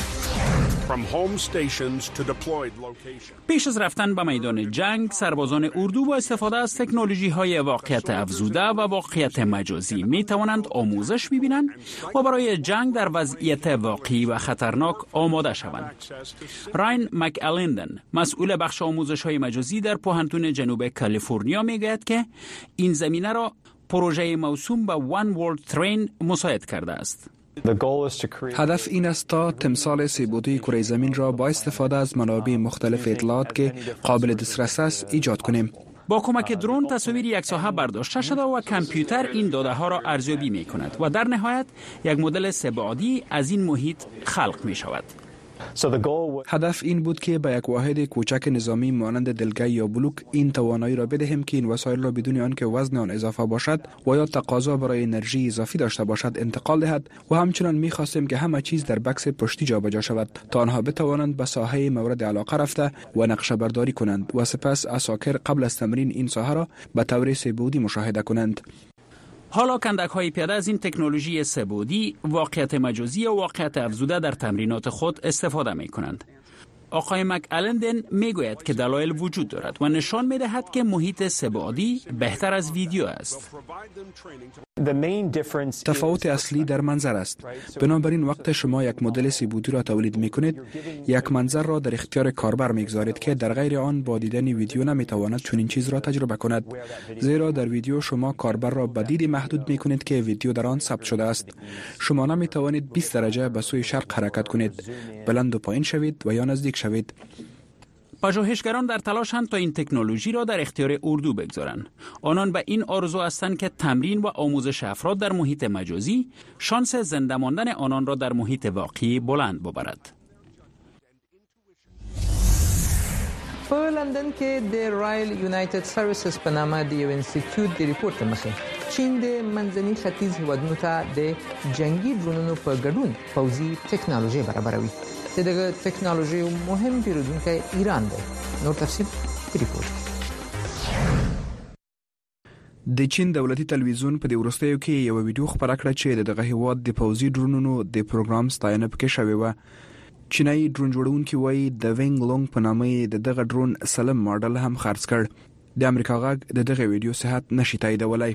پیش از رفتن به میدان جنگ، سربازان اردو با استفاده از تکنولوژی‌های واقعیت افزوده و واقعیت مجازی می توانند آموزش ببینند و برای جنگ در وضعیت واقعی و خطرناک آماده شوند. راین مک‌الندن، مسئول بخش آموزش‌های مجازی در پوهنتون جنوب کالیفرنیا میگوید که این زمینه را پروژه موسوم به One World Train مساعد کرده است. هدف این است تا تمثال سه‌بعدی کره زمین را با استفاده از منابع مختلف اطلاعات که قابل دسترس است ایجاد کنیم. با کمک درون تصاویر یک ساحه برداشته شده و کامپیوتر این داده ها را ارزیابی می کند و در نهایت یک مدل سه‌بعدی از این محیط خلق می شود. هدف این بود که به یک واحد کوچک نظامی مانند دلگه یا بلوک این توانایی را بدهیم که این وسایل را بدون آنکه وزن آن اضافه باشد و یا تقاضا برای انرژی اضافی داشته باشد انتقال دهد و همچنان می‌خواستیم که همه چیز در بکس پشتی جابجا شود تا آنها بتوانند به ساحه مورد علاقه رفته و نقشه برداری کنند و سپس عساکر قبل از تمرین این ساحه را به طور سه‌بعدی مشاهده کنند. حالا کندک‌های پیاده از این تکنولوژی سه‌بعدی، واقعیت مجازی و واقعیت افزوده در تمرینات خود استفاده می‌کنند. آقای مکالندن میگوید که دلایل وجود دارد و نشان میدهد که محیط سه‌بعدی بهتر از ویدیو است. تفاوت اصلی در منظر است. بنابراین وقت شما یک مدل سه‌بعدی را تولید می‌کنید، یک منظر را در اختیار کاربر می‌گذارید که در غیر آن با دیدن ویدیو نمی‌تواند چنین چیز را تجربه کند. زیرا در ویدیو شما کاربر را به دید محدود می‌کنید که ویدیو در آن ثبت شده است. شما نمی‌توانید 20 درجه به سوی شرق حرکت کنید، بلند و پایین شوید و یا نزدیک شوید. پژوهشگران در تلاشند تا این تکنولوژی را در اختیار اردو بگذارند. آنان به این آرزو هستند که تمرین و آموزش افراد در محیط مجازی شانس زنده ماندن آنان را در محیط واقعی بلند ببرد. په لندن کې د رایل یونایټډ سروسز په نامه د یو انسټیټیوټ د ریپورت مخې چین د منځني ختیځ هیوادونو ته د جنگي ډرونونو په ګډون پوځي ټکنالوژي برابروي. دغه ټکنالوژي مهم پیرودونکی ایران دی. نور تفصیل په ریپورت. د چین دولتي تلویزیون په د ورستیو کې یو ویډیو خبره کړه چې دغه هیواد د پوځي ډرونونو د پروګرام ستاینه پکې شوی و. چینایي ډرون جوړونکي وایي د وینګ لونګ په نامه دغه ډرون سلم ماډل هم خرڅ کړ. د امریکا غږ دغه ویډیو صحت نشي تاییدولای.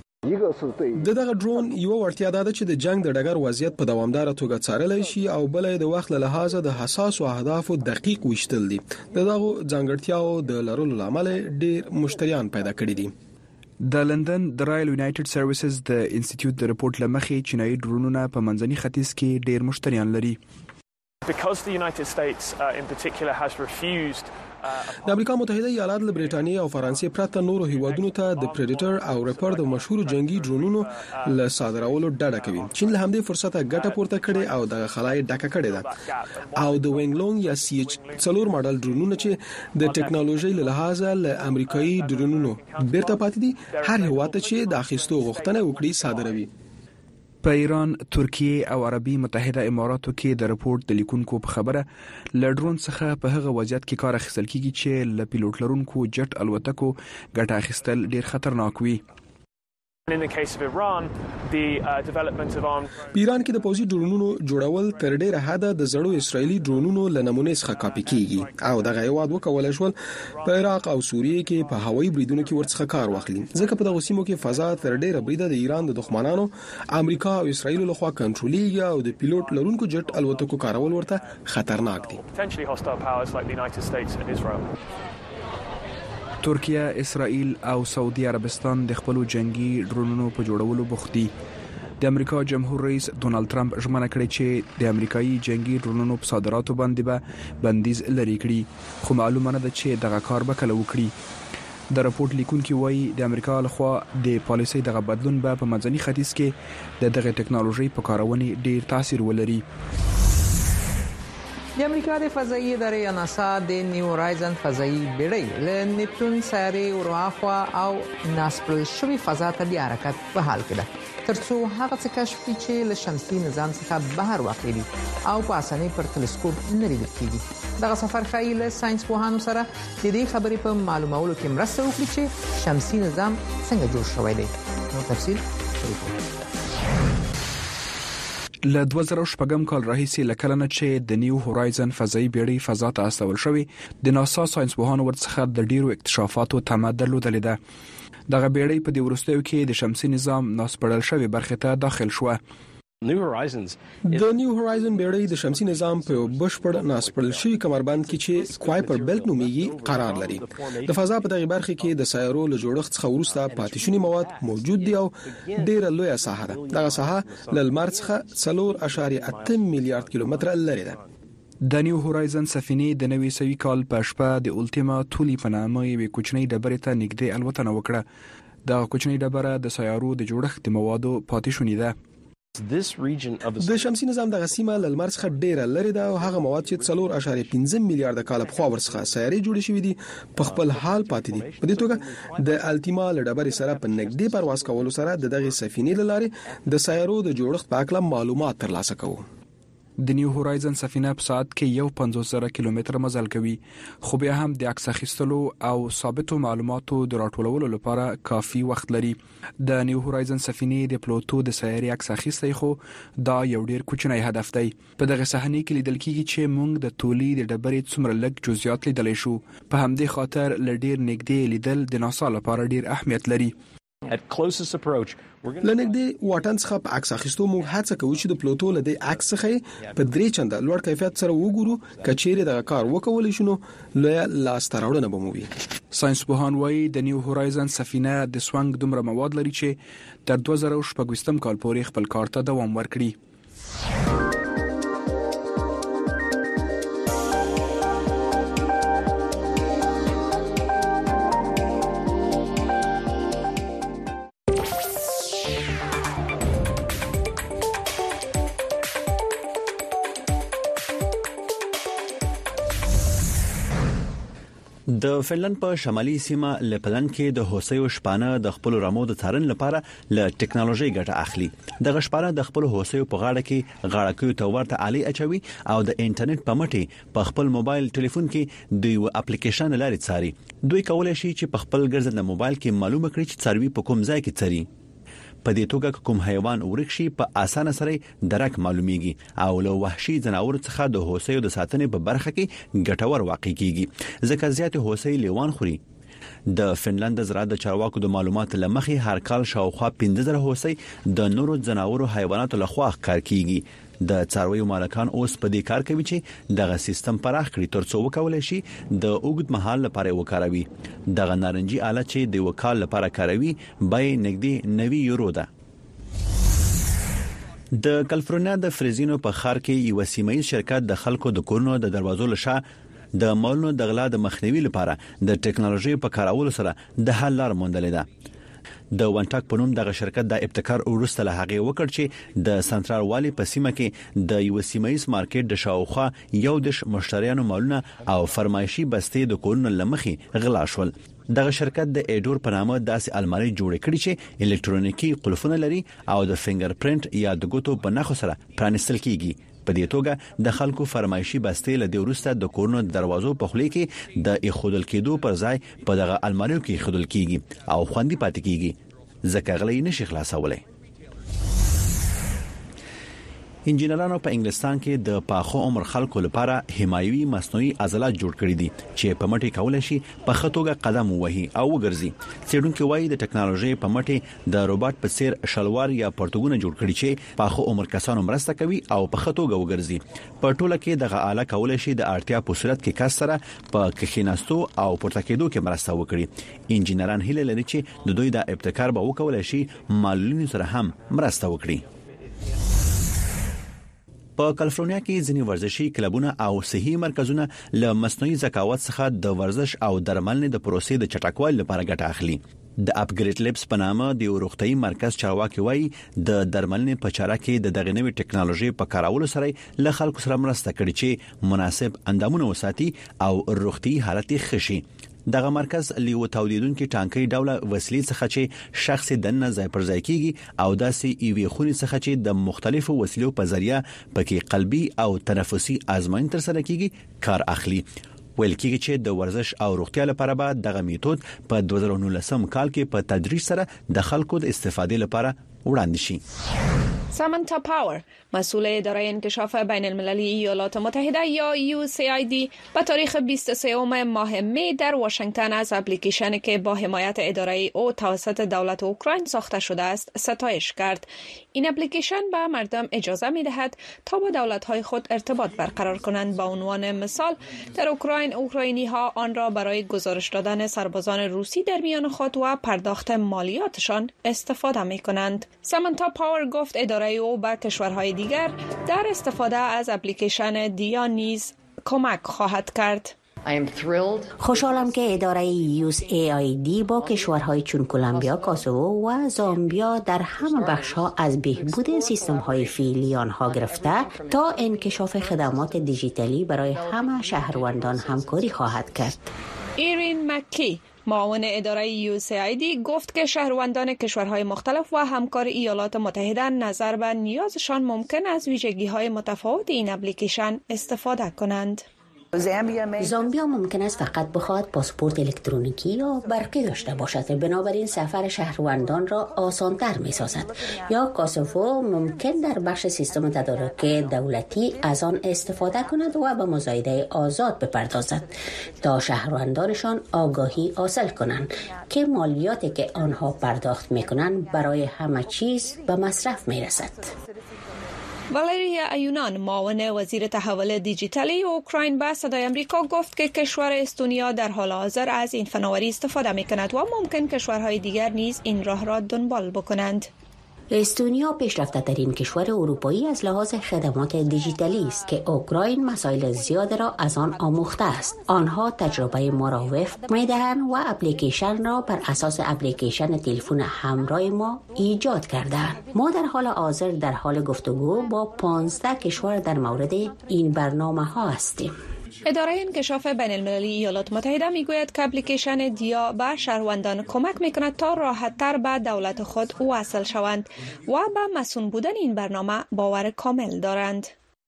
دغه ډرون یو ورتیا ده چې د جنگ د ډګر وضعیت په دوامدار توګه څارلی شي او بل د وخت له لحاظه د حساس او اهدافو دقیق وشتل دي. دغه ځانګړتیاو د لرلو لامل ډیر مشتریان پیدا کړي دي. د لندن د رایل یونایټډ سروسز د انسټیټیوټ د ریپورت لمخې چینایي ډرونونه په منځني ختیځ کې ډیر مشتریان لري. Because the United States in particular has refused د امریکا متحده ایالات له برېټانیا او فرانسې پرته نورو هیوادونو ته د پریډیټر او ریپر د مشهور جنگي ډرونونو له صادرولو ډډه کوي. چین له همدې فرصته ګټه پورته کړي او د خلای ډکه کړي ده. او د وینګ لونګ یا سی ایچ 4 ماډل ډرونونه چې د ټکنالوژي له لحاظه له امریکایي ډرونونو بیرته پاتې دي، هر هیواد چې د اخیستو غوښتنه وکړي صادروي. په ایران، ترکیه او عربي متحده اماراتو کې د ریپورت د لیکونکو په خبره لډرون څخه په هغه وضعیت کې کار اخیستل کیږي چې ل پیلوټ لرونکو جټ الوتکو ګټه اخیستل ډیر خطرناک وي. In the case of Iran, the development of armed ایران کې د پوځي ډرونونو جوړول تر ډیره حده د زړو اسرایلی ډرونونو له نمونې څخه کاپي کیږي او دغه هیواد وکولای شول په عراق او سوریه کې په هوایي بریدونو کې ورڅخه کار واخلي. ځکه په دغه سیمو کې فضا تر ډیره بریده د ایران د دښمنانو امریکا او اسرایل له خوا کنټرولېږي او د پیلوټ لرونکو جټ الوتکو کارول ورته خطرناک دي. potentially hostile powers like the United States and Israel. ترکیه، اسرائیل او سعودي عربستان د خپل جنگي ډرونونو په جوړولو بوخت دي. د امریکا جمهور رئیس ډونالد ټرمپ ژمنه کړې چې د امریکایي جنگي ډرونونو په صادراتو باندې به بندیز لري کړي، خو معلومه نه ده چې دغه کار به کله وکړي. د راپورټ لیکونکي وایي د امریکا لخوا د پالیسۍ دغه بدلون به په منځني ختیځ کې دغه ټکنالوژي په کارونې ډیر تاثیر ولري. د امریکا د فضایي ادارې ناسا د نیو هورایزن فضایي بیړۍ له نیپټون سیارې ورهاخوا او ناسپړل شوی فضا ته بیا حرکت په حال کې ده، ترڅو هغه څه کشف کړي چې له شمسي نظام څخه بهر واقع دي او په اسانۍ پر تلسکوپ نه لیدل کیږي. دغه سفر ښایي له ساينس پوهانو سره د دې خبرې په معلومولو کې مرسته وکړي چې شمسي نظام څنګه جوړ شوی دی. نو تفصیل له 2014 کال راهیسې لکلنه چې د نیو هورایزن فضایي بیړۍ فضا ته استول شوی، د ناسا ساينس پوهانو ورڅخه د ډیرو اکتشافاتو تمه درلودلې ده. دغه بیړۍ په دې وروستیو کې د شمسي نظام ناسپړل شوی برخه ته داخل شوه. د نیو هورایزن بیړۍ د شمسي نظام په بشپړ ناسپړل شوی کمربند کې چې کوایپر بیلټ نومیږي قرار لري. د فضا په دغه برخه کې د سایرو له جوړښت څخه وروسته پاتې شوني مواد موجود دي او ډیره لویه ساحه ده. دغه ساحه له لمر څخه 4.8 میلیارډ کیلومتره لري ده. د نیو هورایزن سفینې د نوي سوي کال په شپه د اولټیما تولی په نامه یوې کوچنۍ ډبرې ته نږدې الوتنه وکړه. د کوچنۍ ډبره د سایرو د جوړښت د موادو پاتې شوني ده. د شمسي نظام د سیمه له لمر څخه ډیره لري ده او هغه مواد چې 4.5 میلیارډ کال پخوا ورڅخه سیارې جوړې شوې دي په خپل حال پاتې دي. په دې توګه د الټیما له ډبرې سره په نږدې پرواز کولو سره د دغه سفینې لاره د سیارو د جوړښت په اړه معلومات ترلاسه کوو. د نیو هورایزن سفینه په ساعت کې 150 کیلومتر مزل کوي، خو بیا هم د عکس اخیستلو او ثابتو معلوماتو د راټولولو لپاره کافي وخت لري. د نیو هورایزن سفینې د پلوتو د سیارې عکس اخیستي، خو دا یو ډیر کوچنی هدف دی. په دغه صحنه کې لیدل کیږي چې موږ د تولید د ډبرې څومره لږ جزئیات لیدلی شو. په همدې خاطر لډیر نږدې لیدل د ناسا لپاره ډیر اهمیت لري. لنګدې واټن څخه په عکس اخیستو موږ هڅه کوو چې د پلوتو له دې عکس څخه په 3 چنده لوړ کیفیت سره وګورو. کچېره دغه کار وکول شنو لوی لاس تراوړنه بموي. ساينس پوهان وايي د نیو هورایزن سفینه د سوانګ دومره مواد لري چې تر 2014 کال پورې خپل کار ته دوام ورکړي. د فنلند په شمالي سیمه لپلن کې د هوسیو شپانه د خپل رمو د څارن لپاره له ټکنالوژي ګټه اخلي. د غشپانه د خپل هوسیو په غاړه کې غاړکیو ته ورته آلي اچوي او د انټرنیټ په مټي په خپل موبایل ټلیفون کې د یو اپلیکیشن لارې څاري. دوی کولای شي چې په خپل ګرځنده موبایل کې معلومه کړي چې څاروي په کوم ځای کې څري. په دې توګه کوم حیوان ورک شي په اسانه سره درک معلومیږي او له وحشي ځناور څخه د هوسیو د ساتنې په برخه کې ګټور واقع کیږي، ځکه زیات هوسۍ لیوان خوري. د فنلند زراعت د چارواکو د معلوماتو لمخې هر کال شاوخوا 15000 هوسۍ د نورو ځناورو حیواناتو لخوا ښکار کیږي. د څارویو مالکان اوس په دې کار کوي چې دغه سیستم پراخ کړي ترڅو وکولای شي د اوږد مهال لپاره وکاروي. دغه نارنجي آله چې د وکال لپاره کاروي بای نګدي 90 یورو ده. د کالیفورنیا د فریزینو په ښار کې یو سیمایي شرکت د خلکو د کورونو د دروازو لشا د مالونو د غلا د مخنیوي لپاره د ټکنالوژي په کارولو سره د حل لار موندلې ده. د وانټاک په نوم دغه شرکت د ابتکار وروسته له هغه وکړ چې د سنټرال والی په سیمه کې د یو سیمایي مارکیټ د شاوخوا یو د مشتریانو مالونه او فرمایشي بستې د کورونو لمخې غلا شول. دغه شرکت د ایډور په نامه داسې الماری جوړ کړي چې الکترونیکی قلفونه لري او د فینګر پرینټ یا د ګوتو په نښو سره پرانیستل کیږي. په دې توګه د خلکو فرمایشي بستې له دې وروسته د کورونو دروازو په خولي کې د اخودل کېدو پر ځای په دغه الماریو کې خودل کیږي او خوندي پاتې کیږي، ځکه غلې نشي خلاصولای. انجینرانو په انګلستان کې د پاخو عمر خلکو لپاره حمایوي مصنوعي عضلات جوړ کړي دي چې په مټي کولای شي په خطوګه قدم ووهي او وګرځي. څېړونکو وايي د ټکنالوژي په مټي د روباټ په څیر شلوار یا پرتګونه جوړ کړي چې پاخو عمر کسانو مرسته کوي او په خطوګه وګرځي. په ټوله کې دغه آله کولای شي د اړتیا په صورت کې کس سره په کښیناستو او پورته کېدو کې مرسته وکړي. انجینران هیله لري چې د دوی د ابتکار به وکولای شي معلولینو سره هم مرسته وکړي. په کالیفورنیا کې ځینې ورزشي کلبونه او صحي مرکزونه له مصنوعي ذکاوت څخه د ورزش او درملنې د پروسې د چټکوالي لپاره ګټه اخلي. د اپګریډ لیبس په نامه د روغتيایي مرکز چارواکي وايي د درملنې په چاره کې د دغه نوې ټکنالوژي په کارولو سره له خلکو سره مرسته کوي چې مناسب اندامونه وساتي او روغتيایي حالت ښه شي. دغه مرکز لیو تولیدونکو ټانکي ډوله وسیلې څخه چې شخص دنه ځای پر ځای کیږي او داسې ایوي خوني څخه چې د مختلفو وسیلو په ذریعہ پکې قلبي او تنفسي آزموین تر سره کیږي کار اخلي. ویل کیږي چې د ورزش او روغتیا لپاره به دغه میتود په 2019 کال کې په تدریج سره د خلکو د استفادې لپاره وړاندې شي. سامانتا پاور مسئول اداره انکشاف بین المللی ایالات متحده یا USAID به تاریخ 23 ماه می در واشنگتن از اپلیکیشنی که با حمایت اداره او توسط دولت اوکراین ساخته شده است ستایش کرد. این اپلیکیشن به مردم اجازه می دهد تا با دولت‌های خود ارتباط برقرار کنند. به عنوان مثال در اوکراین اوکراینی ها آن را برای گزارش دادن سربازان روسی در میان خود و پرداخت مالیاتشان استفاده می کنند. سامانتا پاور گفت اداره او به کشورهای دیگر در استفاده از اپلیکیشن دیا نیز کمک خواهد کرد. خوشحالم که اداره USAID با کشورهای چون کلمبیا، کاسوو و زامبیا در همه بخش‌ها از بهبود سیستم‌های فعلی آنها گرفته تا انکشاف خدمات دیجیتالی برای همه شهروندان همکاری خواهد کرد. ایرین مکی معاون اداره USAID گفت که شهروندان کشورهای مختلف و همکار ایالات متحده نظر به نیازشان ممکن از ویژگی‌های متفاوت این اپلیکیشن استفاده کنند. زامبیا ممکن است فقط بخواهد پاسپورت الکترونیکی یا برقی داشته باشد، بنابراین سفر شهروندان را آسان‌تر می‌سازد. یا کوسوو ممکن در بخش سیستم تدارک دولتی از آن استفاده کند و به مزایده آزاد بپردازد تا شهروندانشان آگاهی حاصل کنند که مالیاتی که آنها پرداخت می‌کنند برای همه چیز به مصرف می‌رسد. والریا ایونان معاون وزیر تحول دیجیتالی اوکراین به صدای آمریکا گفت که کشور استونیا در حال حاضر از این فناوری استفاده می‌کند و ممکن کشورهای دیگر نیز این راه را دنبال بکنند. استونیا پیشرفته‌ترین کشور اروپایی از لحاظ خدمات دیجیتالی است که اوکراین مسائل زیاد را از آن آموخته است. آنها تجربه ما را وفق می‌دهند و اپلیکیشن را بر اساس اپلیکیشن تلفن همراه ما ایجاد کردند. ما در حال حاضر در حال گفتگو با 15 کشور در مورد این برنامه‌ها هستیم. اداره انکشاف بین المللی ایالات متحده میگوید که اپلیکیشن دیا به شهروندان کمک میکند تا راحت‌تر به دولت خود وصل شوند و به مسئول بودن این برنامه باور کامل دارند.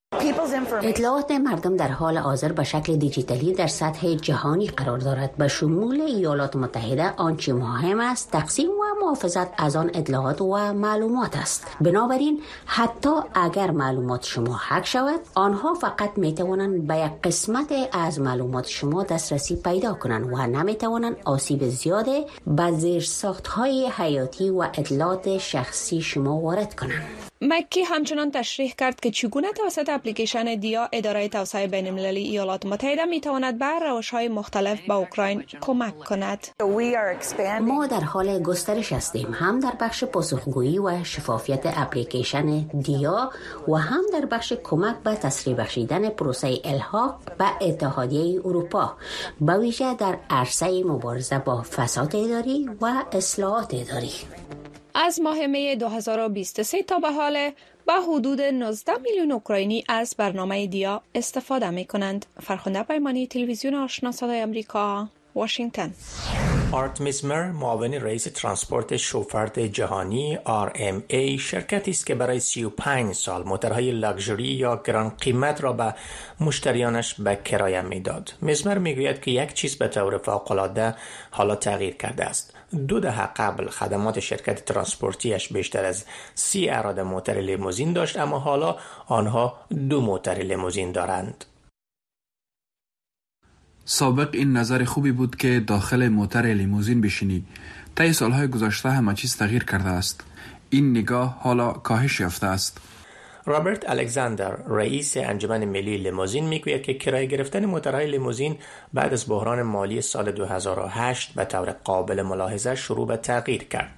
اطلاعات مردم در حال حاضر به شکل دیجیتالی در سطح جهانی قرار دارد. به شمول ایالات متحده آنچه مهم است تقسیم و محافظت از آن اطلاعات و معلومات است. بنابراین حتی اگر معلومات شما هک شود، آنها فقط می توانند به یک قسمت از معلومات شما دسترسی پیدا کنند و نمی توانند آسیب زیاد به زیرساخت‌های حیاتی و اطلاعات شخصی شما وارد کنند. مکی همچنان تشریح کرد که چگونه توسط اپلیکیشن دیا اداره توسعه بین المللی ایالات متحده می تواند به روش‌های مختلف به اوکراین کمک کند. ما در حال گسترش هستیم، هم در بخش پاسخگویی و شفافیت اپلیکیشن دیا و هم در بخش کمک به تسریع بخشیدن پروسه الحاق به اتحادیه اروپا، به ویژه در عرصه مبارزه با فساد اداری و اصلاحات اداری. از ماه می 2023 تا به حال به حدود 19 میلیون اوکراینی از برنامه دیا استفاده می کنند. فرخنده پیمانی، تلویزیون آشنا صدای آمریکا، واشنگتن. آرتمیس مر، معاون رئیس ترانسپورت شوفرد جهانی RMA، شرکتی است که برای 35 سال موتورهای لاکچری یا گران قیمت را به مشتریانش به کرایه میداد. میزمر میگوید که یک چیز به طور فوق‌العاده حالا تغییر کرده است. 2 دهه قبل خدمات شرکت ترانسپورتیش بیشتر از 30 اراده موتور لیموزین داشت، اما حالا آنها 2 موتور لیموزین دارند. سابق این نظر خوبی بود که داخل موتر لیموزین بشینی. طی سالهای گذشته همه چیز تغییر کرده است. این نگاه حالا کاهش یافته است. رابرت الکساندر، رئیس انجمن ملی لیموزین، میگوید که کرایه گرفتن موتورهای لیموزین بعد از بحران مالی سال 2008 به طور قابل ملاحظه شروع به تغییر کرد.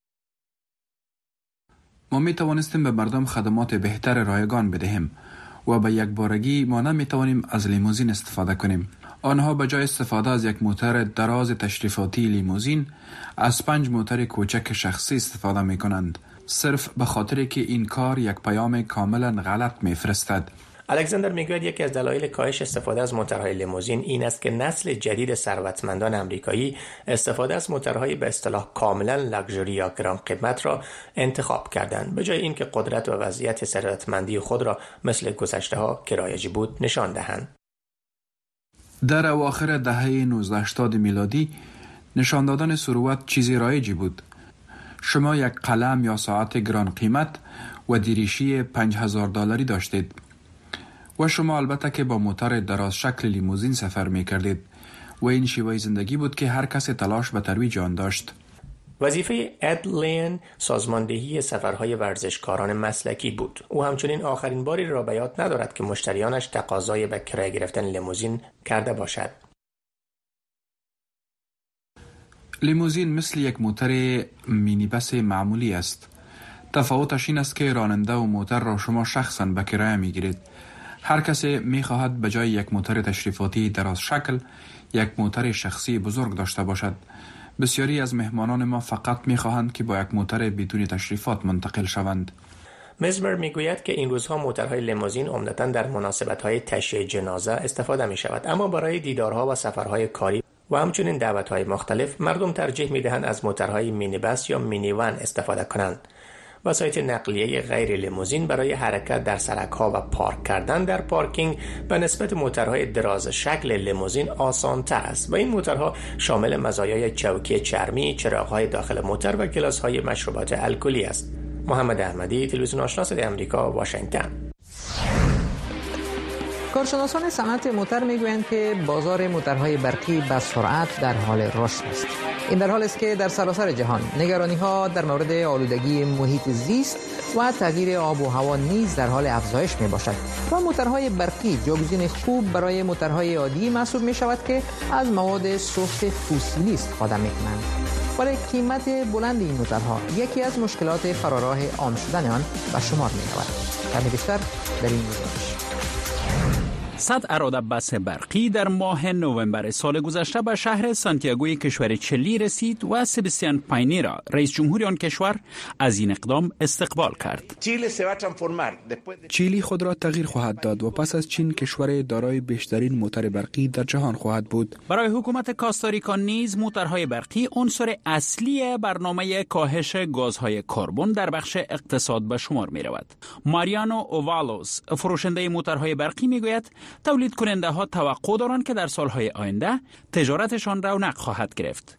ما می توانستیم به مردم خدمات بهتر رایگان بدهیم و به یک بارگی ما نمی توانیم از لیموزین استفاده کنیم. آنها به جای استفاده از یک موتر دراز تشریفاتی لیموزین از 5 موتر کوچک شخصی استفاده می کنند، صرف به خاطر که این کار یک پیام کاملا غلط می فرستد. الکساندر میگوید یکی از دلایل کاهش استفاده از موتورهای لیموزین این است که نسل جدید ثروتمندان آمریکایی استفاده از موتورهای به اصطلاح کاملا لاکچری یا گران قیمت را انتخاب کردند، به جای اینکه قدرت و وضعیت ثروتمندی خود را مثل گذشته‌ها که رایج بود نشان دهند. در اواخر دهه 1980 میلادی نشان دادن ثروت چیزی رایجی بود. شما یک قلم یا ساعت گران قیمت و دیریشی $5000 داشتید و شما البته که با موتور دراز شکل لیموزین سفر می کردید و این شیوه زندگی بود که هر کس تلاش به ترویج آن داشت. وظیفه اد لین سازماندهی سفرهای ورزشکاران مسلکی بود. او همچنین آخرین باری را به یاد ندارد که مشتریانش تقاضای به کرایه گرفتن لیموزین کرده باشد. لیموزین مثل یک موتر مینی بس معمولی است. تفاوتش این است که راننده و موتر را شما شخصاً به کرایه میگیرید. هر کسی میخواهد به جای یک موتر تشریفاتی دراز شکل یک موتر شخصی بزرگ داشته باشد. بسیاری از مهمانان ما فقط میخواهند که با یک موتر بدون تشریفات منتقل شوند. میزمر میگوید که این روزها موتورهای لیموزین عمدتاً در مناسبت‌های تشییع جنازه استفاده می‌شود، اما برای دیدارها و سفرهای کاری و همچنین دعوت‌های مختلف مردم ترجیح می‌دهند از موترهای مینی بس یا مینی وان استفاده کنند. وسایط نقلیه غیر لیموزین برای حرکت در سرک‌ها و پارک کردن در پارکینگ به نسبت موترهای دراز شکل لیموزین آسان‌تر است و این موترها شامل مزایای چوکی چرمی، چراغ‌های داخل موتر و گلاس‌های مشروبات الکلی است. محمد احمدی، تلویزیون آشنا صدای آمریکا، واشنگتن. کارشناسان صنعت موتر میگویند که بازار موترهای برقی به سرعت در حال رشد است. این در حالی است که در سراسر جهان نگرانی‌ها در مورد آلودگی محیط زیست و تغییر آب و هوا نیز در حال افزایش میباشد و موترهای برقی جایگزین خوب برای موترهای عادی محسوب می شود که از مواد سوخت فسیلی استفاده می‌کنند. ولی قیمت بلند این موترها یکی از مشکلات فراراه عام شدن آن به شمار می‌رود. کمی بیشتر در این گزارش. 100 اراده بس برقی در ماه نوامبر سال گذشته به شهر سانتیاگوی کشور چلی رسید و سبستیان پاینیرا، رئیس جمهور آن کشور، از این اقدام استقبال کرد. چیلی خود را تغییر خواهد داد و پس از چین کشور دارای بیشترین موتر برقی در جهان خواهد بود. برای حکومت کاستاریکا نیز موترهای برقی عنصر اصلی برنامه کاهش گازهای کربن در بخش اقتصاد به شمار می رود. ماریانو اووالوس، فروشنده موترهای برقی، می گوید تولید کننده ها توقع دارند که در سالهای آینده تجارتشان رونق خواهد گرفت.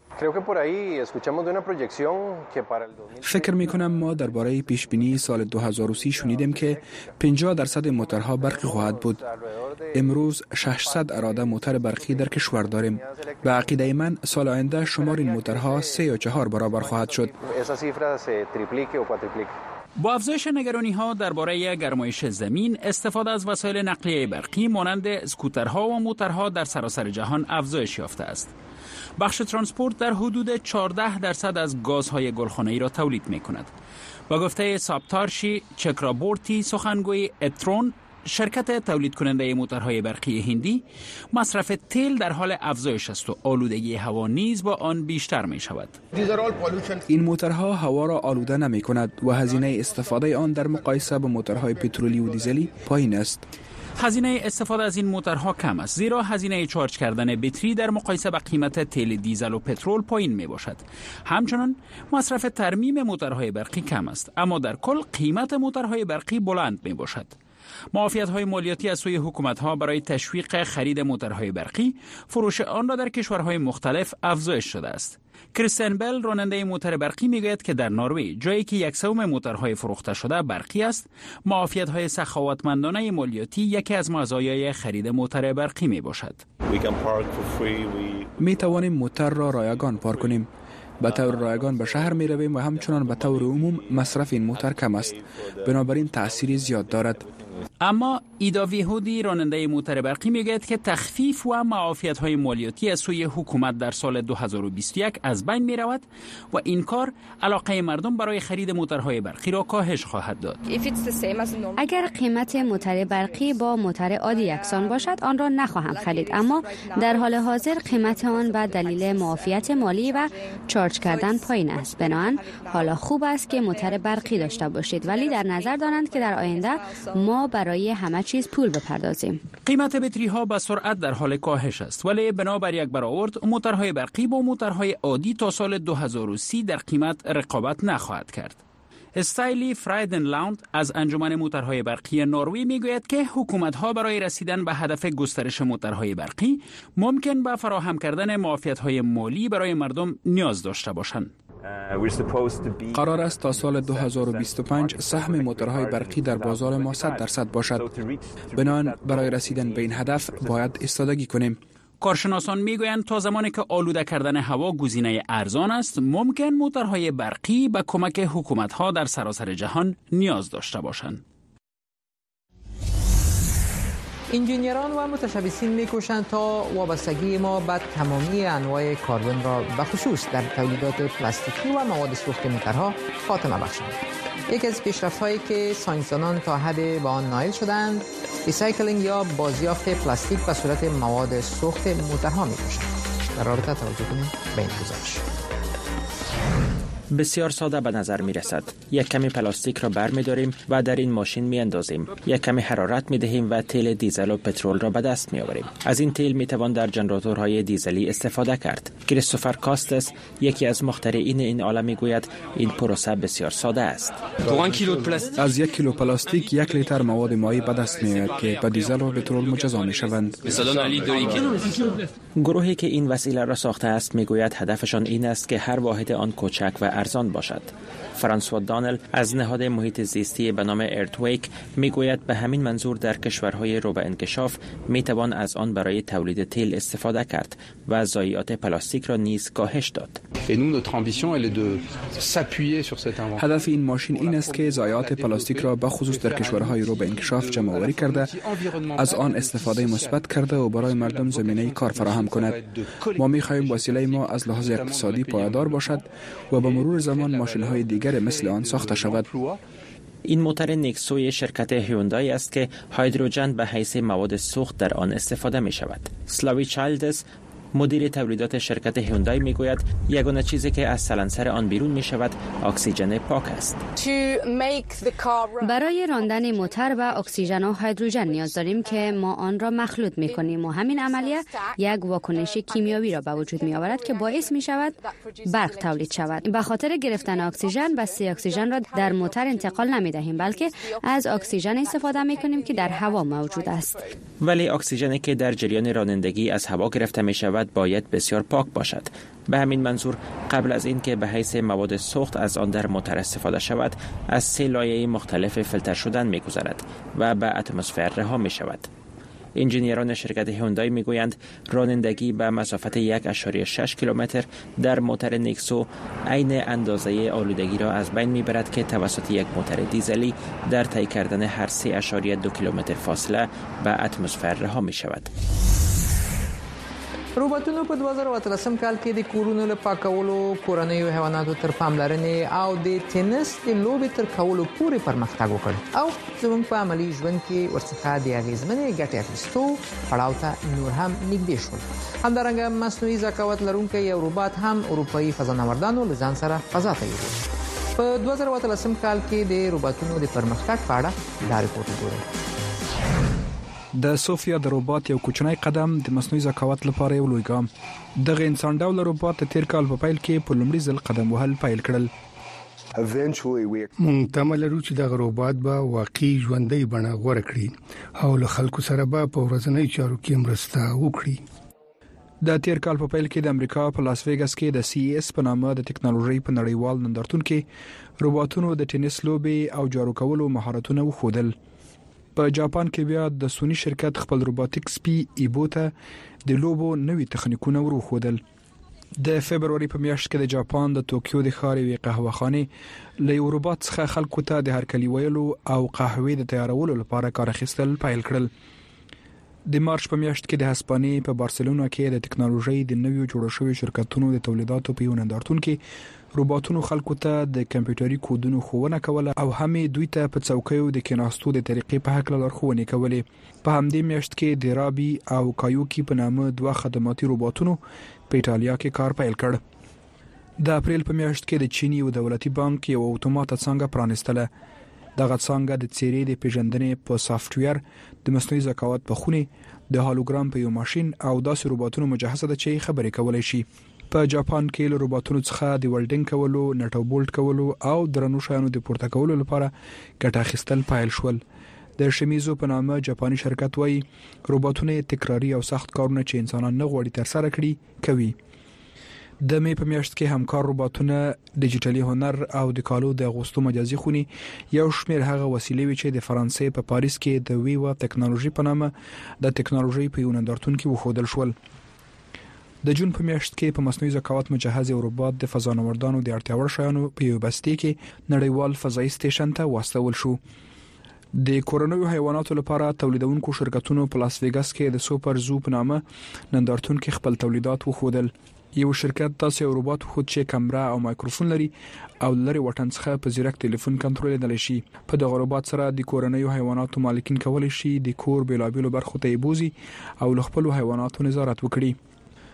فکر می کنم ما درباره پیش بینی سال 2030 شنیدیم که 50% موترها برقی خواهد بود. امروز 600 اراده موتر برقی در کشور داریم. به عقیده من سال آینده شمار این موترها 3 یا 4 برابر خواهد شد. با افزایش نگرانی‌ها درباره گرمایش زمین، استفاده از وسایل نقلیه برقی مانند اسکوترها و موترها در سراسر جهان افزایش یافته است. بخش ترانسپورت در حدود 14% از گازهای گلخانه‌ای را تولید می‌کند. با گفته سابتارشی چکرابورتی، سخنگوی اترون، شرکت تولید کننده موترهای برقی هندی، مصرف تیل در حال افزایش است و آلودگی هوا نیز با آن بیشتر می شود. این موترها هوا را آلوده نمی کند و هزینه استفاده آن در مقایسه با موترهای پترولی و دیزلی پایین است. هزینه استفاده از این موترها کم است، زیرا هزینه چارج کردن بطری در مقایسه با قیمت تیل دیزل و پترول پایین می باشد. همچنان مصرف ترمیم موترهای برقی کم است، اما در کل قیمت موترهای برقی بلند می باشد. معافیت‌های مالیاتی از سوی حکومت‌ها برای تشویق خرید موترهای برقی، فروش آن را در کشورهای مختلف افزایش شده است. کریستین بل، راننده موتر برقی، میگوید که در نروژ، جایی که 1/3 موترهای فروخته شده برقی است، معافیت‌های سخاوتمندانه مالیاتی یکی از مزایای خرید موتر برقی میباشد. می توانیم موتر را رایگان پارک کنیم. به طور رایگان به شهر می رویم و همچنان به طور عموم مصرف این موتر کم است. بنابراین تأثیری زیاد دارد. اما ایدا ویهودی، راننده موتر برقی، میگوید که تخفیف و معافیت‌های مالیاتی از سوی حکومت در سال 2021 از بین می رود و این کار علاقه مردم برای خرید موترهای برقی را کاهش خواهد داد. اگر قیمت موتر برقی با موتر عادی یکسان باشد، آن را نخواهم خرید، اما در حال حاضر قیمت آن به دلیل معافیت مالی و چارج کردن پایین است. بنابراین حالا خوب است که موتر برقی داشته باشید، ولی در نظر دارند که در آینده ما برای همه چیز پول بپردازیم. قیمت بطری ها به سرعت در حال کاهش است، ولی بنابر یک برآورد موترهای برقی با موترهای عادی تا سال 2030 در قیمت رقابت نخواهد کرد. استایلی فرایدنلاند از انجمن موترهای برقی نروژ میگوید که حکومت‌ها برای رسیدن به هدف گسترش موترهای برقی ممکن به فراهم کردن معافیت‌های مالی برای مردم نیاز داشته باشند. قرار است تا سال 2025 سهم موترهای برقی در بازار ما 100% باشد. بنابراین برای رسیدن به این هدف باید ایستادگی کنیم. کارشناسان میگویند تا زمانی که آلوده کردن هوا گزینه ارزان است، ممکن موترهای برقی به کمک حکومت‌ها در سراسر جهان نیاز داشته باشند. انجینیران و متشبثین می‌کوشند تا وابستگی ما به تمامی انواع کربن را به خصوص در تولیدات پلاستیکی و مواد سوخت موترها خاتمه بخشند. یکی از پیشرفت‌هایی که ساینسدانان تا حد به آن نائل شدند، ریسایکلینگ یا بازیافت پلاستیک به صورت مواد سوخت موترها می‌باشد. در رابطه توجه کنید به این گزارش. بسیار ساده به نظر می رسد. یک کمی پلاستیک را برمی‌داریم و در این ماشین می‌اندازیم. یک کمی حرارت می‌دهیم و تیل دیزل و پترول را به دست می‌آوریم. از این تیل می‌توان در ژنراتورهای دیزلی استفاده کرد. کریستوفر کاستس، یکی از مخترعین این آله، می‌گوید این پروسه بسیار ساده است. از 1 کیلو پلاستیک 1 لیتر مواد مایع به دست می‌آید که به دیزل و پترول مجزا می‌شوند. گروهی که این وسیله را ساخته است می‌گوید هدفشان این است که هر واحد آن کوچک و ارزان باشد. فرانسوا دانل از نهاد محیط زیستی به نام ارتویک میگوید به همین منظور در کشورهای رو به انکشاف میتوان از آن برای تولید تیل استفاده کرد و ضایعات پلاستیک را نیز کاهش داد. هدف این ماشین این است که ضایعات پلاستیک را به خصوص در کشورهای رو به انکشاف جمع آوری کرده، از آن استفاده مثبت کرده و برای مردم زمینه کار فراهم کند. ما می‌خواهیم وسیله ما از لحاظ اقتصادی پایدار باشد و به مرور زمان ماشین‌های دیگر مثل آن ساخته شود. این موتور نیکسوی شرکت هیوندای است که هیدروژن به حیث مواد سوخت در آن استفاده می شود. سلاوی چایلدز، مدیر تولیدات شرکت هیوندای، میگوید یگانه چیزی که از سلنسر آن بیرون می شود اکسیژن پاک است. برای راندن موتور به اکسیژن و هیدروژن نیاز داریم که ما آن را مخلوط می کنیم و همین عملیه یک واکنش کیمیایی را به وجود می آورد که باعث می شود برق تولید شود. به خاطر گرفتن اکسیژن بسته اکسیژن را در موتور انتقال نمی دهیم، بلکه از اکسیژن استفاده می کنیم که در هوا موجود است. ولی اکسیژنی که در جریان رانندگی از هوا گرفته می شود باید بسیار پاک باشد. به همین منظور قبل از اینکه به حیث مواد سوخت از آن در موتور استفاده شود، از 3 لایه مختلف فیلتر شدن می‌گذرد و به اتمسفر رها می‌شود. انجینیران شرکت هیوندای میگویند رانندگی به مسافت 1.6 کیلومتر در موتور نیکسو عین اندازه آلودگی را از بین میبرد که توسط یک موتور دیزلی در طی کردن هر 3.2 کیلومتر فاصله به اتمسفر رها می‌شود. روبوټونو په 2013 کال کې د کورونو له پاکولو، کورنیو حیواناتو تر پاملرنې او د تنس د لوبې تر کولو پورې پرمختګ وکړ او زموږ په عملي ژوند کې ورڅخه د اغیزمنې ګټې اخیستو پړاو ته نور هم نږدې شول. همدارنګه مصنوعي ذکاوت لرونکی یو روبوټ هم اروپאי فضانوردانو له ځان سره فضا ته یووړ. په 2013 کال کې د روبوټونو د پرمختګ په اړه دا ریپورت وګورئ. د سوفیا د روبوت یو کوچنی قدم د مصنوعي ذکاوت لپاره یو لوی ګام. دغه انسان ډول روبوت د تیر کال په پیل کې په لومړي ځل قدم وهل پیل کړل. مونږ تمه لرو چې دغه روبوت به واقعي ژوندۍ بڼه غوړه کړي او له خلکو سره به په ورځنۍ چارو کې مرسته وکړي. د تیر کال په پیل کې د امریکا په لاس ویګاس کې د CES په نامه د ټکنالوژي په نړیوال نندارتون کې روبوټونو د ټینس لوبې او جارو کولو مهارتونه وښودل. په جاپان کې بیا د سونی شرکت خپل روبوټیک سپی ایبو ته د لوبو نوې تخنیکونه وروښودل. د فبرवरी په میاشت کې د جاپان د توکیو د ښار یوې قهوهخانه له یو روبوټ څخه خلکو ته د هرکلي ویلو او قهوې د تیارولو لپاره کار اخیستل پیل کړل. د مارچ په میاشت کې د هسپانیې په بارسلونا کې د ټکنالوژي د نویو جوړ شویو شرکتونو د تولیداتو په یو نندارتون کې روبوټونو خلکو ته د کمپیوټري کودونو ښوونه کوله او هم دوی ته په څوکیو د کیناستو د طریقې په حق لارښوونې کولې. په همدې میاشت کې د رابي او کایوکی په نامه 2 خدماتي روبوټونو په ایټالیا کې کار پیل کړ. د اپریل په میاشت کې د چینی یو دولتي بانک یو اتومات څنګه پرانستله. دغه څنګه د څیرې د پیژندنې په سافټویر د مصنوعي ذکاوت په خونه د هالوګرام په یو ماشين او داسې روبوټونو مجهزه ده چې خبرې کولای شي. په جاپان کې له روبوټونو څخه د ولډینګ کولو، نټو بولټ کولو او درنو شیانو د پورته کولو لپاره ګټه اخیستل پیل شول. د شمیزو په نامه جاپاني شرکت وایي روبوټونه تکراری او سخت کارونه چې انسانان نه غواړي تر سره کړي کوي. د می په میاشت کې همکار روبوټونه ډیجیټلي هنر او د کالو د اغوستو مجازي خوني یو شمیر هغه وسیلې چې د فرانسې په پاریس کې د ویوا ټکنالوژي په نامه د ټکنالوژي په یو نندارتون کې وښودل شول. د جون په میاشت کې په مصنوعي ذکاوت مجهز یو روبوټ د فضانوردانو د اړتیا وړ شیانو په یو بستي کې نړیوال فضایي سټیشن ته واستول شو. د کورنیو حیواناتو لپاره تولیدونکو شرکتونو په لاس ویګاس کې د سوپر زو په نامه نندارتون کې خپل تولیدات وښودل. یو شرکت تاسو یو روبوټ خود چې کیمرا او مایکروفون لري او لري وټن څخه په زیرک ټلیفون کنټرول شي. په دغه روبوټ سره د کورنیو حیواناتو مالکین کولای شي د کور بیلابیلو برخو ته بوزي او خپل حیواناتو نظارت وکړي.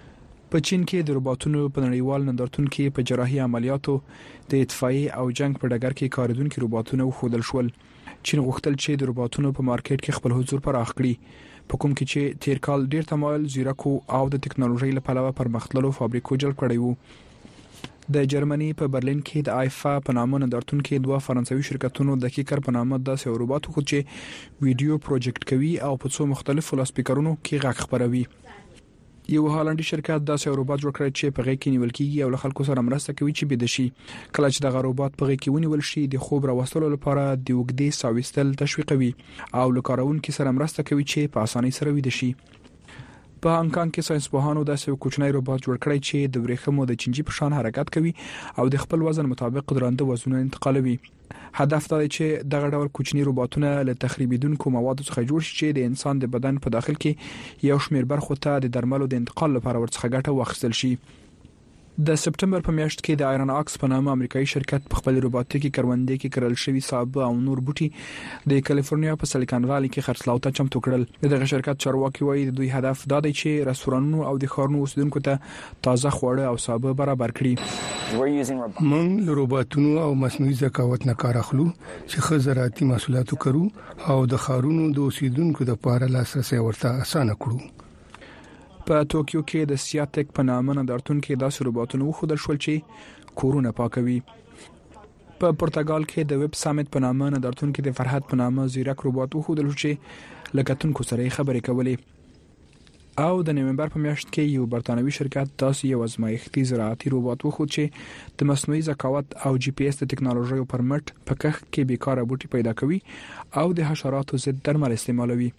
په چین کې د روباټونو په نړیوال نندارتون کې په جراحي عملیاتو د اطفائي او جنگ په ډګر کې کاردونکو روباټونه وښودل شول. چین غوښتل چې د روباټونو په مارکیټ کې خپل حضور پراخ کړي، په کوم کې چې تیر کال ډیر تمایل زیرکو او د ټکنالوژي لپاره پرمختللو فابریکو جوړ کړی وو. د جرمني په برلین کې د آیفا په نامه نندارتون کې دوه فرانسوي شرکتونو د کیکر په نامه د سیو روباټ خو چې ویډیو پروجیکټ کوي او په څو مختلفو لاسپیکرونو کې غږ خپروي. یو هالندي شرکت د سیو روباټ جوړ کړی چې په غږ کې نیول کیږي او له خلکو سره مرسته کوي چې بده شي. کله چې د روباټ په غږ کې ونیول شي د خوب راوستلو لپاره د وګړي ساويستل تشویقوي او له کارونکو سره مرسته کوي چې په اسانۍ سره ویده شي. په هانګ کې ساينسپوهانو د یو کوچنی روباټ جوړ کړی چې د ورېښمو د چنجي په شان حرکت کوي او د خپل وزن مطابق درانده وزنونه انتقالوي. هدف دا دی چې دغه ډول کوچنی روباټونه له تخریبیدونکو موادو څخه جوړ شي چې د انسان د بدن په داخل کې یو شمېر برخو ته د درملو د انتقال لپاره ورڅخه ګټه واخیستل شي. د سپټمبر په میاشت کې د آیرن آکس په نامه امریکایي شرکت په خپل روباټیکي کروندې کې کرل شوی سابه او نور بوټي د کالیفورنیا په سیلیکان والی کې خرڅلاو ته چمتو کړل. دغه شرکت چارواکي وایي د دوی هدف دا دی چې رستورانونو او د ښارونو اوسیدونکو ته تازه خواړه او سابه برابر کړي. موږ له روباټونو او مصنوعي ذکاوت نه کار اخلو چې خزراتي محصولات کرو او د ښارونو د اوسیدونکو لپاره لاسرسي ورته اسانه کړو. په ټوکیو کې د سیاتک په نامه نندارتون کې داسې روباټونه وښودل شول چې کورونه پاکوي. په پرتګال کې د ویب سامټ په نامه نندارتون کې د فرحت په نامه زیرک روباټ وښودل چې لکتونکو سره خبرې کولې. او د نومبر په میاشت کې یو برتانوي شرکت داسې یو ازمایښتي زراعتي روباټ وښود چې د مصنوعي ذکاوت او جی پی ایس د ټکنالوژي پر مټ په کښت کې بیکاره بوټي پیدا کوي او د حشراتو ضد درمل استعمالوي.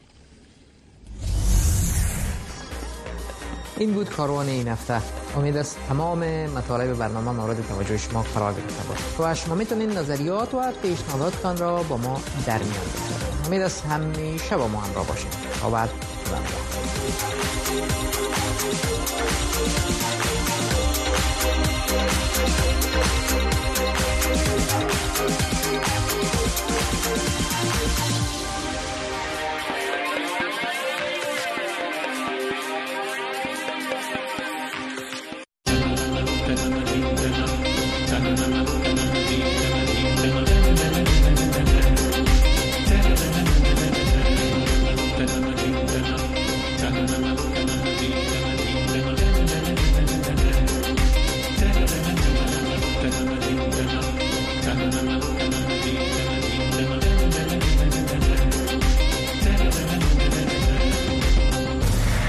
این بود کاروان این هفته. امید است تمام مطالب برنامه مورد توجه شما قرار گرفته باشد و شما میتونید نظریات و پیشنهاداتتان را با ما در میان بگذارید. امید است همیشه با ما همراه باشید. تا بعد خدا